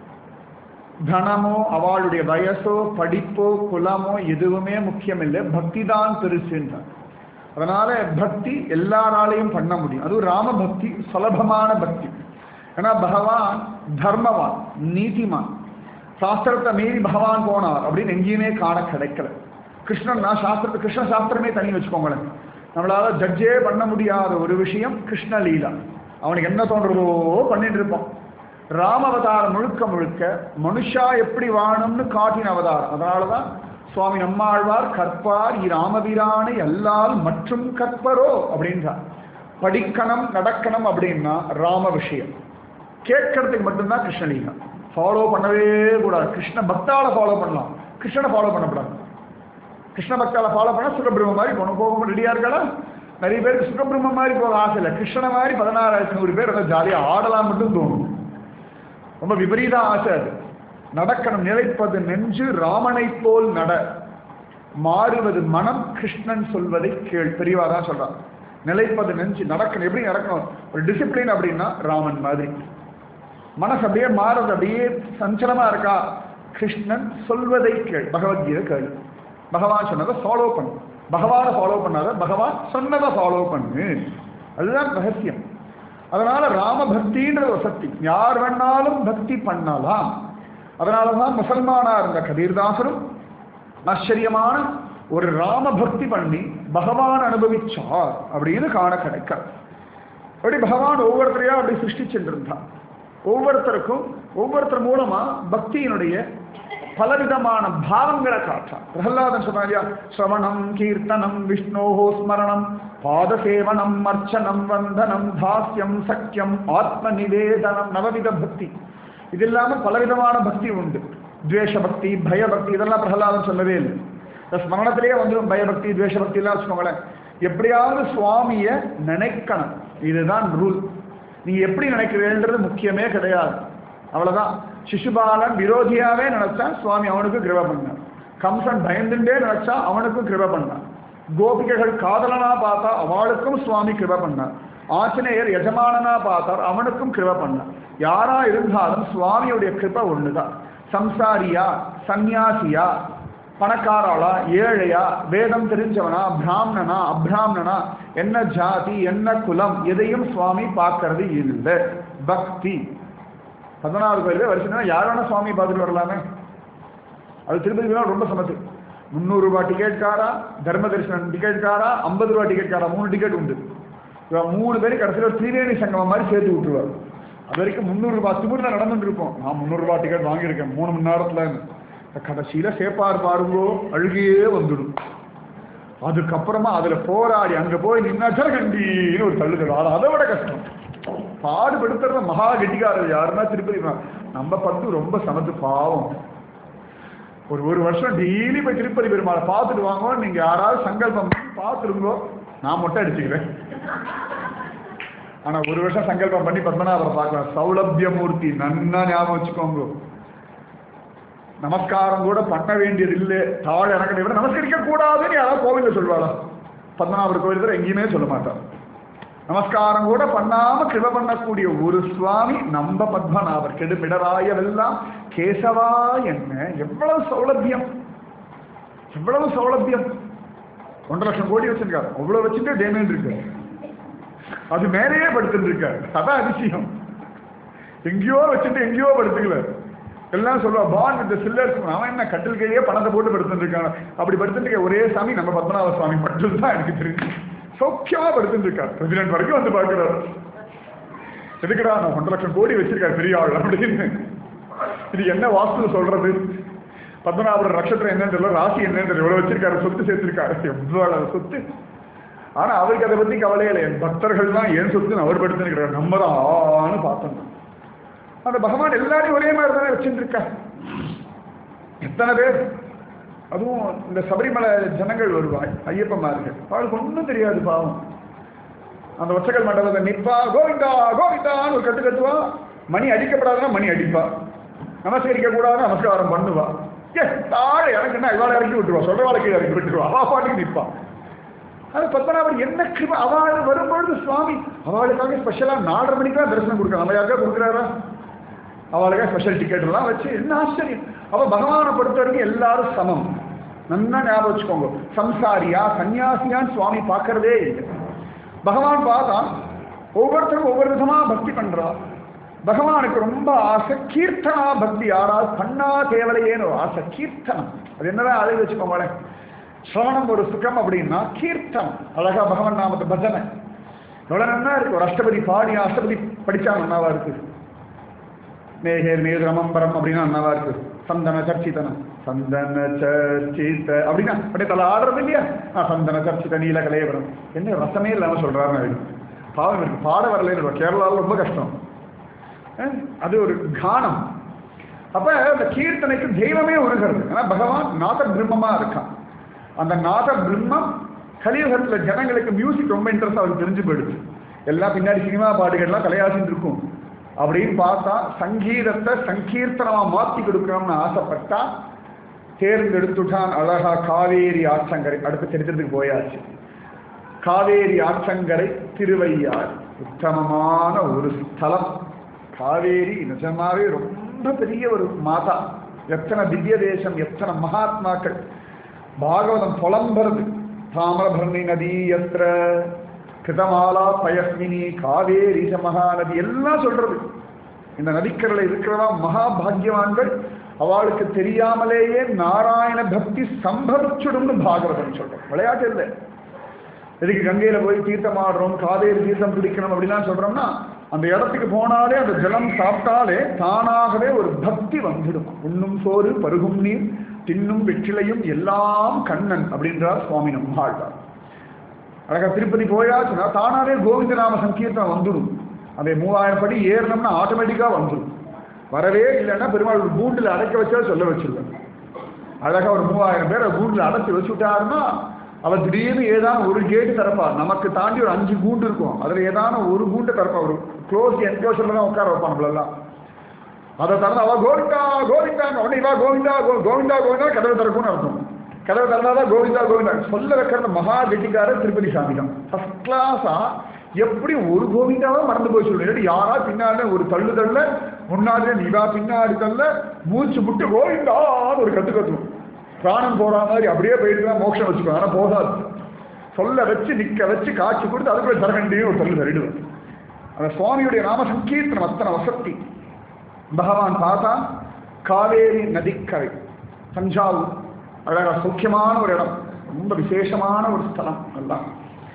தனமோ அவளுடைய வயசோ படிப்போ குலமோ எதுவுமே முக்கியம் இல்லை, பக்தி தான் பெருசுன்றார். அதனால பக்தி எல்லாராலையும் பண்ண முடியும். அதுவும் ராம பக்தி சுலபமான பக்தி. ஏன்னா பகவான் தர்மவான், நீதிமான். சாஸ்திரத்தை மீறி பகவான் போனார் அப்படின்னு எங்கேயுமே காண கிடைக்கல. கிருஷ்ணன்னா சாஸ்திரத்தை கிருஷ்ண சாஸ்திரமே தனி வச்சுக்கோங்களேன். நம்மளால ஜட்ஜே பண்ண முடியாத ஒரு விஷயம் கிருஷ்ணலீலா. அவனுக்கு என்ன தோன்றதோ பண்ணிட்டு இருப்பான். ராம அவதாரம் முழுக்க முழுக்க மனுஷா எப்படி வாழணும்னு காட்டின அவதாரம். அதனாலதான் சுவாமி நம்மாழ்வார் கற்பார் இராமபிரானை எல்லால் மற்றும் கற்பரோ அப்படின்றார். படிக்கணும் நடக்கணும் அப்படின்னா ராம விஷயம், கேட்கறதுக்கு மட்டும்தான் கிருஷ்ணலீலா. ஃபாலோ பண்ணவே கூடாது. கிருஷ்ண பக்தால ஃபாலோ பண்ணலாம், கிருஷ்ணனை ஃபாலோ பண்ணக்கூடாது. கிருஷ்ண பக்தால ஃபாலோ பண்ணா சுகபிரம்ம மாதிரி போகணும். போக ரெடியா இருக்கலாம். நிறைய பேருக்கு சுகபிரம்ம மாதிரி போக ஆசை இல்லை. கிருஷ்ண மாதிரி பதினாறாயிரத்தி நூறு பேர் அதை ஜாலியாக ஆடலாம் மட்டும் தோணும். ரொம்ப விபரீத ஆசை அது. நடக்கணும். நிலைப்பது நெஞ்சு ராமனை போல் நட, மாறுவது மனம் கிருஷ்ணன் சொல்வதை கேள். பெரியவா தான் சொல்றான். நிலைப்பது நெஞ்சு நடக்கணும். எப்படி நடக்கணும்? ஒரு டிசிப்ளின் அப்படின்னா ராமன் மாதிரி. மனசு அப்படியே மாறுறது, அப்படியே சஞ்சலமா இருக்கா, கிருஷ்ணன் சொல்வதை கேள். பகவத்கீதை கேள். பகவான் சொன்னதை ஃபாலோ பண்ணு. பகவானை ஃபாலோ பண்ணாத, பகவான் சொன்னதை ஃபாலோ பண்ணு. அதுதான் ரகசியம். அதனால ராம பக்தின்ற ஒரு சக்தி. யார் வேணாலும் பக்தி பண்ணலாம். அதனாலதான் முசல்மானா இருந்த கபீர்தாசரும் ஆச்சரியமான ஒரு ராம பக்தி பண்ணி பகவான் அனுபவிச்சார் அப்படின்னு காண கிடைக்க. அப்படி பகவான் ஒவ்வொருத்தரையா அப்படி சிருஷ்டிச்சுருந்தான். ஒவ்வொருத்தருக்கும் ஒவ்வொருத்தர் மூலமா பக்தியினுடைய பலவிதமான பாவங்களை காட்டான். பிரகலாதன் சொன்னாரியா, ஸ்ரவணம் கீர்த்தனம் விஷ்ணோஹோ ஸ்மரணம் பாதசேவனம் அர்ச்சனம் வந்தனம் தாஸ்யம் சக்கியம் ஆத்ம நிவேதனம். நவவித பக்தி. இது இல்லாம பலவிதமான பக்தி உண்டு. துவேஷ பக்தி, பயபக்தி, இதெல்லாம் பிரகலாதன் சொல்லவே இல்லை. இந்த ஸ்மரணத்திலேயே வந்துடும் பயபக்தி, துவேஷபக்தி எல்லாம் வச்சுக்கோங்களேன். எப்படியாவது சுவாமிய நினைக்கணும். இதுதான் ரூல். நீங்க எப்படி நினைக்கிறீன்றது முக்கியமே கிடையாது. அவ்வளவுதான். சிசுபாலன் விரோதியாவே நினைச்சா சுவாமி அவனுக்கு கிருபை பண்ணார். கம்சன் பயந்துட்டே நினைச்சா அவனுக்கும் கிருபை பண்ணார். கோபிகைகள் காதலனா பார்த்தா அவளுக்கும் சுவாமி கிருபை பண்ணார். ஆஞ்சநேயர் எஜமானனா பார்த்தார், அவனுக்கும் கிருபை பண்ணார். யாரா இருந்தாலும் சுவாமியுடைய கிருபை ஒண்ணுதான். சம்சாரியா, சந்நியாசியா, பணக்காராளா, ஏழையா, வேதம் தெரிஞ்சவனா, பிராமணனா, அப்ராமணனா, என்ன ஜாதி என்ன குலம் எதையும் சுவாமி பார்க்கறது இல்லை. பக்தி. பதினாறு கோயிலே வருஷம் யார் வேணா சுவாமியை பார்த்துட்டு வரலாமே. அது திருப்பதி ரொம்ப சமத்து. முந்நூறு ரூபாய் டிக்கெட் காரா, தர்ம தரிசனம் டிக்கெட் காரா, ஐம்பது ரூபாய் டிக்கெட் காரா, மூணு டிக்கெட் உண்டு. மூணு பேரும் கடைசியில் ஒரு திரிவேணி சங்கமம் மாதிரி சேர்த்து விட்டுருவார். அது வரைக்கும் முந்நூறு ரூபாய் திமுறில் நடந்துட்டு இருப்போம். நான் முந்நூறு ரூபாய் டிக்கெட் வாங்கியிருக்கேன் மூணு மணி நேரத்துல. கடைசியில சேப்பார் பாருங்கோ அழுகையே வந்துடும். அதுக்கப்புறமா அதுல போராடி அங்க போய் நின்னா ஜரகண்டின்னு ஒரு தள்ளுதல். அதை விட கஷ்டம். பாடுபடுத்துறத மகா கெட்டிக்காரர் யாருன்னா திருப்பதி. நம்ம பத்து ரொம்ப சமத்து பாவம். ஒரு ஒரு வருஷம் டெய்லி போய் திருப்பதி பெருமாளை பார்த்துட்டு வாங்க. நீங்க யாராவது சங்கல்பம் பார்த்துருங்கோ, நான் மொட்டை அடிச்சுக்கிறேன். ஆனா ஒரு வருஷம் சங்கல்பம் பண்ணி பத்மநாபரை பார்க்கலாம். சௌலபிய மூர்த்தி நன்னா ஞாபகம் வச்சுக்கோங்க. நமஸ்காரம் கூட பண்ண வேண்டியது இல்லை. தாழ இறங்கி விட நமஸ்கரிக்க கூடாதுன்னு யாராவது கோவிலில் சொல்வாளா? பத்மநாபர் கோவில் எங்கேயுமே சொல்ல மாட்டார். நமஸ்காரம் கூட பண்ணாம கிருபை பண்ணக்கூடிய ஒரு சுவாமி நம்ம பத்மநாபர். கெடுமிடராயவெல்லாம் கேசவா என்ன. எவ்வளவு சௌலபியம், எவ்வளவு சௌலபியம். ஒன்றரை லட்சம் கோடி வச்சிருக்காரு. அவ்வளவு வச்சுட்டு டேமேஜ் இருக்கு. அது மேலேயே படுத்துட்டு இருக்காரு. அதான் அதிசயம். எங்கேயோ வச்சுட்டு எங்கேயோ படுத்துக்கல. எல்லாம் சொல்லுவா பான் வித் சில்லர்ஸ். அவன் என்ன கட்டில் கீழே பணத்தை போட்டு படுத்துட்டு இருக்கான். அப்படி படுத்துட்டு இருக்க ஒரே சாமி நம்ம பத்மநாப சுவாமி மட்டும் தான் எனக்கு தெரிஞ்சு சௌக்கியமா படுத்துட்டு இருக்கார். பிரசிடென்ட் வரைக்கும் வந்து பார்க்கிறார். எதுக்குடா நான் ஒன்றரை லட்சம் கோடி வச்சிருக்காரு பெரிய ஆள் அப்படின்னு. இது என்ன வாஸ்து சொல்றது? பத்மநாபர் நட்சத்திரம் என்னன்னு தெரியல, ராசி என்னன்னு தெரியல, எவ்வளவு வச்சிருக்காரு, சொத்து சேர்த்திருக்காரு, எவ்வளவு சொத்து. ஆனா அவருக்கு அதை பத்தி கவலையே இல்லை. என் பக்தர்கள் தான் ஏன் சொத்துன்னு அவர் படுத்துன்னு நம்ம தான் பார்த்தோம். அந்த பகவான் எல்லாரையும் ஒரே மாதிரி தானே வச்சுருக்கா. எத்தனை பேர், அதுவும் இந்த சபரிமலை ஜனங்கள் வருவாய் ஐயப்பமார்கள், அவளுக்கு ஒன்றும் தெரியாது பாவம். அந்த ஒச்சக்கல் மண்டபத்தை நிற்பா, கோவிந்தா கோவிந்தான்னு ஒரு கட்டு கட்டுவா. மணி அடிக்கப்படாதுன்னா மணி அடிப்பா, நமஸ்கரிக்க கூடாதுன்னா நமஸ்காரம் பண்ணுவா. ஏ தாழ இறக்குன்னா இவாளை இறக்கி விட்டுருவா, சொல்றவாளை கீழே இறக்கி விட்டுருவா, அவா பாட்டுக்கு நிற்பா. அது பத்மநாபர் என்ன கிருபை. அவள் வரும்பொழுது சுவாமி அவளுக்காக ஸ்பெஷலா நாலரை மணிக்கெல்லாம் தரிசனம் கொடுக்கலாம். நம்ம யாருக்கா கொடுக்குறாரா? அவளுக்காக ஸ்பெஷல் டிக்கெட் எல்லாம் வச்சு என்ன ஆச்சரியம். அவ பகவானை பொறுத்த வரைக்கும் எல்லாரும் சமம். நல்லா ஞாபகம் வச்சுக்கோங்க. சம்சாரியா சன்னியாசியான்னு சுவாமி பார்க்கறதே இல்லை. பகவான் பார்த்தா ஒவ்வொருத்தரும் ஒவ்வொரு விதமா பக்தி பண்றா. பகவானுக்கு ரொம்ப ஆசை கீர்த்தனா பக்தி. யாராவது பண்ணா தேவலையேன்னு ஆசை கீர்த்தனம். அது என்னதான் அழகு வச்சுக்கோங்களேன். சிரவணம் ஒரு சுகம் அப்படின்னா கீர்த்தனம். அழகா பகவான் நாமத்தை பஜனை எவ்வளவு நல்லா இருக்கு. ஒரு அஷ்டபதி பாடி அஷ்டபதி படிச்சா நன்னாவா இருக்கு. மேகேர் மேதுரமம்பரம் அப்படின்னா நன்னாவா இருக்கு. சந்தன சர்ச்சிதனம் சந்தன சர்ச்சித அப்படின்னா அப்படியே தலை ஆடுறது இல்லையா? சந்தன சர்ச்சித நீல கலையபுரம் என்ன ரசமே இல்லாம சொல்றாருன்னு பாவம் இருக்கு. பாட வரல. கேரளாவில் ரொம்ப கஷ்டம். அது ஒரு கானம். அப்ப அந்த கீர்த்தனைக்கு தெய்வமே உருகிறது. ஏன்னா பகவான் நாத பிரம்மமா இருக்கான். அந்த நாத பிரம்மம் கலியுகத்துல ஜனங்களுக்கு மியூசிக் ரொம்ப இன்ட்ரெஸ்ட் அவருக்கு தெரிஞ்சு போயிடுச்சு. எல்லாம் பின்னாடி சினிமா பாட்டுகள்லாம் தலையாசின்னு இருக்கும். அப்படின்னு பார்த்தா சங்கீதத்தை சங்கீர்த்தனமா மாற்றி கொடுக்கணும்னு ஆசைப்பட்டா தேர்ந்தெடுத்துட்டான் அழகா காவேரி ஆற்றங்கரை. அடுத்த சரித்திரத்துக்கு போயாச்சு. காவேரி ஆற்றங்கரை திருவையாறு உத்தமமான ஒரு ஸ்தலம். காவேரி நிஜமாவே ரொம்ப பெரிய ஒரு மாதா. எத்தனை திவ்ய தேசம், எத்தனை மகாத்மாக்கள். பாகவதம் புலம்புறது. தாமிரபரணி நதி எத்திர கிருதமாலா பயஸ்மினி காவேரி மகாநதி எல்லாம் சொல்றது. இந்த நதிக்கரையில் இருக்கிறதா மகாபாகியவான்கள். அவளுக்கு தெரியாமலேயே நாராயண பக்தி சம்பவிச்சுடும்னு பாகவதம் சொல்றோம். விளையாட்டு இல்லை. எதுக்கு கங்கையில போய் தீர்த்தம் ஆடுறோம், காவேரி தீர்த்தம் பிடிக்கணும் அப்படிலாம் சொல்றோம்னா அந்த இடத்துக்கு போனாலே அந்த ஜலம் சாப்பிட்டாலே தானாகவே ஒரு பக்தி வந்துடும். உண்ணும் சோறு பருகும் நீர் தின்னும் வெற்றிலையும் எல்லாம் கண்ணன் அப்படின்றார் சுவாமி நம்மாழ்வார். அழகா திருப்பதி போயாச்சுன்னா தானாவே கோவிந்த நாம சங்கீர்த்தனம் வந்துடும். அதே மூவாயிரம் படி ஏறணும்னா ஆட்டோமேட்டிக்கா வந்துடும். வரவே இல்லைன்னா பெருமாள் ஒரு கூண்டில் அடைக்க வச்சா சொல்ல வச்சிருவேன். அழகா ஒரு மூவாயிரம் பேரை கூண்டில் அடைச்சி வச்சுட்டாருன்னா அவர் திடீர்னு ஏதான ஒரு கேட்டு திறப்பா. நமக்கு தாண்டி ஒரு அஞ்சு கூண்டு இருக்கும். அதுல ஏதான ஒரு கூண்டு திறப்பா. ஒரு க்ளோஸ் என்க்ளோஷர்ல தான் உட்கார வைப்பான் நம்மளெல்லாம். அதை திறந்து அவ கோவிந்தா கோவிந்தா உடனே இவா கோவிந்தா கோவிந்தா கோவிந்தா கதவை திறக்கும்னு அர்த்தம். கதவை திறந்தாதான் கோவிந்தா கோவிந்தா சொல்ல வைக்கிற மகா கெட்டிக்கார திருப்பதி சாமி தான். ஃபர்ஸ்ட் கிளாஸா எப்படி ஒரு கோவிந்தாவும் மறந்து போய் சொல்றேன். யாரா பின்னாடி ஒரு தள்ளு தள்ள முன்னாடி நீவா பின்னாடி தள்ள மூச்சு முட்டு கோவிந்தான்னு ஒரு கத்து கத்துவோம். பிராணம் போற மாதிரி அப்படியே போயிட்டு தான் மோட்சம் வச்சுக்கோ. ஆனா போகாது. சொல்ல வச்சு நிக்க வச்சு காட்சி கொடுத்து அதுக்குள்ள தரகண்டியும் ஒரு சொல்லு தரிடுவேன். அந்த சுவாமியுடைய நாம சங்கீர்த்தனம் அத்தனை வசதி. பகவான் பார்த்தா காவேரி நதிக்கரை தஞ்சாவூர் அழகா சௌக்கியமான ஒரு இடம். ரொம்ப விசேஷமான ஒரு ஸ்தலம் எல்லாம்.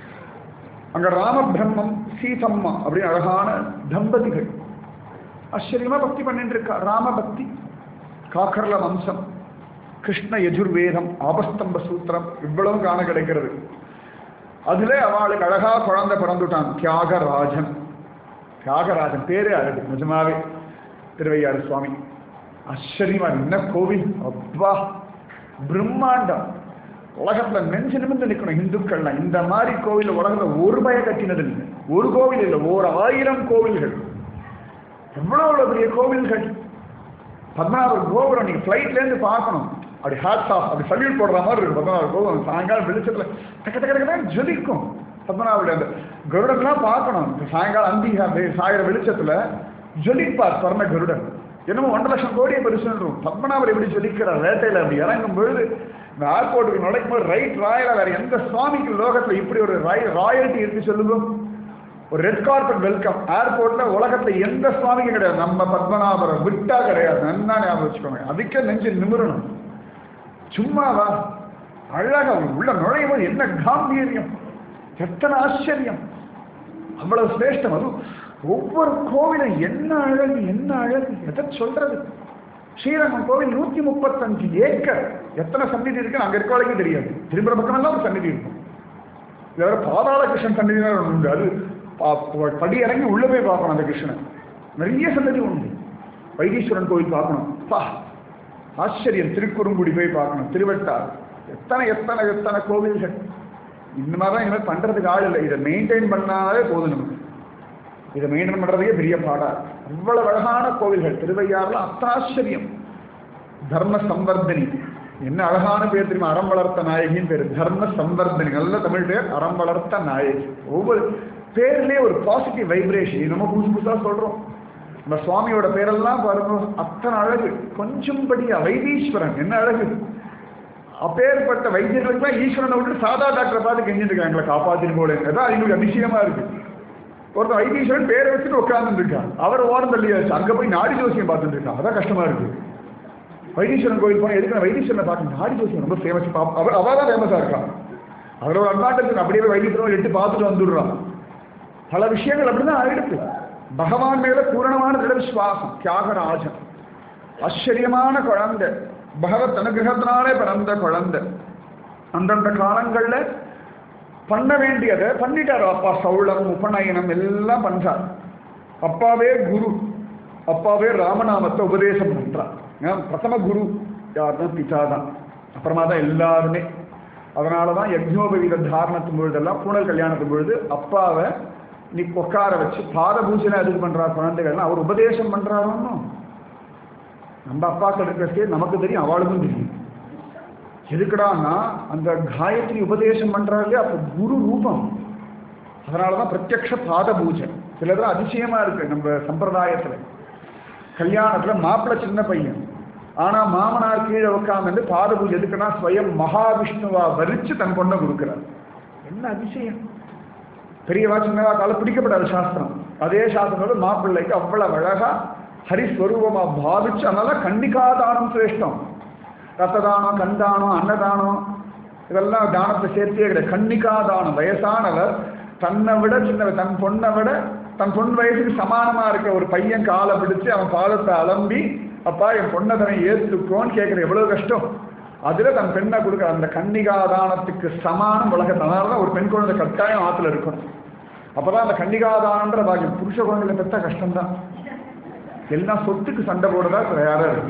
அங்க ராமபிரம்மம் சீதம்மா அப்படின்னு அழகான தம்பதிகள் ஆச்சரியமா பக்தி பண்ணிட்டு இருக்கா. ராம பக்தி காக்கர்ல வம்சம் கிருஷ்ண யஜுர்வேதம் ஆபஸ்தம்ப சூத்திரம் இவ்வளவு காண கிடைக்கிறது. அதுல அவளுக்கு அழகா குழந்தை பிறந்துட்டான் தியாகராஜன். தியாகராஜன் பேரே அழகு நிஜமாவே. திருவையாறு சுவாமி ஆச்சரியமா என்ன கோவில். அப்பா பிரம்மாண்டம். உலகத்துல நெஞ்சு நிமிர்ந்து நிற்கணும் இந்துக்கள்லாம். இந்த மாதிரி கோவில் உலகத்துல ஒரு பய கட்டினது இல்லை. ஒரு கோவில் இல்லை, ஓர் ஆயிரம் கோவில்கள். எவ்வளவு பெரிய கோவில்கள். பத்மநாபர் கோபுரம் நீங்க பிளைட்ல இருந்து பார்க்கணும். அப்படி ஹேட்ஸ் ஆஃப் அப்படி சல்யூட் போடுற மாதிரி இருக்கும். பத்மநாபர் கோபுரம் சாயங்காலம் வெளிச்சத்துல டக்கு டக்கு டக்கு ஜொலிக்கும். பத்மநாபருடைய அந்த கருடன்லாம் பார்க்கணும். சாயங்காலம் அந்தி சாயிர வெளிச்சத்துல ஜொலிப்பார் சொர்ண கருடன். என்னமோ ஒன்றரை லட்சம் கோடியை பரிசு. பத்மநாபர் எப்படி ஜொலிக்கிறார் வேட்டையில அப்படி இறங்கும் பொழுது இந்த ஏர்போர்ட்டுக்கு நுழைக்கும் போது ரைட் ராயலா வேற எந்த சுவாமிக்கு லோகத்துல இப்படி ஒரு ராயல்ட்டி இருக்கு சொல்லுவோம். ஒரு ரெட் கார்பெட் வெல்கம் ஏர்போர்ட்ல உலகத்துல எந்த சுவாமிக்கும் கிடையாது, நம்ம பத்மநாபரம் விட்டா கிடையாது. நல்லா ஞாபகம் வச்சுக்கோங்க. அதுக்கே நெஞ்சு நிமிரணும். சும்மாவா அழகா உள்ள நுழையும் போது என்ன காம்பீரியம், எத்தனை ஆச்சரியம், அவ்வளவு சிரேஷ்டம். அதுவும் ஒவ்வொரு கோவிலும் என்ன அழகு, என்ன அழகு, எதை சொல்றது. ஸ்ரீரங்கம் கோவில் நூத்தி முப்பத்தஞ்சு ஏக்கர், எத்தனை சந்நிதி இருக்கு அங்க இருக்க வரைக்கும் தெரியாது. திரும்புற பக்கம் எல்லாம் ஒரு சந்நிதி இருக்கும். இதுவரை பாதாள கிருஷ்ணன் சந்நிதி உண்டு, அது படி இறங்கி உள்ள போய் பார்க்கணும். அந்த கிருஷ்ணன் நிறைய சன்னதி உண்டு. வைத்தீஸ்வரன் கோவில் பார்க்கணும், பா ஆச்சரியம். திருக்குறுங்குடி போய் பார்க்கணும், திருவட்டார், எத்தனை எத்தனை எத்தனை கோவில்கள். இந்த மாதிரிலாம் இனிமேல் பண்றதுக்கு ஆள் இல்லை. இதை மெயின்டைன் பண்ணாலே போதும் நமக்கு. இதை மெயின்டைன் பண்றதுக்கே பெரிய பாடா. அவ்வளவு அழகான கோவில்கள் திருவையாறுல, அத்தாச்சரியம். தர்ம சம்வர்தனி, என்ன அழகான பேர் தெரியுமா? அறம் வளர்த்த நாயகின்னு பேரு. தர்ம சம்வர்தனி, நல்ல தமிழ் பேர், அறம் வளர்த்த நாயகி. ஒவ்வொரு பேர்லயே ஒரு பாசிட்டிவ் வைப்ரேஷன். நம்ம புதுசு புதுசா சொல்றோம். நம்ம சுவாமியோட பேரெல்லாம் பாருங்க, அத்தனை அழகு. கொஞ்சம் படியா வைத்தீஸ்வரன், என்ன அழகு. அப்பேற்பட்ட வைத்தியர்களுக்குலாம் ஈஸ்வரனை விட்டு சாதா டாக்டரை பார்த்து கெஞ்சிட்டு இருக்காங்களா, காப்பாத்தின்னு போல. அதான் எங்களுக்கு அதிசயமா இருக்கு. ஒருத்தர் வைத்தீஸ்வரன் பேரை வச்சுட்டு உட்கார்ந்து இருக்கான், அவர் ஓரம் தள்ளியாச்சு. அங்க போய் நாடி ஜோசியம் பார்த்துட்டு இருக்கான். அதான் கஷ்டமா இருக்கு. வைத்தீஸ்வரன் கோயில் போனா எதுக்கு வைத்தீஸ்வரனை பார்க்கணும்? நாடி ஜோசியம் ரொம்ப ஃபேமஸ். அவர் அவ தான் ஃபேமஸா இருக்கான். அவரோட அட்வான்டேஜ் அப்படியே வைத்தீஸ்வரன் எட்டு பார்த்துட்டு வந்துடுறான். பல விஷயங்கள் அப்படிதான் ஆயிடுச்சு. பகவான் மேல பூரணமான திட விசுவாசம். தியாகராஜன் ஆச்சரியமான குழந்தை, பகவத் அனுகிரகத்தினாலே பிறந்த குழந்தை. அந்தந்த காலங்கள்ல பண்ண வேண்டியதை பண்ணிட்டார் அப்பா. சௌளம், உபநயனம் எல்லாம் பண்றார். அப்பாவே குரு, அப்பாவே ராமநாமத்தை உபதேசம் பண்றார். பிரதம குரு யாருன்னா பிதா தான், அப்புறமா தான் எல்லாருமே. அதனாலதான் யஜ்னோபவீத தாரணத்தின் பொழுதெல்லாம், பூனல் கல்யாணத்தின் பொழுது அப்பாவை நீ உட்கார வச்சு பாத பூஜனை எதுக்கு பண்றார் குழந்தைகள்னா, அவர் உபதேசம் பண்றாருன்னு. நம்ம அப்பாக்கள் இருக்கிறதே நமக்கு தெரியும், அவளுக்கும் தெரியும். எதுக்குடான்னா அந்த காயத்ரி உபதேசம் பண்றாரு, அப்ப குரு ரூபம். அதனாலதான் பிரத்யக்ஷ பாத பூஜை. சிலதான் அதிசயமா இருக்கு நம்ம சம்பிரதாயத்துல. கல்யாணத்துல மாப்பிள்ளை சின்ன பையன், ஆனா மாமனார் கீழே உட்கார்ந்து பாத பூஜை எதுக்குன்னா ஸ்வயம் மகாவிஷ்ணுவா வரிச்சு தன் பொண்ணை கொடுக்கிறார். என்ன அதிசயம். பெரியவா சின்னவா கால பிடிக்கப்படாத சாஸ்திரம். அதே சாஸ்திரம் மாப்பிள்ளைக்கு அவ்வளவு அழகா ஹரிஸ்வரூபமா பாவிச்சு. அதனால கன்னிகாதானம் சிரேஷ்டம். ரத்த தானம், கண்தானம், அன்னதானம் இதெல்லாம் தானத்தை சேர்த்தே கிடையாது. கன்னிகாதானம், வயசானவர் தன்னை விட சின்னவர், தன் பொண்ணை விட தன் பொன் வயசுக்கு சமானமா இருக்க ஒரு பையன் காலை பிடிச்சு அவன் பாதத்தை அலம்பி, அப்பா என் பொண்ணை தன்னை ஏற்றுக்கோன்னு கேட்கிற எவ்வளவு கஷ்டம். அதுல தன் பெண்ணை கொடுக்க அந்த கன்னிகாதானத்துக்கு சமானம் உலகத்தை. அதனாலதான் ஒரு பெண் குழந்தை கட்டாயம் ஆத்துல இருக்கணும். அப்பதான் அந்த கன்னிகாதானன்ற பாக்கியம். புருஷ குழந்தைகளை பெற்றா கஷ்டம்தான். எல்லாம் சொத்துக்கு சண்டை போடுறதா தயாரா இருக்கு.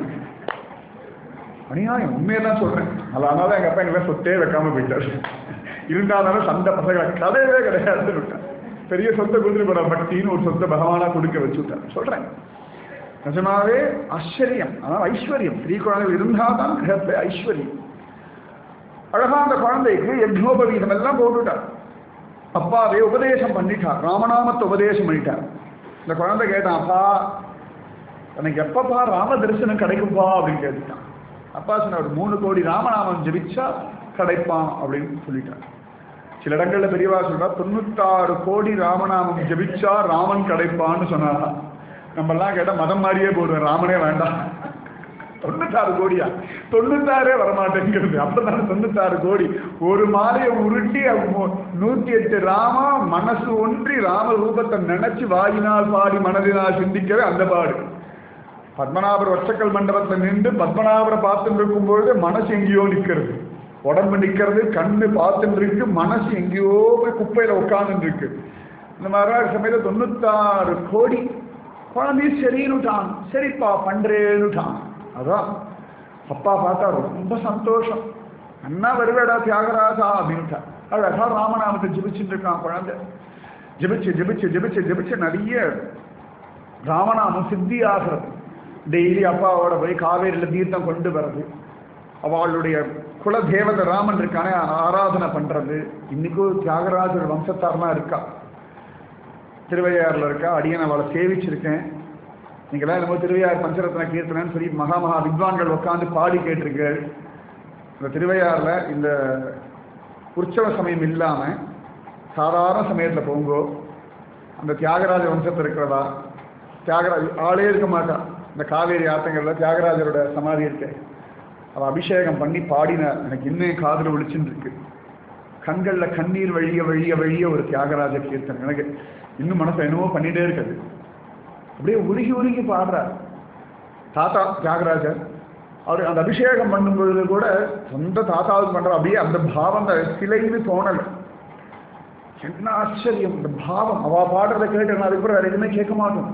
அநியாயம், உண்மையதான் சொல்றேன். அதனால எங்க அப்பா எங்களை சொத்தே வைக்காம போயிட்டாரு. இருந்தாலும் சண்டை பசங்களை கதையவே கிடையாது விட்டான். பெரிய சொத்தை கொடுத்துட்டு போற பக்தின்னு ஒரு சொத்தை பகவானா கொடுக்க வச்சு விட்டார். சொல்றேன் நிஜமாவே ஆச்சரியம். அதான் ஐஸ்வர்யம். ஸ்ரீ குழந்தை இருந்தாதான் கிரகத்துல ஐஸ்வர்யம். அழகா அந்த குழந்தைக்கு யஜ்னோபவீதம் எல்லாம் போட்டுட்டார். அப்பாவே உபதேசம் பண்ணிட்டார், ராமநாமத்தை உபதேசம் பண்ணிட்டார். இந்த குழந்தை கேட்டான், அப்பா எனக்கு எப்பப்பா ராம தரிசனம் கிடைக்கும்பா அப்படின்னு கேட்டுட்டான். அப்பா சொன்ன ஒரு மூணு கோடி ராமநாமம் ஜபிச்சா கிடைப்பான் அப்படின்னு சொல்லிட்டார். சில இடங்கள்ல பெரியவா சொல்றா தொண்ணூத்தாறு கோடி ராமநாமம் ஜபிச்சா ராமன் கிடைப்பான்னு சொன்னாரா. நம்ம எல்லாம் கேட்டா மதம் மாதிரியே போடுவேன், ராமனே வேண்டாம். தொண்ணூத்தாறு கோடியா? தொண்ணூத்தாறே வரமாட்டேங்கிறது. அப்பதானே தொண்ணூத்தாறு கோடி. ஒரு மாலையை உருட்டி நூத்தி எட்டு ராமா மனசு ஒன்றி ராம ரூபத்தை நினைச்சு வாயினால் பாடி மனதினால் சிந்திக்கவே அந்த பாடு. பத்மநாபர் வர்ஷக்கல் மண்டபத்தில் நின்று பத்மநாபரை பார்த்துட்டு இருக்கும் பொழுது மனசு எங்கேயோ நிற்கிறது, உடம்பு நிற்கிறது, கண்ணு பார்த்துட்டு இருக்கு, மனசு எங்கேயோ போய் குப்பையில உட்கார்ந்து இருக்கு. இந்த மாதிரி சமயத்துல தொண்ணூத்தாறு கோடி குழந்தையும் சரின்னுட்டான். சரிப்பா பண்றேன்னுட்டான். அதான் அப்பா பார்த்தா ரொம்ப சந்தோஷம். அண்ணா வருவேடா தியாகராஜா அப்படின்ட்டா. அழகா ராமநாமத்தை ஜபிச்சுட்டு இருக்கான் குழந்தை. ஜபிச்சு ஜபிச்சு ஜபிச்சு ஜபிச்சு நிறைய ராமநாமம் சித்தி ஆகிறது. டெய்லி அப்பாவோட போய் காவேரியில தீர்த்தம் கொண்டு வர்றது, அவளுடைய குல தேவதை ராமன் இருக்கானே ஆராதனை பண்றது. இன்னைக்கும் தியாகராஜர் வம்சத்தார்லாம் இருக்கா, திருவையாறுல இருக்கா. அடியன் அவளை சேவிச்சிருக்கேன். நீங்களாம் நம்ம திருவையாறு பஞ்சரத்ன கீர்த்தனன்னு சொல்லி மகா மகா வித்வான்கள் உட்காந்து பாடி கேட்டிருக்கீர்கள். இந்த திருவையாறுல இந்த உற்சவ சமயம் இல்லாம சாதாரண சமயத்துல போங்கோ, அந்த தியாகராஜ வம்சத்தில் இருக்கிறவா, தியாகராஜ் ஆளே இருக்க மாட்டான். இந்த காவேரி ஆத்தங்கள்ல தியாகராஜரோட சமாதி இருக்கு. அவள் அபிஷேகம் பண்ணி பாடின எனக்கு இன்னும் காதில் ஒழிச்சுன்னு இருக்கு. கண்களில் கண்ணீர் வழிய வழிய வழிய ஒரு தியாகராஜ கீர்த்தனை எனக்கு இன்னும் மனசை என்னவோ பண்ணிட்டே இருக்குது. அப்படியே உருகி உருகி பாடுறார் தாத்தா தியாகராஜர். அவர் அந்த அபிஷேகம் பண்ணும் பொழுது கூட சொந்த தாத்தாவுக்கு பண்ற அப்படியே அந்த பாவம் அந்த சிலைன்னு தோணலை. என்ன ஆச்சரியம் இந்த பாவம். அவ பாடுறதை கேட்டு அதுக்கப்புறம் வேற எதுவுமே கேட்க மாட்டோம்.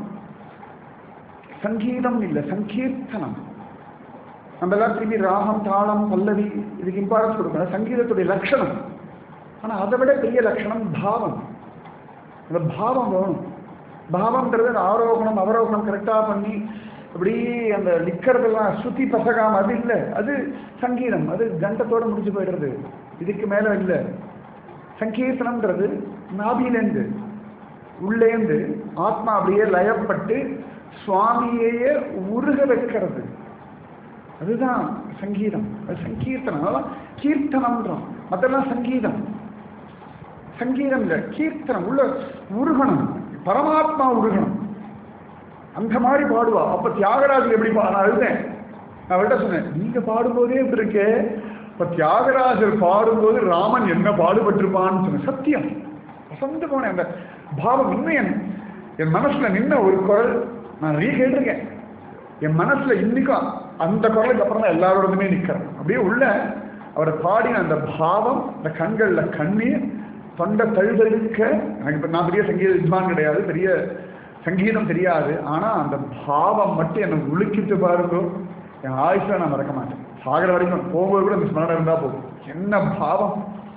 சங்கீதம் இல்லை, சங்கீர்த்தனம். நம்ம எல்லாம் திரும்பி ராகம் தாளம் பல்லவி இதுக்கு இம்பார்ட்டன்ஸ் கொடுக்கணும், சங்கீதத்துடைய லட்சணம். ஆனால் அதை விட பெரிய லட்சணம் பாவம். அந்த பாவம் வேணும். பாவம்ன்றது ஆரோகணம் அவரோகணம் கரெக்டாக பண்ணி அப்படி அந்த நிற்கிறதெல்லாம் சுத்தி பசகாம அது இல்லை. அது சங்கீதம், அது கண்டத்தோடு முடிஞ்சு போயிடுறது, இதுக்கு மேலே இல்லை. சங்கீர்த்தனம்ன்றது நாபிலேந்து உள்ளேந்து ஆத்மா அப்படியே லயப்பட்டு சுவாமியையே உருக வைக்கிறது. அதுதான் சங்கீதம், அது சங்கீர்த்தனம். அதெல்லாம் கீர்த்தனம்ன்றோம், மற்றெல்லாம் சங்கீதம். சங்கீதம் இல்லை, கீர்த்தனம். உள்ள உருகணும், பரமாத்மா உருகணும். அந்த மாதிரி பாடுவா. அப்ப தியாகராஜர் எப்படி பா நான் எழுதேன், நான் அவர்கிட்ட சொன்னேன், நீங்க பாடும்போதே இப்படி இருக்கே, இப்ப தியாகராஜர் பாடும்போது ராமன் என்ன பாடுபட்டிருப்பான்னு சொன்னேன். சத்தியம் வசந்து போனேன். அந்த பாவம் இன்னும் என் என் மனசுல நின்ன ஒரு குரல் நான் நிறைய கேட்டிருக்கேன். என் மனசுல இன்னைக்கும் அந்த குரலுக்கு அப்புறம் தான் எல்லாரோடதுமே நிற்கிறேன். அப்படியே உள்ள அவரை பாடின அந்த பாவம், அந்த கண்கள்ல கண்ணீர், தொண்டை தழுதழுக்க. எனக்கு இப்போ நான் பெரிய சங்கீத வித்வான் கிடையாது, பெரிய சங்கீதம் தெரியாது. ஆனால் அந்த பாவம் மட்டும் என்னை உழுக்கிட்டு பாருங்கோ, என் ஆயுஷை நான் மறக்க மாட்டேன். சாகிற வரைக்கும் போகும்போது கூட அந்த ஸ்மரணம் இருந்தால் போகும். என்ன பாவம்,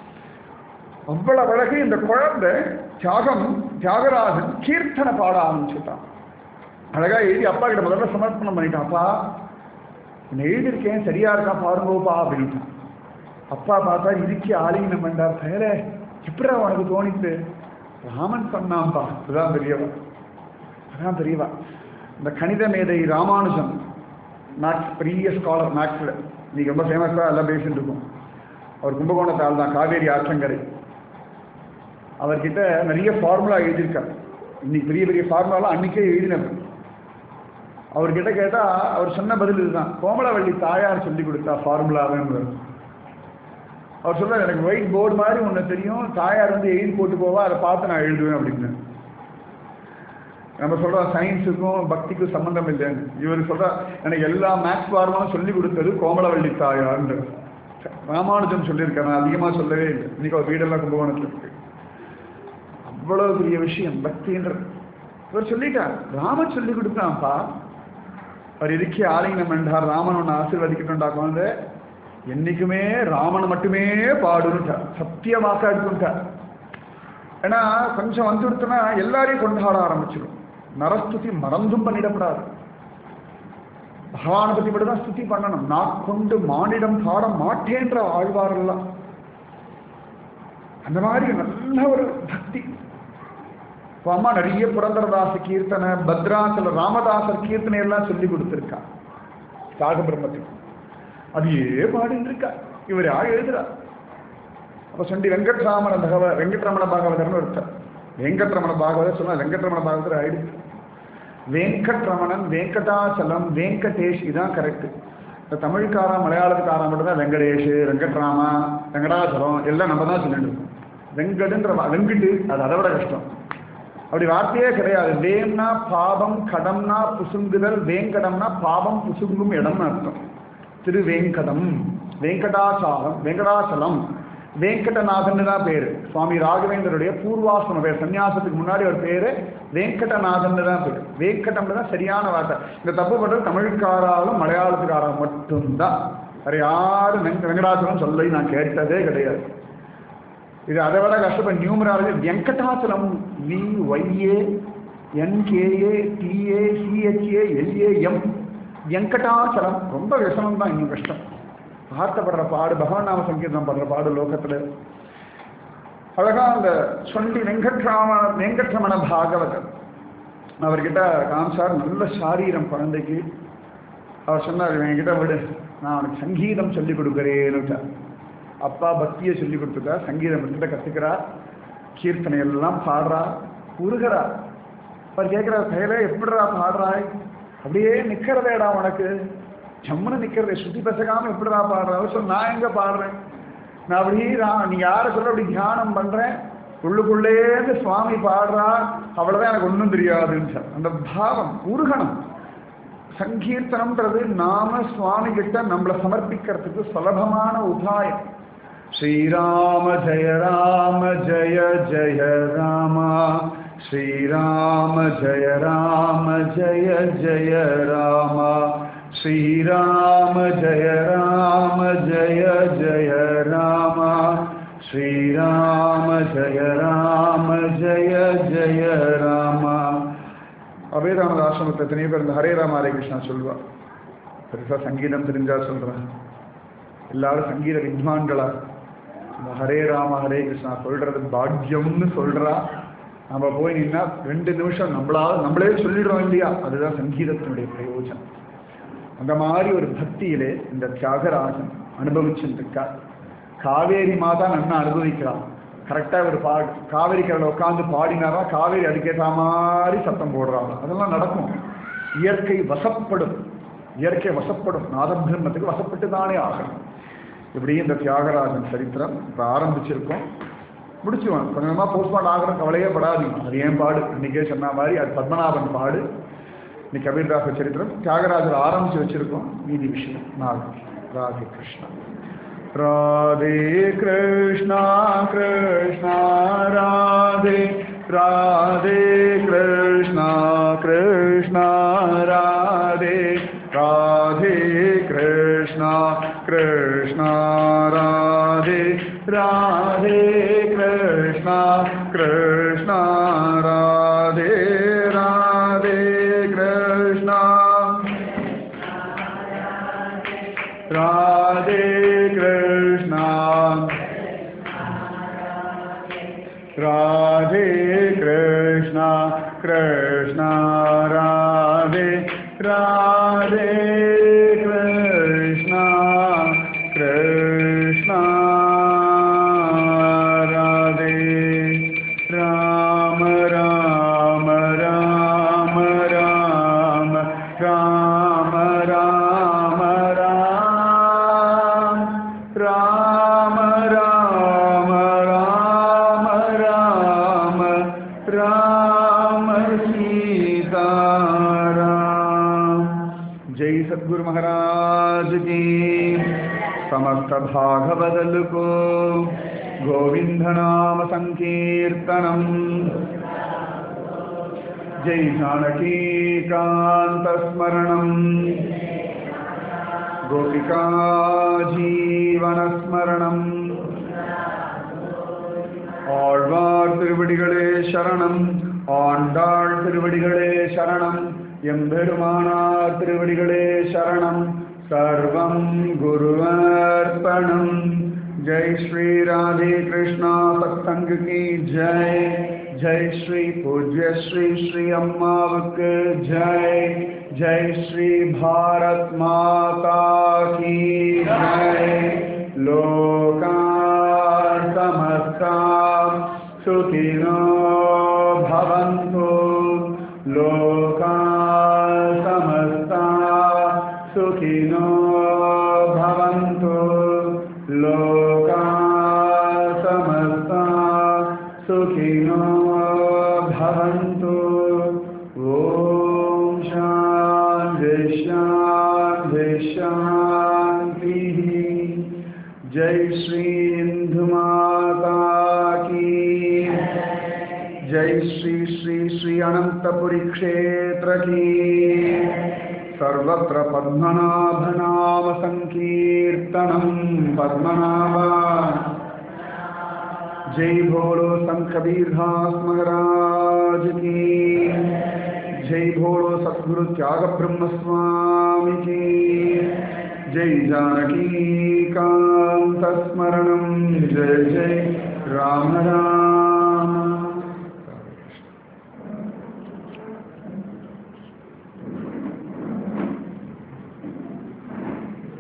அவ்வளவு அழகு. இந்த குழந்தை தியாகம் தியாகராஜன் கீர்த்தனை பாட ஆரம்பிச்சுட்டான். அழகா எழுதி அப்பா கிட்ட முதல்ல சமர்ப்பணம் பண்ணிட்டான். அப்பா நான் எழுதியிருக்கேன், சரியா இருக்கா பாருங்கோப்பா அப்படின்ட்டான். அப்பா பார்த்தா இதுக்கி ஆலிங்கனம் பண்ணார். பேரே எப்படா உனக்கு தோணித்து? ராமன் சொன்னான்பா. அதுதான் பெரியவா, அதான் பெரியவா. இந்த கணித மேதை ராமானுஜன், மேக்ஸ் பெரிய ஸ்காலர், மேக்ஸில் இன்னைக்கு ரொம்ப ஃபேமஸாக எல்லாம் பேசிட்டு இருக்கும். அவர் கும்பகோணத்தால் தான், காவேரி ஆற்றங்கரை. அவர்கிட்ட நிறைய ஃபார்முலா எழுதியிருக்கார். இன்னைக்கு பெரிய பெரிய ஃபார்முலாலாம் அன்றைக்கே எழுதினவர். அவர்கிட்ட கேட்டால் அவர் சொன்ன பதில் இதுதான், கோமலவள்ளி தாயார் சொல்லி கொடுத்தா ஃபார்முலாவுன்னு. அவர் சொல்கிறார், எனக்கு ஒயிட் போர்டு மாதிரி ஒன்று தெரியும், தாயார் வந்து எழுதி போட்டு போவா, அதை பார்த்து நான் எழுதுவேன் அப்படின்னு. நம்ம சொல்கிறோம் சயின்ஸுக்கும் பக்திக்கும் சம்மந்தம் இல்லைன்னு. இவர் சொல்கிறார், எனக்கு எல்லா மேக்ஸ் ஃபார்முலாவும் சொல்லி கொடுத்தது கோமலவள்ளி தாயார்ன்ற. ராமானுஜன் சொல்லியிருக்காரு, நான் அதிகமாக சொல்லவே இல்லை. இன்னைக்கு அவர் வீடெல்லாம் கும்பகோணத்தில் இருக்கு. அவ்வளோ பெரிய விஷயம் பக்தின்ற. இவர் சொல்லிட்டார், ராமன் சொல்லி கொடுத்தான்ப்பா. அவர் இதுக்கே ஆலிங்கனம் என்றார், ராமன் ஒன்று ஆசீர்வதிக்கிட்டோண்டா குழந்தை, என்னைக்குமே ராமனை மட்டுமே பாடுன்ட்டார், சத்தியமாக்க எடுத்துட்டார். ஏன்னா கொஞ்சம் வந்து கொடுத்தோன்னா எல்லாரையும் கொண்டாட ஆரம்பிச்சிடும். நரஸ்துதி மறந்தும் பண்ணிடக்கூடாது. பகவானை பற்றி மட்டும் தான் ஸ்துதி பண்ணணும். நான் கொண்டு மானிடம் பாட மாட்டேன்ற ஆழ்வாரெல்லாம் அந்த மாதிரி நல்ல ஒரு பக்தி. இப்போ அம்மா நிறைய புரந்தரதாச கீர்த்தனை, பத்ராசல ராமதாசர் கீர்த்தனை எல்லாம் சொல்லி கொடுத்துருக்கா தியாக பிரம்மத்துக்கு. அதையே பாடிட்டு இருக்கா. இவர் யார் எழுதுறா? அப்போ சொல்லி வெங்கட்ராமன பகவ வெங்கட்ரமண பாகவதர்னு ஒருத்தர். வெங்கட்ரமண பாகவதர் சொன்னால் வெங்கட்ரமண பாகவதர் ஆயிடுச்சு. வெங்கட்ரமணன், வெங்கடாச்சலம், வெங்கடேஷ், இதுதான் கரெக்டு. இந்த தமிழ்காரன் மலையாளத்துக்காரன் மட்டும் தான் வெங்கடேஷ், வெங்கட்ராமா, வெங்கடாச்சலம் எல்லாம் நம்ம தான் சொல்லிட்டு இருக்கோம். வெங்கடுன்ற வெங்கட்டு அது அதை விட கஷ்டம். அப்படி வார்த்தையே கிடையாது. வேம்னா பாபம், கடம்னா புசுங்குதல், வேங்கடம்னா பாபம் புசுங்கும் இடம்னு அர்த்தம். திருவேங்கடம், வெங்கடாச்சலம், வெங்கடாச்சலம், வெங்கடநாதன் தான் பேரு. சுவாமி ராகவேந்தருடைய பூர்வாசன பேர். சன்னியாசத்துக்கு முன்னாடி ஒரு பேரு வெங்கடநாதன் தான் பேரு. வெங்கடம்னு தான் சரியான வார்த்தை. இந்த தப்பு பண்றது தமிழ்காராலும் மலையாளத்துக்காராலும் மட்டும்தான். வேற யாரும் வெங்க வெங்கடாச்சலம் சொல்லி நான் கேட்டதே கிடையாது. இது அதை விட கஷ்டப்பட்ட numerology. Venkatachalam, V Y A N K A T A C H A L A M, Venkatachalam. ரொம்ப விஷமம் தான், இன்னும் கஷ்டம். ஆர்த்தப்படுற பாடு, பகவான் நாம சங்கீர்த்தனம் படுற பாடு லோகத்தில். அழகா அந்த சொல்லி வெங்கட்ராம வெங்கட்ரமண பாகவதர் அவர்கிட்ட காமிச்சார். நல்ல சாரீரம் குழந்தைக்கு. அவர் சொன்னார், என்கிட்ட விடு, நான் அவனுக்கு சங்கீதம் சொல்லிக் கொடுக்குறேன்னு. அப்பா பக்தியை சொல்லி கொடுத்துட்டா, சங்கீதம் கிட்ட கற்றுக்கிறா, கீர்த்தனை எல்லாம் பாடுறா. உருகிறா. அவர் கேட்குற கையில எப்படிடா பாடுறாய், அப்படியே நிக்கிறதேடா உனக்கு, ஜம்முன்னு நிக்கிறதே, சுத்தி பசகாம எப்படிடா பாடுற. அவர் சொல், நான் எங்க பாடுறேன், நான் அப்படியே நீ யாரை சொல்ல அப்படி தியானம் பண்றேன், உள்ளுக்குள்ளேருந்து சுவாமி பாடுறா, அவ்வளவுதான், எனக்கு ஒன்றும் தெரியாதுன்னு சார். அந்த பாவம் உருகணும். சங்கீர்த்தனம்ன்றது நாம சுவாமி கிட்ட நம்மளை சமர்ப்பிக்கிறதுக்கு சுலபமான உபாயம். ஸ்ரீராம ஜெய ராம ஜெய ஜெய ராமா, ஸ்ரீராம ஜெய ராம ஜெய ஜெய ராமா, ஸ்ரீராம ஜெய ராம ஜெய ஜெய ராமா, ஸ்ரீராம ஜெய ராம ஜெய ஜெய ராமா. அபேதானந்த ஆசிரமத்தில் எத்தனையோ பேர் இந்த ஹரே ராம ஹரே கிருஷ்ணா சொல்வா. பெருசாக சங்கீதம் தெரிஞ்சா சொல்கிறேன், எல்லாரும் சங்கீத வித்வான்களா இந்த ஹரே ராம ஹரே கிருஷ்ணா சொல்றது பாக்கியம்னு சொல்றா. நம்ம போய் நின்னா ரெண்டு நிமிஷம் நம்மளால நம்மளே சொல்லிடுறோம் இல்லையா, அதுதான் சங்கீதத்தினுடைய பிரயோஜனம். அந்த மாதிரி ஒரு பக்தியிலே இந்த தியாகராஜன் அனுபவிச்சுருக்கா. காவேரி மாதா நன்னா அனுபவிக்கிறான். கரெக்டாக ஒரு பா காவேரி கரையில் உட்காந்து பாடினாரா காவேரி அதுக்கேற்ற மாதிரி சத்தம் போடுறாங்க. அதெல்லாம் நடக்கும். இயற்கை வசப்படும், இயற்கை வசப்படும், நாதபிரம்மத்துக்கு வசப்பட்டு தானே ஆகணும். இப்படி இந்த தியாகராஜன் சரித்திரம் இப்போ ஆரம்பிச்சிருக்கோம், முடிச்சுவான். கொஞ்சம் கொஞ்சமாக போஸ்ட்மார்ட் ஆகிற கவலையே படாதீங்க. அது ஏன் பாடு, இன்னைக்கே சொன்ன மாதிரி அது பத்மநாபன் பாடு. இன்னைக்கு கபீர்தாச சரித்திரம் தியாகராஜர் ஆரம்பிச்சு வச்சிருக்கோம். மீதி விஷயம் நாளைக்கு. ராதே கிருஷ்ணா. ராதே கிருஷ்ணா கிருஷ்ணா ராதே, ராதே கிருஷ்ணா கிருஷ்ணா ராதே, ராதே கிருஷ்ணா கிருஷ்ணா ராதே, ராதே கிருஷ்ணா கிருஷ்ணா ராதே, ராதே கிருஷ்ணா ராதே கிருஷ்ணா ராதே கிருஷ்ணா கிருஷ்ணா ராதே, ராதே கிருஷ்ணா கிருஷ்ணா ராதே. ராம ராம ராம ராம ராம ராம ராம், ராம ராம ராம ராம ராம सीताराम. जय सद्गुरु महाराज की. समस्त भागवदल को गोविंद नाम संकीर्तनम. जय जानकी कांत स्मरणम, गोपिका जीवन स्मरणम. ஆழ்வார் திருவடிகளே சரணம், ஆண்டாள் திருவடிகளே சரணம், எம்பெருமானார் திருவடிகளே சரணம். சர்வம் குருவர்ப்பணம். जय श्री राधे कृष्णा सत्संग की जय. जय श्री पूज्य श्री श्री अम्मावक जय. जय श्री भारत माता की जय. लोका समस्ता सुखिनो भवन्तु. लोका समस्ता सुखिनो भवन्तु. लोका समस्ता सुखिनो भवन्तु. ओम शांति शांति शांति. जय श्री इंदु माता की. जय श्री श्री श्री अनंतपुरी क्षेत्र की. सर्वत्र पद्मनाभ नाम संकीर्तनम. पद्मनाभा. जय भोलो संत कबीरदास महाराज की. जय भोलो सद्गुरु त्याग ब्रह्म स्वामी की. जय जानकी कांत स्मरणम. जय जय राम राम.